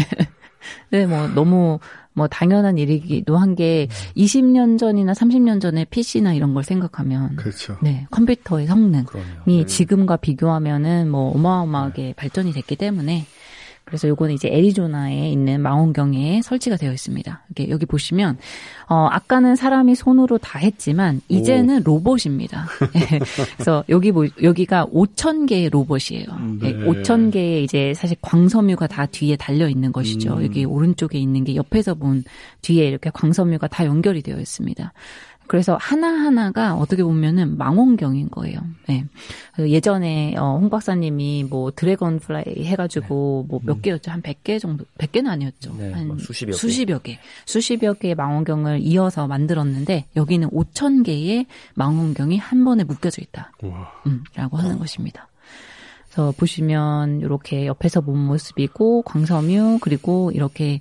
네, 뭐 너무 당연한 일이기도 한 게 20년 전이나 30년 전에 PC나 이런 걸 생각하면 그렇죠. 네, 컴퓨터의 성능이 네. 지금과 비교하면은 뭐 어마어마하게 발전이 됐기 때문에 그래서 요거는 이제 애리조나에 있는 망원경에 설치가 되어 있습니다. 이렇게 여기 보시면 아까는 사람이 손으로 다 했지만 이제는 로봇입니다. 그래서 여기가 5,000개의 로봇이에요. 네. 5,000개의 이제 사실 광섬유가 다 뒤에 달려 있는 것이죠. 여기 오른쪽에 있는 게 옆에서 본 뒤에 이렇게 광섬유가 다 연결이 되어 있습니다. 그래서 하나하나가 어떻게 보면은 망원경인 거예요. 네. 예전에, 홍 박사님이 뭐 드래곤 플라이 해가지고 뭐 몇 개였죠? 한 100개 정도? 100개는 아니었죠. 네, 한 수십여 개. 수십여 개의 망원경을 이어서 만들었는데 여기는 5,000개의 망원경이 한 번에 묶여져 있다. 라고 하는 것입니다. 그래서 보시면 이렇게 옆에서 본 모습이고 광섬유 그리고 이렇게,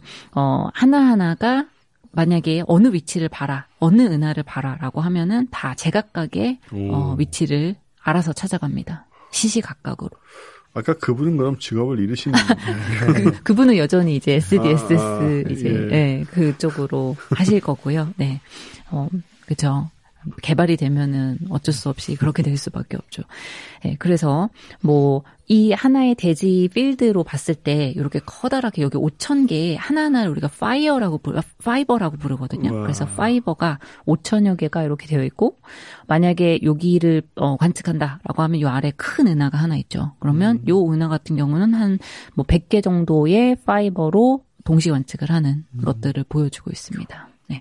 하나하나가 만약에 어느 위치를 봐라, 어느 은하를 봐라라고 하면은 다 제각각의 위치를 알아서 찾아갑니다. 시시각각으로. 아까 그분은 그럼 직업을 잃으시는 그분은 여전히 이제 SDSS 이제 예. 네, 그쪽으로 하실 거고요. 네, 그렇죠. 개발이 되면은 어쩔 수 없이 그렇게 될 수밖에 없죠. 네, 그래서 뭐 이 하나의 대지 필드로 봤을 때 이렇게 커다랗게 여기 5,000개 하나하나를 우리가 파이버라고 부르거든요. 그래서 파이버가 5,000여 개가 이렇게 되어 있고 만약에 여기를 관측한다라고 하면 이 아래 큰 은하가 하나 있죠. 그러면 이 은하 같은 경우는 한 뭐 100개 정도의 파이버로 동시 관측을 하는 것들을 보여주고 있습니다. 네.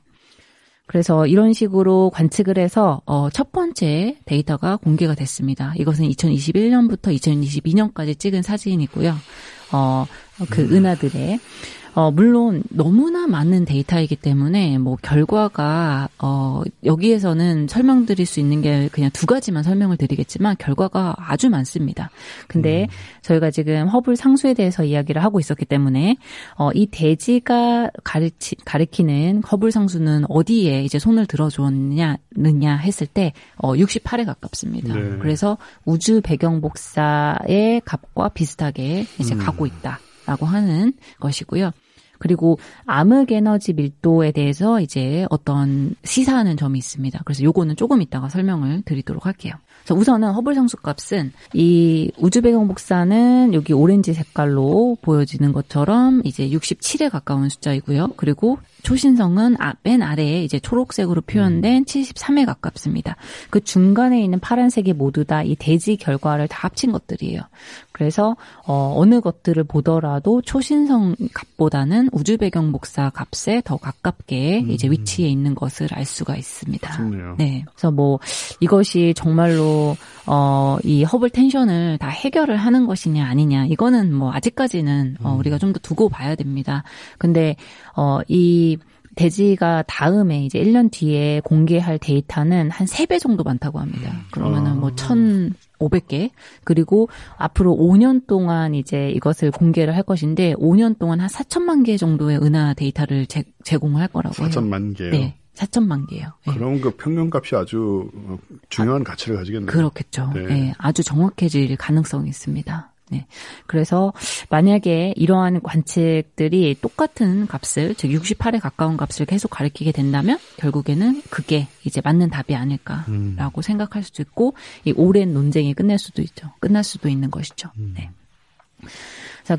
그래서 이런 식으로 관측을 해서 첫 번째 데이터가 공개가 됐습니다. 이것은 2021년부터 2022년까지 찍은 사진이고요. 그 은하들의 물론 너무나 많은 데이터이기 때문에 뭐 결과가 여기에서는 설명드릴 수 있는 게 그냥 두 가지만 설명을 드리겠지만 결과가 아주 많습니다. 근데 저희가 지금 허블 상수에 대해서 이야기를 하고 있었기 때문에 이 대지가 가리키는 허블 상수는 어디에 이제 손을 들어줬느냐 했을 때 68에 가깝습니다. 네. 그래서 우주 배경 복사의 값과 비슷하게 이제 가고 있다라고 하는 것이고요. 그리고 암흑 에너지 밀도에 대해서 이제 어떤 시사하는 점이 있습니다. 그래서 요거는 조금 이따가 설명을 드리도록 할게요. 그래서 우선은 허블 상수 값은 이 우주 배경 복사는 여기 오렌지 색깔로 보여지는 것처럼 이제 67에 가까운 숫자이고요. 그리고 초신성은 맨 아래에 이제 초록색으로 표현된 73에 가깝습니다. 그 중간에 있는 파란색이 모두 다 이 대지 결과를 다 합친 것들이에요. 그래서 어느 것들을 보더라도 초신성 값보다는 우주 배경 복사 값에 더 가깝게 이제 위치해 있는 것을 알 수가 있습니다. 좋네요. 네. 그래서 뭐 이것이 정말로 이 허블 텐션을 다 해결을 하는 것이냐 아니냐 이거는 뭐 아직까지는 우리가 좀 더 두고 봐야 됩니다. 근데 이 대지가 다음에 이제 1년 뒤에 공개할 데이터는 한 3배 정도 많다고 합니다. 그러면은 뭐 1,500개. 그리고 앞으로 5년 동안 이제 이것을 공개를 할 것인데 5년 동안 한 4천만 개 정도의 은하 데이터를 제공을 할 거라고 해요. 4천만 개요? 네. 4천만 개요. 네. 그럼 그 평균값이 아주 중요한 가치를 가지겠네요. 그렇겠죠. 네. 네. 아주 정확해질 가능성이 있습니다. 네. 그래서 만약에 이러한 관측들이 똑같은 값을, 즉 68에 가까운 값을 계속 가리키게 된다면 결국에는 그게 이제 맞는 답이 아닐까라고 생각할 수도 있고 이 오랜 논쟁이 끝날 수도 있는 것이죠. 네. 자,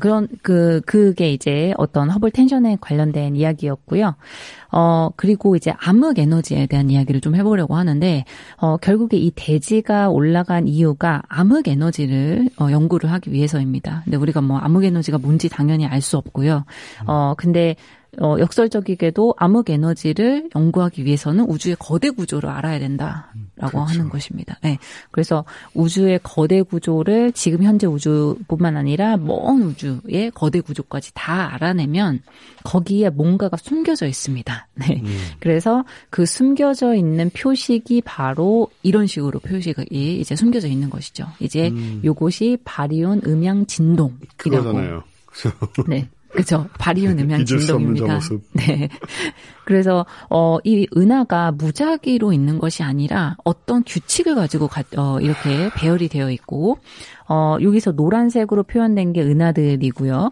그게 이제 어떤 허블 텐션에 관련된 이야기였고요. 그리고 이제 암흑 에너지에 대한 이야기를 좀 해보려고 하는데, 결국에 이 대지가 올라간 이유가 암흑 에너지를 연구를 하기 위해서입니다. 근데 우리가 뭐 암흑 에너지가 뭔지 당연히 알 수 없고요. 근데 역설적이게도 암흑 에너지를 연구하기 위해서는 우주의 거대 구조를 알아야 된다라고 그렇죠. 하는 것입니다. 네. 그래서 우주의 거대 구조를 지금 현재 우주뿐만 아니라 먼 우주의 거대 구조까지 다 알아내면 거기에 뭔가가 숨겨져 있습니다. 네. 그래서 그 숨겨져 있는 표식이 바로 이런 식으로 표식이 이제 숨겨져 있는 것이죠. 이제 요것이 바리온 음양 진동이라고. 그거잖아요. 네. 그렇죠. 바리온 음양 진동입니다. 네. 그래서 이 은하가 무작위로 있는 것이 아니라 어떤 규칙을 가지고 이렇게 배열이 되어 있고 여기서 노란색으로 표현된 게 은하들이고요.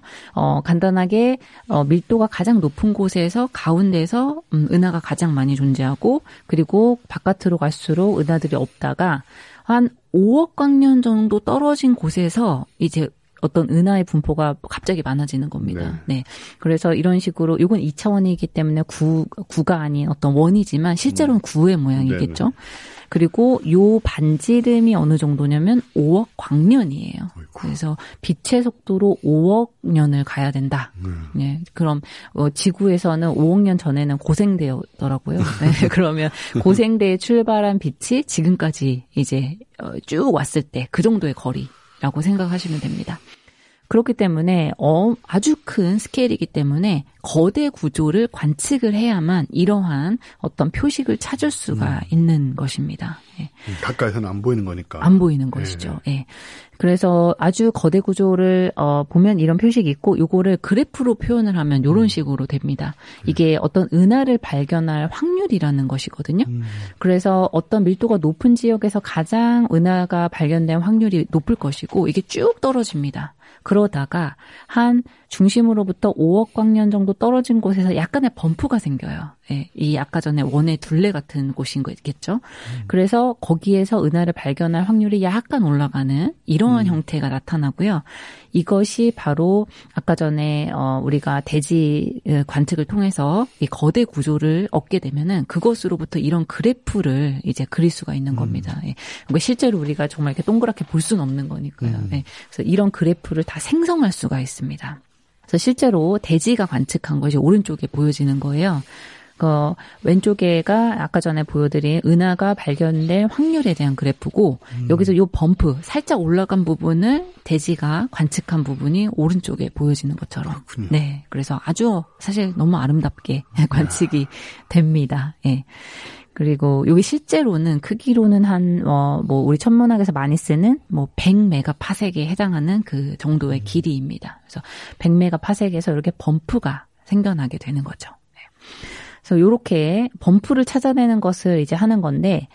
간단하게 밀도가 가장 높은 곳에서 가운데서 은하가 가장 많이 존재하고 그리고 바깥으로 갈수록 은하들이 없다가 한 5억 광년 정도 떨어진 곳에서 이제 어떤 은하의 분포가 갑자기 많아지는 겁니다. 네. 네. 그래서 이런 식으로 이건 2차원이기 때문에 9가 아닌 어떤 원이지만 실제로는 9의 모양이겠죠. 네네. 그리고 요 반지름이 어느 정도냐면 5억 광년이에요. 그래서 빛의 속도로 5억 년을 가야 된다. 네. 그럼 지구에서는 5억 년 전에는 고생대였더라고요. 네. 그러면 고생대에 출발한 빛이 지금까지 이제 쭉 왔을 때 그 정도의 거리라고 생각하시면 됩니다. 그렇기 때문에 아주 큰 스케일이기 때문에 거대 구조를 관측을 해야만 이러한 어떤 표식을 찾을 수가 있는 것입니다. 예. 가까이서는 안 보이는 거니까. 안 보이는 것이죠. 예. 그래서 아주 거대 구조를 보면 이런 표식이 있고 요거를 그래프로 표현을 하면 이런 식으로 됩니다. 이게 어떤 은하를 발견할 확률이라는 것이거든요. 그래서 어떤 밀도가 높은 지역에서 가장 은하가 발견된 확률이 높을 것이고 이게 쭉 떨어집니다. 그러다가 한 중심으로부터 5억 광년 정도 떨어진 곳에서 약간의 범프가 생겨요. 예, 이 아까 전에 원의 둘레 같은 곳인 거겠죠. 그래서 거기에서 은하를 발견할 확률이 약간 올라가는 이러한 형태가 나타나고요. 이것이 바로 아까 전에 우리가 대지 관측을 통해서 이 거대 구조를 얻게 되면은 그것으로부터 이런 그래프를 이제 그릴 수가 있는 겁니다. 예. 실제로 우리가 정말 이렇게 동그랗게 볼 수는 없는 거니까요. 예. 그래서 이런 그래프를 다 생성할 수가 있습니다. 그래서 실제로 대지가 관측한 것이 오른쪽에 보여지는 거예요. 왼쪽에가 아까 전에 보여드린 은하가 발견될 확률에 대한 그래프고 여기서 요 범프 살짝 올라간 부분을 대지가 관측한 부분이 오른쪽에 보여지는 것처럼. 그렇군요. 네, 그래서 아주 사실 너무 아름답게 관측이 됩니다. 예. 그리고 여기 실제로는 크기로는 우리 천문학에서 많이 쓰는 100메가파섹에 해당하는 그 정도의 길이입니다. 그래서 100메가파섹에서 이렇게 범프가 생겨나게 되는 거죠. 네. 그래서 요렇게 범프를 찾아내는 것을 이제 하는 건데,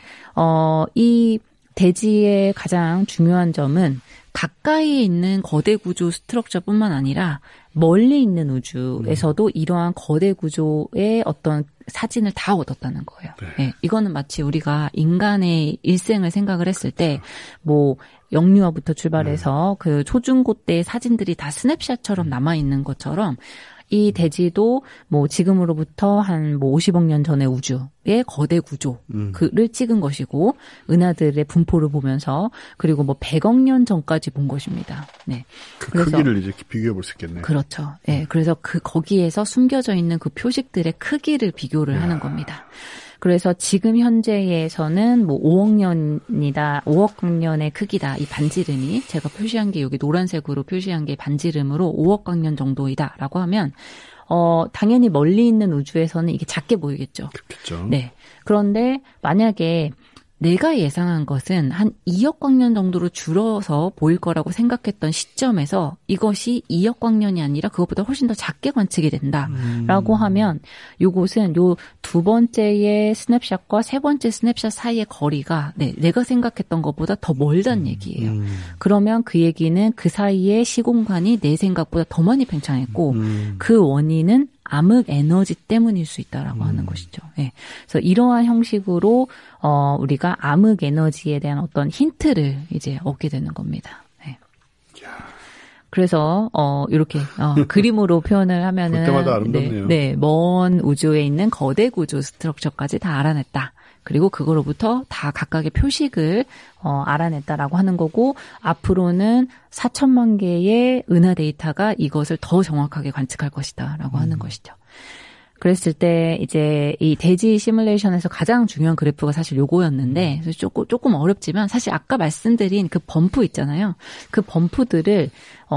이 대지의 가장 중요한 점은 가까이에 있는 거대 구조 스트럭처뿐만 아니라 멀리 있는 우주에서도 이러한 거대 구조의 어떤 사진을 다 얻었다는 거예요. 네. 네, 이거는 마치 우리가 인간의 일생을 생각을 했을 때 영유아부터 출발해서 그 초중고 때의 사진들이 다 스냅샷처럼 남아 있는 것처럼 이 대지도 지금으로부터 한 50억 년 전의 우주의 거대 구조를 찍은 것이고, 은하들의 분포를 보면서, 그리고 100억 년 전까지 본 것입니다. 네. 그래서 크기를 이제 비교해 볼 수 있겠네요. 그렇죠. 네. 그래서 거기에서 숨겨져 있는 그 표식들의 크기를 비교를 하는 겁니다. 그래서 지금 현재에서는 5억 년이다, 5억 광년의 크기다, 이 반지름이, 제가 표시한 게 여기 노란색으로 표시한 게 반지름으로 5억 광년 정도이다라고 하면, 당연히 멀리 있는 우주에서는 이게 작게 보이겠죠. 그렇겠죠. 네. 그런데 만약에 내가 예상한 것은 한 2억 광년 정도로 줄어서 보일 거라고 생각했던 시점에서 이것이 2억 광년이 아니라 그것보다 훨씬 더 작게 관측이 된다라고 하면 요것은 요 두 번째의 스냅샷과 세 번째 스냅샷 사이의 거리가 내가 생각했던 것보다 더 멀다는 얘기예요. 그러면 그 얘기는 그 사이의 시공간이 내 생각보다 더 많이 팽창했고 그 원인은 암흑 에너지 때문일 수 있다라고 하는 것이죠. 네. 그래서 이러한 형식으로 우리가 암흑 에너지에 대한 어떤 힌트를 이제 얻게 되는 겁니다. 네. 그래서 이렇게 그림으로 표현을 하면은 볼 때마다 아름답네요. 네, 먼 우주에 있는 거대 구조 스트럭처까지 다 알아냈다. 그리고 그거로부터 다 각각의 표식을 알아냈다라고 하는 거고, 앞으로는 4천만 개의 은하 데이터가 이것을 더 정확하게 관측할 것이다라고 하는 것이죠. 그랬을 때 이제 이 대지 시뮬레이션에서 가장 중요한 그래프가 사실 요거였는데, 그래서 조금 어렵지만 사실 아까 말씀드린 그 범프 있잖아요. 그 범프들을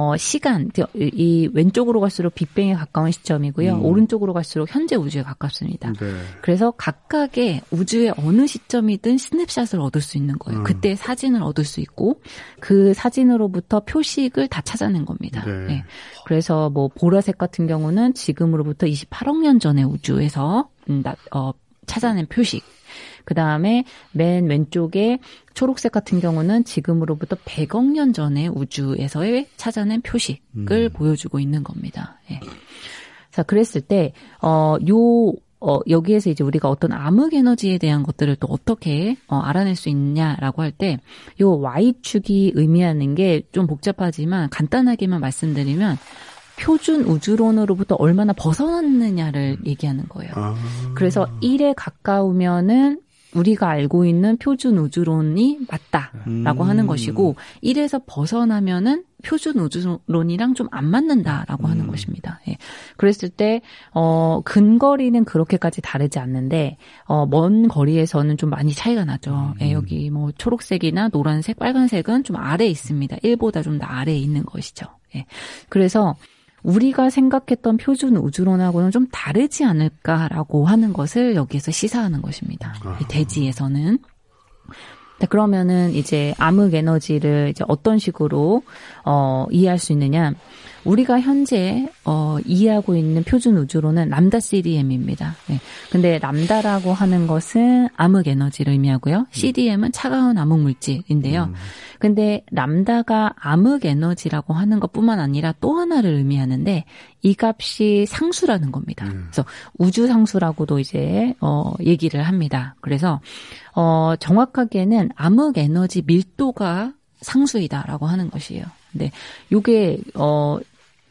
이 왼쪽으로 갈수록 빅뱅에 가까운 시점이고요. 오른쪽으로 갈수록 현재 우주에 가깝습니다. 네. 그래서 각각의 우주의 어느 시점이든 스냅샷을 얻을 수 있는 거예요. 그때 사진을 얻을 수 있고, 그 사진으로부터 표식을 다 찾아낸 겁니다. 네. 네. 그래서 보라색 같은 경우는 지금으로부터 28억 년 전의 우주에서 찾아낸 표식. 그 다음에 맨 왼쪽에 초록색 같은 경우는 지금으로부터 100억 년 전의 우주에서의 찾아낸 표식을 보여주고 있는 겁니다. 예. 자, 그랬을 때, 여기에서 이제 우리가 어떤 암흑 에너지에 대한 것들을 또 어떻게 알아낼 수 있냐라고 할 때, 요 Y축이 의미하는 게 좀 복잡하지만 간단하게만 말씀드리면, 표준 우주론으로부터 얼마나 벗어났느냐를 얘기하는 거예요. 그래서 1에 가까우면은 우리가 알고 있는 표준 우주론이 맞다라고 하는 것이고, 1에서 벗어나면은 표준 우주론이랑 좀 안 맞는다라고 하는 것입니다. 예. 그랬을 때 근거리는 그렇게까지 다르지 않는데 먼 거리에서는 좀 많이 차이가 나죠. 예, 여기 초록색이나 노란색, 빨간색은 좀 아래에 있습니다. 1보다 좀 더 아래에 있는 것이죠. 예. 그래서 우리가 생각했던 표준 우주론하고는 좀 다르지 않을까라고 하는 것을 여기에서 시사하는 것입니다. 이 대지에서는. 그러면은 이제 암흑 에너지를 이제 어떤 식으로 이해할 수 있느냐? 우리가 현재 이해하고 있는 표준 우주론은 람다 CDM입니다. 네. 근데 람다라고 하는 것은 암흑 에너지를 의미하고요. CDM은 차가운 암흑 물질인데요. 근데 람다가 암흑 에너지라고 하는 것뿐만 아니라 또 하나를 의미하는데 이 값이 상수라는 겁니다. 그래서 우주 상수라고도 이제 얘기를 합니다. 그래서 정확하게는 암흑 에너지 밀도가 상수이다라고 하는 것이에요. 근데 요게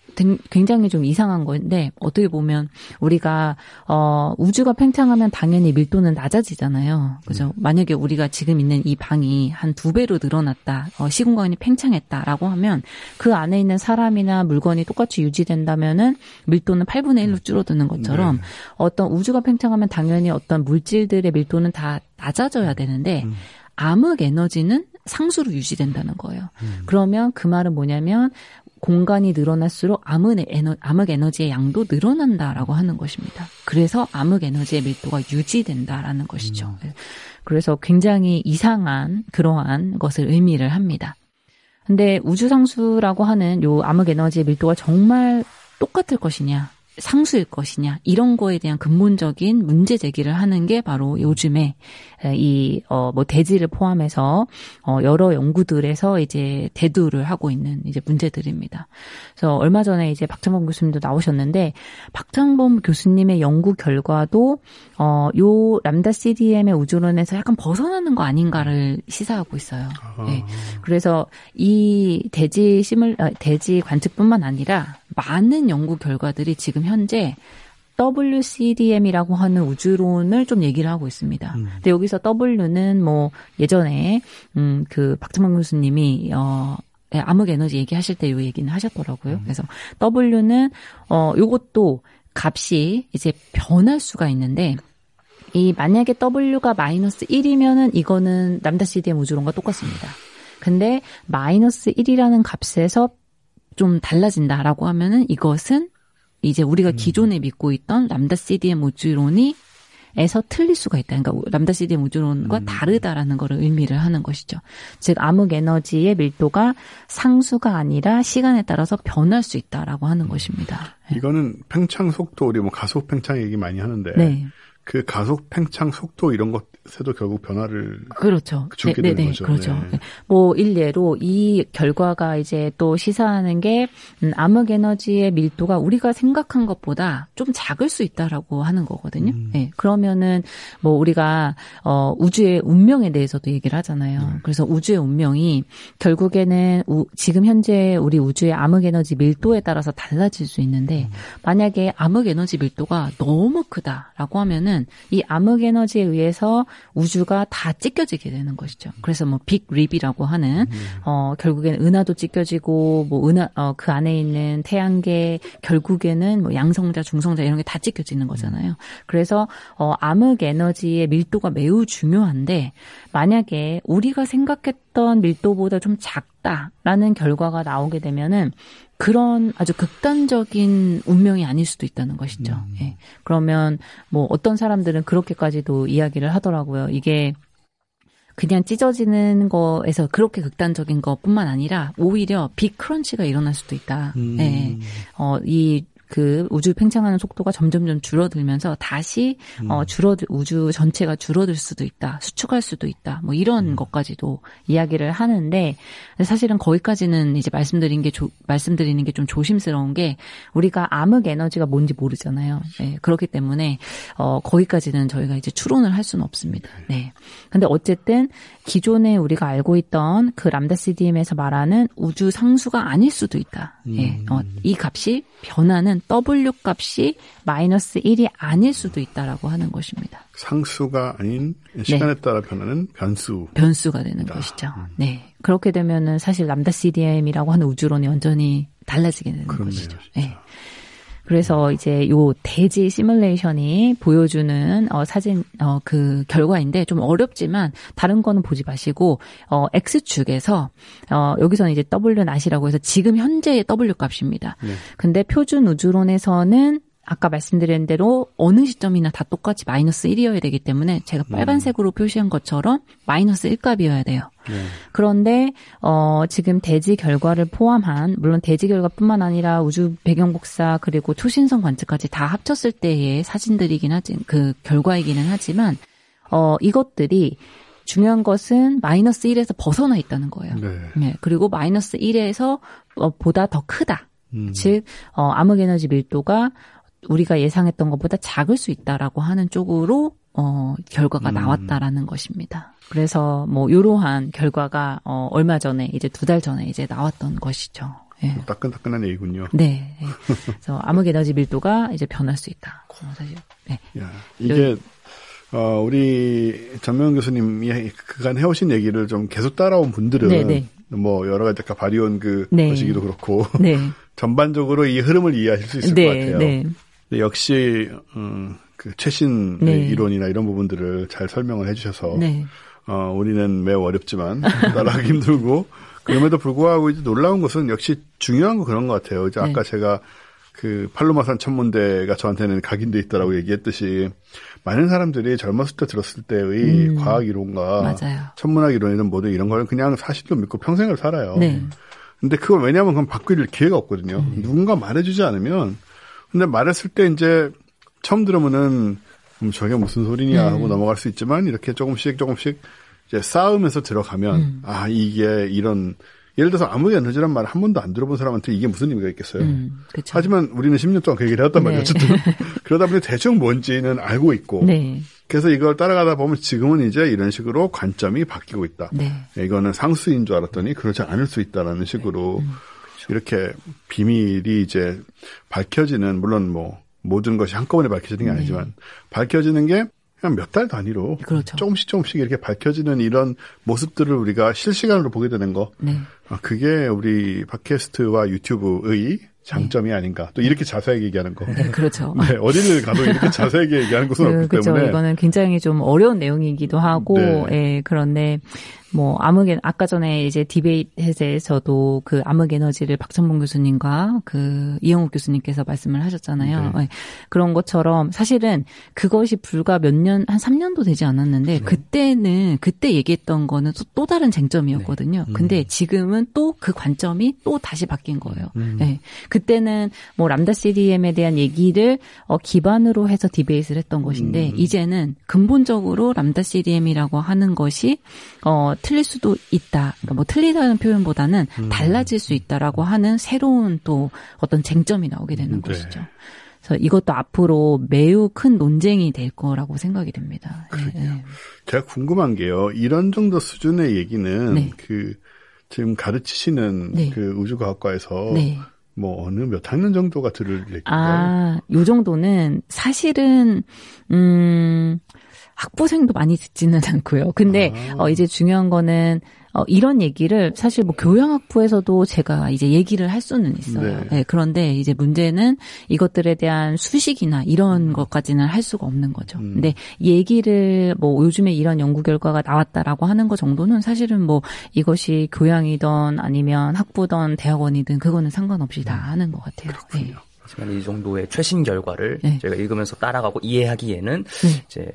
굉장히 좀 이상한 건데 어떻게 보면 우리가 우주가 팽창하면 당연히 밀도는 낮아지잖아요. 그죠? 만약에 우리가 지금 있는 이 방이 한 2배로 늘어났다. 시공간이 팽창했다라고 하면 그 안에 있는 사람이나 물건이 똑같이 유지된다면은 밀도는 8분의 1로 줄어드는 것처럼 네. 어떤 우주가 팽창하면 당연히 어떤 물질들의 밀도는 다 낮아져야 되는데 암흑 에너지는 상수로 유지된다는 거예요. 그러면 그 말은 뭐냐면 공간이 늘어날수록 암흑 에너지의 양도 늘어난다라고 하는 것입니다. 그래서 암흑 에너지의 밀도가 유지된다라는 것이죠. 그래서 굉장히 이상한 그러한 것을 의미를 합니다. 근데 우주상수라고 하는 요 암흑 에너지의 밀도가 정말 똑같을 것이냐, 상수일 것이냐, 이런 거에 대한 근본적인 문제 제기를 하는 게 바로 요즘에 대지를 포함해서 여러 연구들에서 이제 대두를 하고 있는 이제 문제들입니다. 그래서 얼마 전에 이제 박창범 교수님도 나오셨는데, 박창범 교수님의 연구 결과도 요 람다 CDM의 우주론에서 약간 벗어나는 거 아닌가를 시사하고 있어요. 네. 그래서 이 대지 관측뿐만 아니라 많은 연구 결과들이 지금 현재 WCDM이라고 하는 우주론을 좀 얘기를 하고 있습니다. 근데 여기서 W는 뭐 예전에 그 박창범 교수님이 암흑 에너지 얘기하실 때 이 얘기는 하셨더라고요. 그래서 W는 요것도 값이 이제 변할 수가 있는데, 이 만약에 W가 -1이면은 이거는 람다 CDM 우주론과 똑같습니다. 근데 -1이라는 값에서 좀 달라진다라고 하면은 이것은 이제 우리가 기존에 믿고 있던 람다 CDM 우주론이 에서 틀릴 수가 있다. 그러니까 람다 CDM 우주론과 다르다라는 거를 의미를 하는 것이죠. 즉 암흑 에너지의 밀도가 상수가 아니라 시간에 따라서 변할 수 있다라고 하는 것입니다. 이거는 팽창 속도, 우리 뭐 가속 팽창 얘기 많이 하는데 네. 그 가속 팽창 속도 이런 것에도 결국 변화를 그렇죠. 주게 되는 거죠. 그렇죠. 네. 뭐 일례로 이 결과가 이제 또 시사하는 게 암흑 에너지의 밀도가 우리가 생각한 것보다 좀 작을 수 있다라고 하는 거거든요. 네. 그러면은 뭐 우리가 우주의 운명에 대해서도 얘기를 하잖아요. 그래서 우주의 운명이 결국에는 지금 현재 우리 우주의 암흑 에너지 밀도에 따라서 달라질 수 있는데, 만약에 암흑 에너지 밀도가 너무 크다라고 하면은 이 암흑 에너지에 의해서 우주가 다 찢겨지게 되는 것이죠. 그래서 뭐 빅 립이라고 하는 결국에는 은하도 찢겨지고 뭐 그 안에 있는 태양계, 결국에는 뭐 양성자, 중성자 이런 게 다 찢겨지는 거잖아요. 그래서 암흑 에너지의 밀도가 매우 중요한데, 만약에 우리가 생각했던 밀도보다 좀 작다라는 결과가 나오게 되면은 그런 아주 극단적인 운명이 아닐 수도 있다는 것이죠. 예. 그러면 뭐 어떤 사람들은 그렇게까지도 이야기를 하더라고요. 이게 그냥 찢어지는 거에서 그렇게 극단적인 것뿐만 아니라 오히려 빅 크런치가 일어날 수도 있다. 예. 그 우주 팽창하는 속도가 점점점 줄어들면서 다시 우주 전체가 줄어들 수도 있다, 수축할 수도 있다, 뭐 이런 것까지도 이야기를 하는데, 사실은 거기까지는 이제 말씀드리는 게 좀 조심스러운 게, 우리가 암흑 에너지가 뭔지 모르잖아요. 네, 그렇기 때문에 거기까지는 저희가 이제 추론을 할 수는 없습니다. 네. 근데 어쨌든 기존에 우리가 알고 있던 그 람다 CDM에서 말하는 우주 상수가 아닐 수도 있다. 네. 이 값이 변하는 W 값이 -1이 아닐 수도 있다라고 하는 것입니다. 상수가 아닌 시간에 네. 따라 변하는 변수가 되는 것이죠. 네. 그렇게 되면은 사실 람다 CDM이라고 하는 우주론이 완전히 달라지게 되는 것이죠. 네. 그래서 이제 요 대지 시뮬레이션이 보여주는 사진 그 결과인데, 좀 어렵지만 다른 거는 보지 마시고 X축에서 여기서는 이제 W 낫이라고 해서 지금 현재의 W 값입니다. 네. 근데 표준 우주론에서는 아까 말씀드린 대로 어느 시점이나 다 똑같이 -1이어야 되기 때문에 제가 빨간색으로 표시한 것처럼 -1값이어야 돼요. 그런데 지금 대지 결과를 포함한, 물론 대지 결과뿐만 아니라 우주 배경 복사 그리고 초신성 관측까지 다 합쳤을 때의 사진들이긴 하지, 그 결과이기는 하지만 이것들이 중요한 것은 -1에서 벗어나 있다는 거예요. 네. 네. 그리고 -1에서 보다 더 크다. 즉 암흑 에너지 밀도가 우리가 예상했던 것보다 작을 수 있다라고 하는 쪽으로 결과가 나왔다라는 것입니다. 그래서 뭐 이러한 결과가 얼마 전에, 이제 2달 전에 이제 나왔던 것이죠. 예. 따끈따끈한 얘기군요. 네. 예. 그래서 암흑 에너지 밀도가 이제 변할 수 있다. 사실. 네. 야, 이게 우리 전명훈 교수님이 그간 해오신 얘기를 좀 계속 따라온 분들은 네네. 뭐 여러 가지 아까 바리온 그 네. 거시기도 그렇고 네. 전반적으로 이 흐름을 이해하실 수 있을 네. 것 같아요. 네. 근데 역시 그 최신 네. 이론이나 이런 부분들을 잘 설명을 해주셔서 네. 우리는 매우 어렵지만 따라하기 힘들고 그럼에도 불구하고 이제 놀라운 것은 역시 중요한 거 그런 것 같아요. 이제 아까 제가 그 팔로마산 천문대가 저한테는 각인돼 있다라고 얘기했듯이 많은 사람들이 젊었을 때 들었을 때의 과학 이론과 맞아요. 천문학 이론이든 뭐든 이런 걸 그냥 사실로 믿고 평생을 살아요. 네. 근데 그걸 왜냐하면 그건 바뀔 기회가 없거든요. 누군가 말해주지 않으면. 근데 말했을 때 이제 처음 들으면은 저게 무슨 소리냐 하고 넘어갈 수 있지만 이렇게 조금씩 이제 쌓으면서 들어가면 이게 이런 예를 들어서 암흑 에너지란 말을 한 번도 안 들어본 사람한테 이게 무슨 의미가 있겠어요. 그렇죠. 하지만 우리는 10년 동안 그 얘기를 해왔단 말이에요. 어쨌든. 그러다 보니 대충 뭔지는 알고 있고. 네. 그래서 이걸 따라가다 보면 지금은 이제 이런 식으로 관점이 바뀌고 있다. 네. 이거는 상수인 줄 알았더니 그렇지 않을 수 있다라는 식으로 이렇게 비밀이 이제 밝혀지는 물론 뭐 모든 것이 한꺼번에 밝혀지는 게 아니지만 밝혀지는 게 그냥 몇 달 단위로 그렇죠. 조금씩 이렇게 밝혀지는 이런 모습들을 우리가 실시간으로 보게 되는 거. 네. 그게 우리 팟캐스트와 유튜브의 장점이 아닌가. 또 이렇게 자세하게 얘기하는 거. 네, 그렇죠. 네, 어디를 가도 이렇게 자세하게 얘기하는 것은 없기 그렇죠. 때문에. 이거는 굉장히 좀 어려운 내용이기도 하고, 네. 예, 그런데 뭐 아까 전에 이제 디베이트에서도 그 암흑 에너지를 박천봉 교수님과 그 이영욱 교수님께서 말씀을 하셨잖아요. 네. 예, 그런 것처럼 사실은 그것이 불과 몇 년, 한 3년도 되지 않았는데 그때 얘기했던 거는 또 다른 쟁점이었거든요. 근데 지금은 또 그 관점이 또 다시 바뀐 거예요. 예. 그때는 뭐 람다 CDM에 대한 얘기를 기반으로 해서 디베이트를 했던 것인데 이제는 근본적으로 람다 CDM이라고 하는 것이 틀릴 수도 있다. 그러니까 뭐 틀리다는 표현보다는 달라질 수 있다라고 하는 새로운 또 어떤 쟁점이 나오게 되는 것이죠. 그래서 이것도 앞으로 매우 큰 논쟁이 될 거라고 생각이 됩니다. 그러게요. 제가 궁금한 게요. 이런 정도 수준의 얘기는 그 지금 가르치시는 그 우주과학과에서 뭐 어느 몇 학년 정도가 들을 얘기인가요? 요 정도는 사실은 학부생도 많이 듣지는 않고요. 근데 이제 중요한 거는 이런 얘기를 사실 뭐 교양학부에서도 제가 이제 얘기를 할 수는 있어요. 네. 네, 그런데 이제 문제는 이것들에 대한 수식이나 이런 것까지는 할 수가 없는 거죠. 근데 얘기를 뭐 요즘에 이런 연구 결과가 나왔다라고 하는 거 정도는 사실은 뭐 이것이 교양이든 아니면 학부든 대학원이든 그거는 상관없이 다 하는 것 같아요. 그렇군요. 하지만 이 정도의 최신 결과를 저희가 읽으면서 따라가고 이해하기에는 이제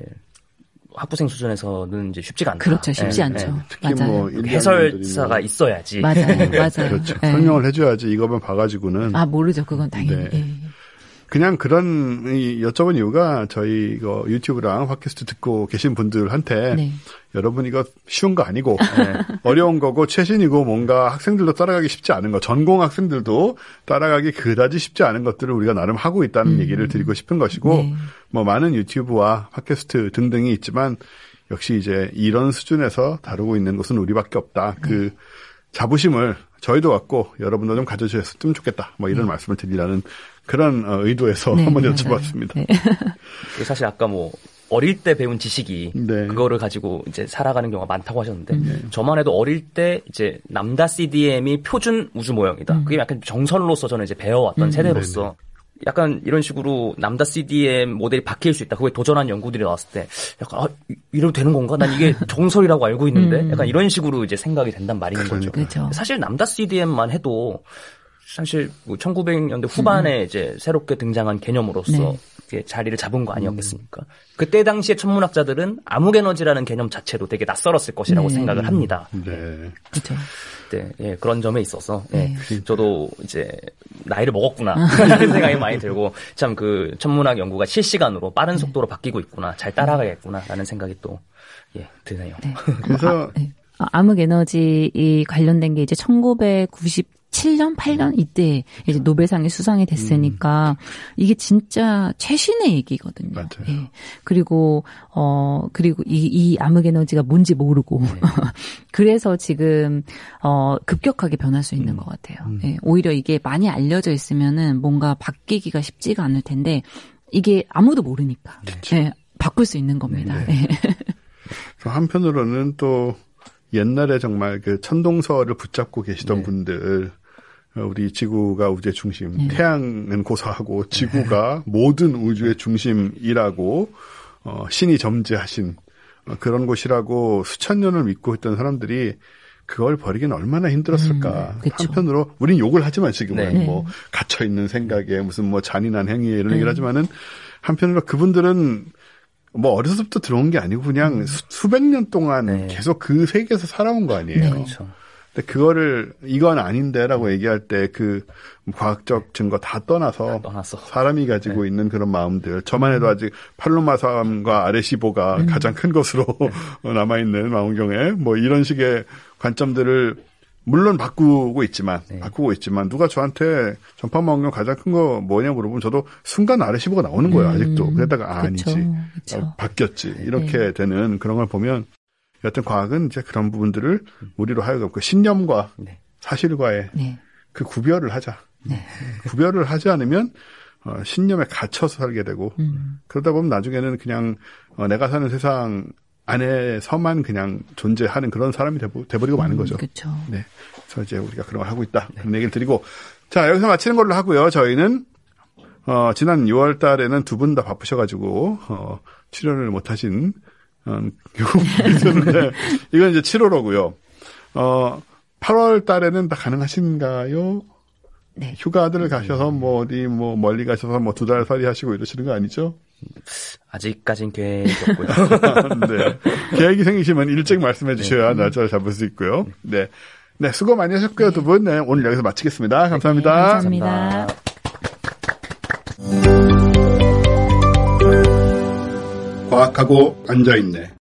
학부생 수준에서는 이제 쉽지가 않다. 그렇죠. 쉽지 않죠. 특히 맞아요. 뭐 해설사가 있어야지. 맞아요. 그렇죠. 설명을 해줘야지 이거만 봐가지고는. 모르죠. 그건 당연히. 그냥 그런 여쭤본 이유가 저희 이거 유튜브랑 팟캐스트 듣고 계신 분들한테 여러분 이거 쉬운 거 아니고 어려운 거고 최신이고 뭔가 학생들도 따라가기 쉽지 않은 거 전공 학생들도 따라가기 그다지 쉽지 않은 것들을 우리가 나름 하고 있다는 얘기를 드리고 싶은 것이고 뭐 많은 유튜브와 팟캐스트 등등이 있지만 역시 이제 이런 수준에서 다루고 있는 것은 우리밖에 없다. 그 자부심을 저희도 갖고 여러분도 좀 가져주셨으면 좋겠다. 뭐 이런 말씀을 드리라는 그런 의도에서 한번 여쭤봤습니다. 사실 아까 뭐 어릴 때 배운 지식이 그거를 가지고 이제 살아가는 경우가 많다고 하셨는데 저만 해도 어릴 때 이제 람다 CDM이 표준 우주 모형이다. 그게 약간 정설로서 저는 이제 배워왔던 세대로서 약간 이런 식으로 람다 CDM 모델이 바뀔 수 있다. 그거에 도전한 연구들이 나왔을 때 약간 이래도 되는 건가? 난 이게 정설이라고 알고 있는데 약간 이런 식으로 이제 생각이 된단 말인 거죠. 그렇죠. 사실 람다 CDM만 해도 사실 1900년대 후반에 이제 새롭게 등장한 개념으로서 자리를 잡은 거 아니었겠습니까? 그때 당시에 천문학자들은 암흑에너지라는 개념 자체도 되게 낯설었을 것이라고 생각을 합니다. 그렇죠. 네, 그런 점에 있어서 저도 이제 나이를 먹었구나 라는 생각이 많이 들고 참 그 천문학 연구가 실시간으로 빠른 속도로 바뀌고 있구나, 잘 따라가겠구나라는 생각이 또 드네요. 그래서 암흑 에너지 관련된 게 이제 1997 7년, 8년 이때 이제 노벨상이 수상이 됐으니까 이게 진짜 최신의 얘기거든요. 맞아요. 예. 그리고 이 암흑 에너지가 뭔지 모르고 그래서 지금 급격하게 변할 수 있는 것 같아요. 예. 오히려 이게 많이 알려져 있으면은 뭔가 바뀌기가 쉽지가 않을 텐데 이게 아무도 모르니까 예. 바꿀 수 있는 겁니다. 네. 예. 한편으로는 또 옛날에 정말 그 천동설을 붙잡고 계시던 분들, 우리 지구가 우주의 중심, 태양은 고사하고 지구가 모든 우주의 중심이라고 신이 점지하신 그런 곳이라고 수천 년을 믿고 있던 사람들이 그걸 버리기는 얼마나 힘들었을까. 한편으로 우린 욕을 하지만 지금은 뭐 갇혀 있는 생각에 무슨 뭐 잔인한 행위에 이런 얘기를 하지만은 한편으로 그분들은 뭐 어려서부터 들어온 게 아니고 그냥 수백 년 동안 계속 그 세계에서 살아온 거 아니에요. 그렇죠. 근데 그거를 이건 아닌데라고 얘기할 때 그 과학적 증거 다 떠나서 사람이 가지고 있는 그런 마음들. 저만 해도 아직 팔로마삼과 아레시보가 가장 큰 것으로 남아있는 망원경에 뭐 이런 식의 관점들을 물론 바꾸고 있지만 누가 저한테 전파 망원경 가장 큰 거 뭐냐 물어보면 저도 순간 아레시보가 나오는 거예요. 아직도. 그러다가 아니지. 바뀌었지. 이렇게 되는 그런 걸 보면 여튼 과학은 이제 그런 부분들을 우리로 하여금 그 신념과 사실과의 그 구별을 하자. 구별을 하지 않으면 신념에 갇혀서 살게 되고 그러다 보면 나중에는 그냥 내가 사는 세상 안에서만 그냥 존재하는 그런 사람이 돼버리고 마는 거죠. 그렇죠. 네. 그래서 이제 우리가 그런 걸 하고 있다. 그런 얘기를 드리고 자 여기서 마치는 걸로 하고요. 저희는 지난 6월 달에는 두 분 다 바쁘셔가지고 출연을 못하신 경우가 있었는데 이건 이제 7월호고요. 8월 달에는 다 가능하신가요? 네. 휴가들을 가셔서 뭐 어디 뭐 멀리 가셔서 뭐 2달 살이 하시고 이러시는 거 아니죠? 아직까진 계획이 없고요. 네. 계획이 생기시면 일찍 말씀해 주셔야 날짜를 잡을 수 있고요. 네. 네, 수고 많이 하셨고요, 두 분. 네, 오늘 여기서 마치겠습니다. 감사합니다. 네, 감사합니다. 과학하고 앉아있네.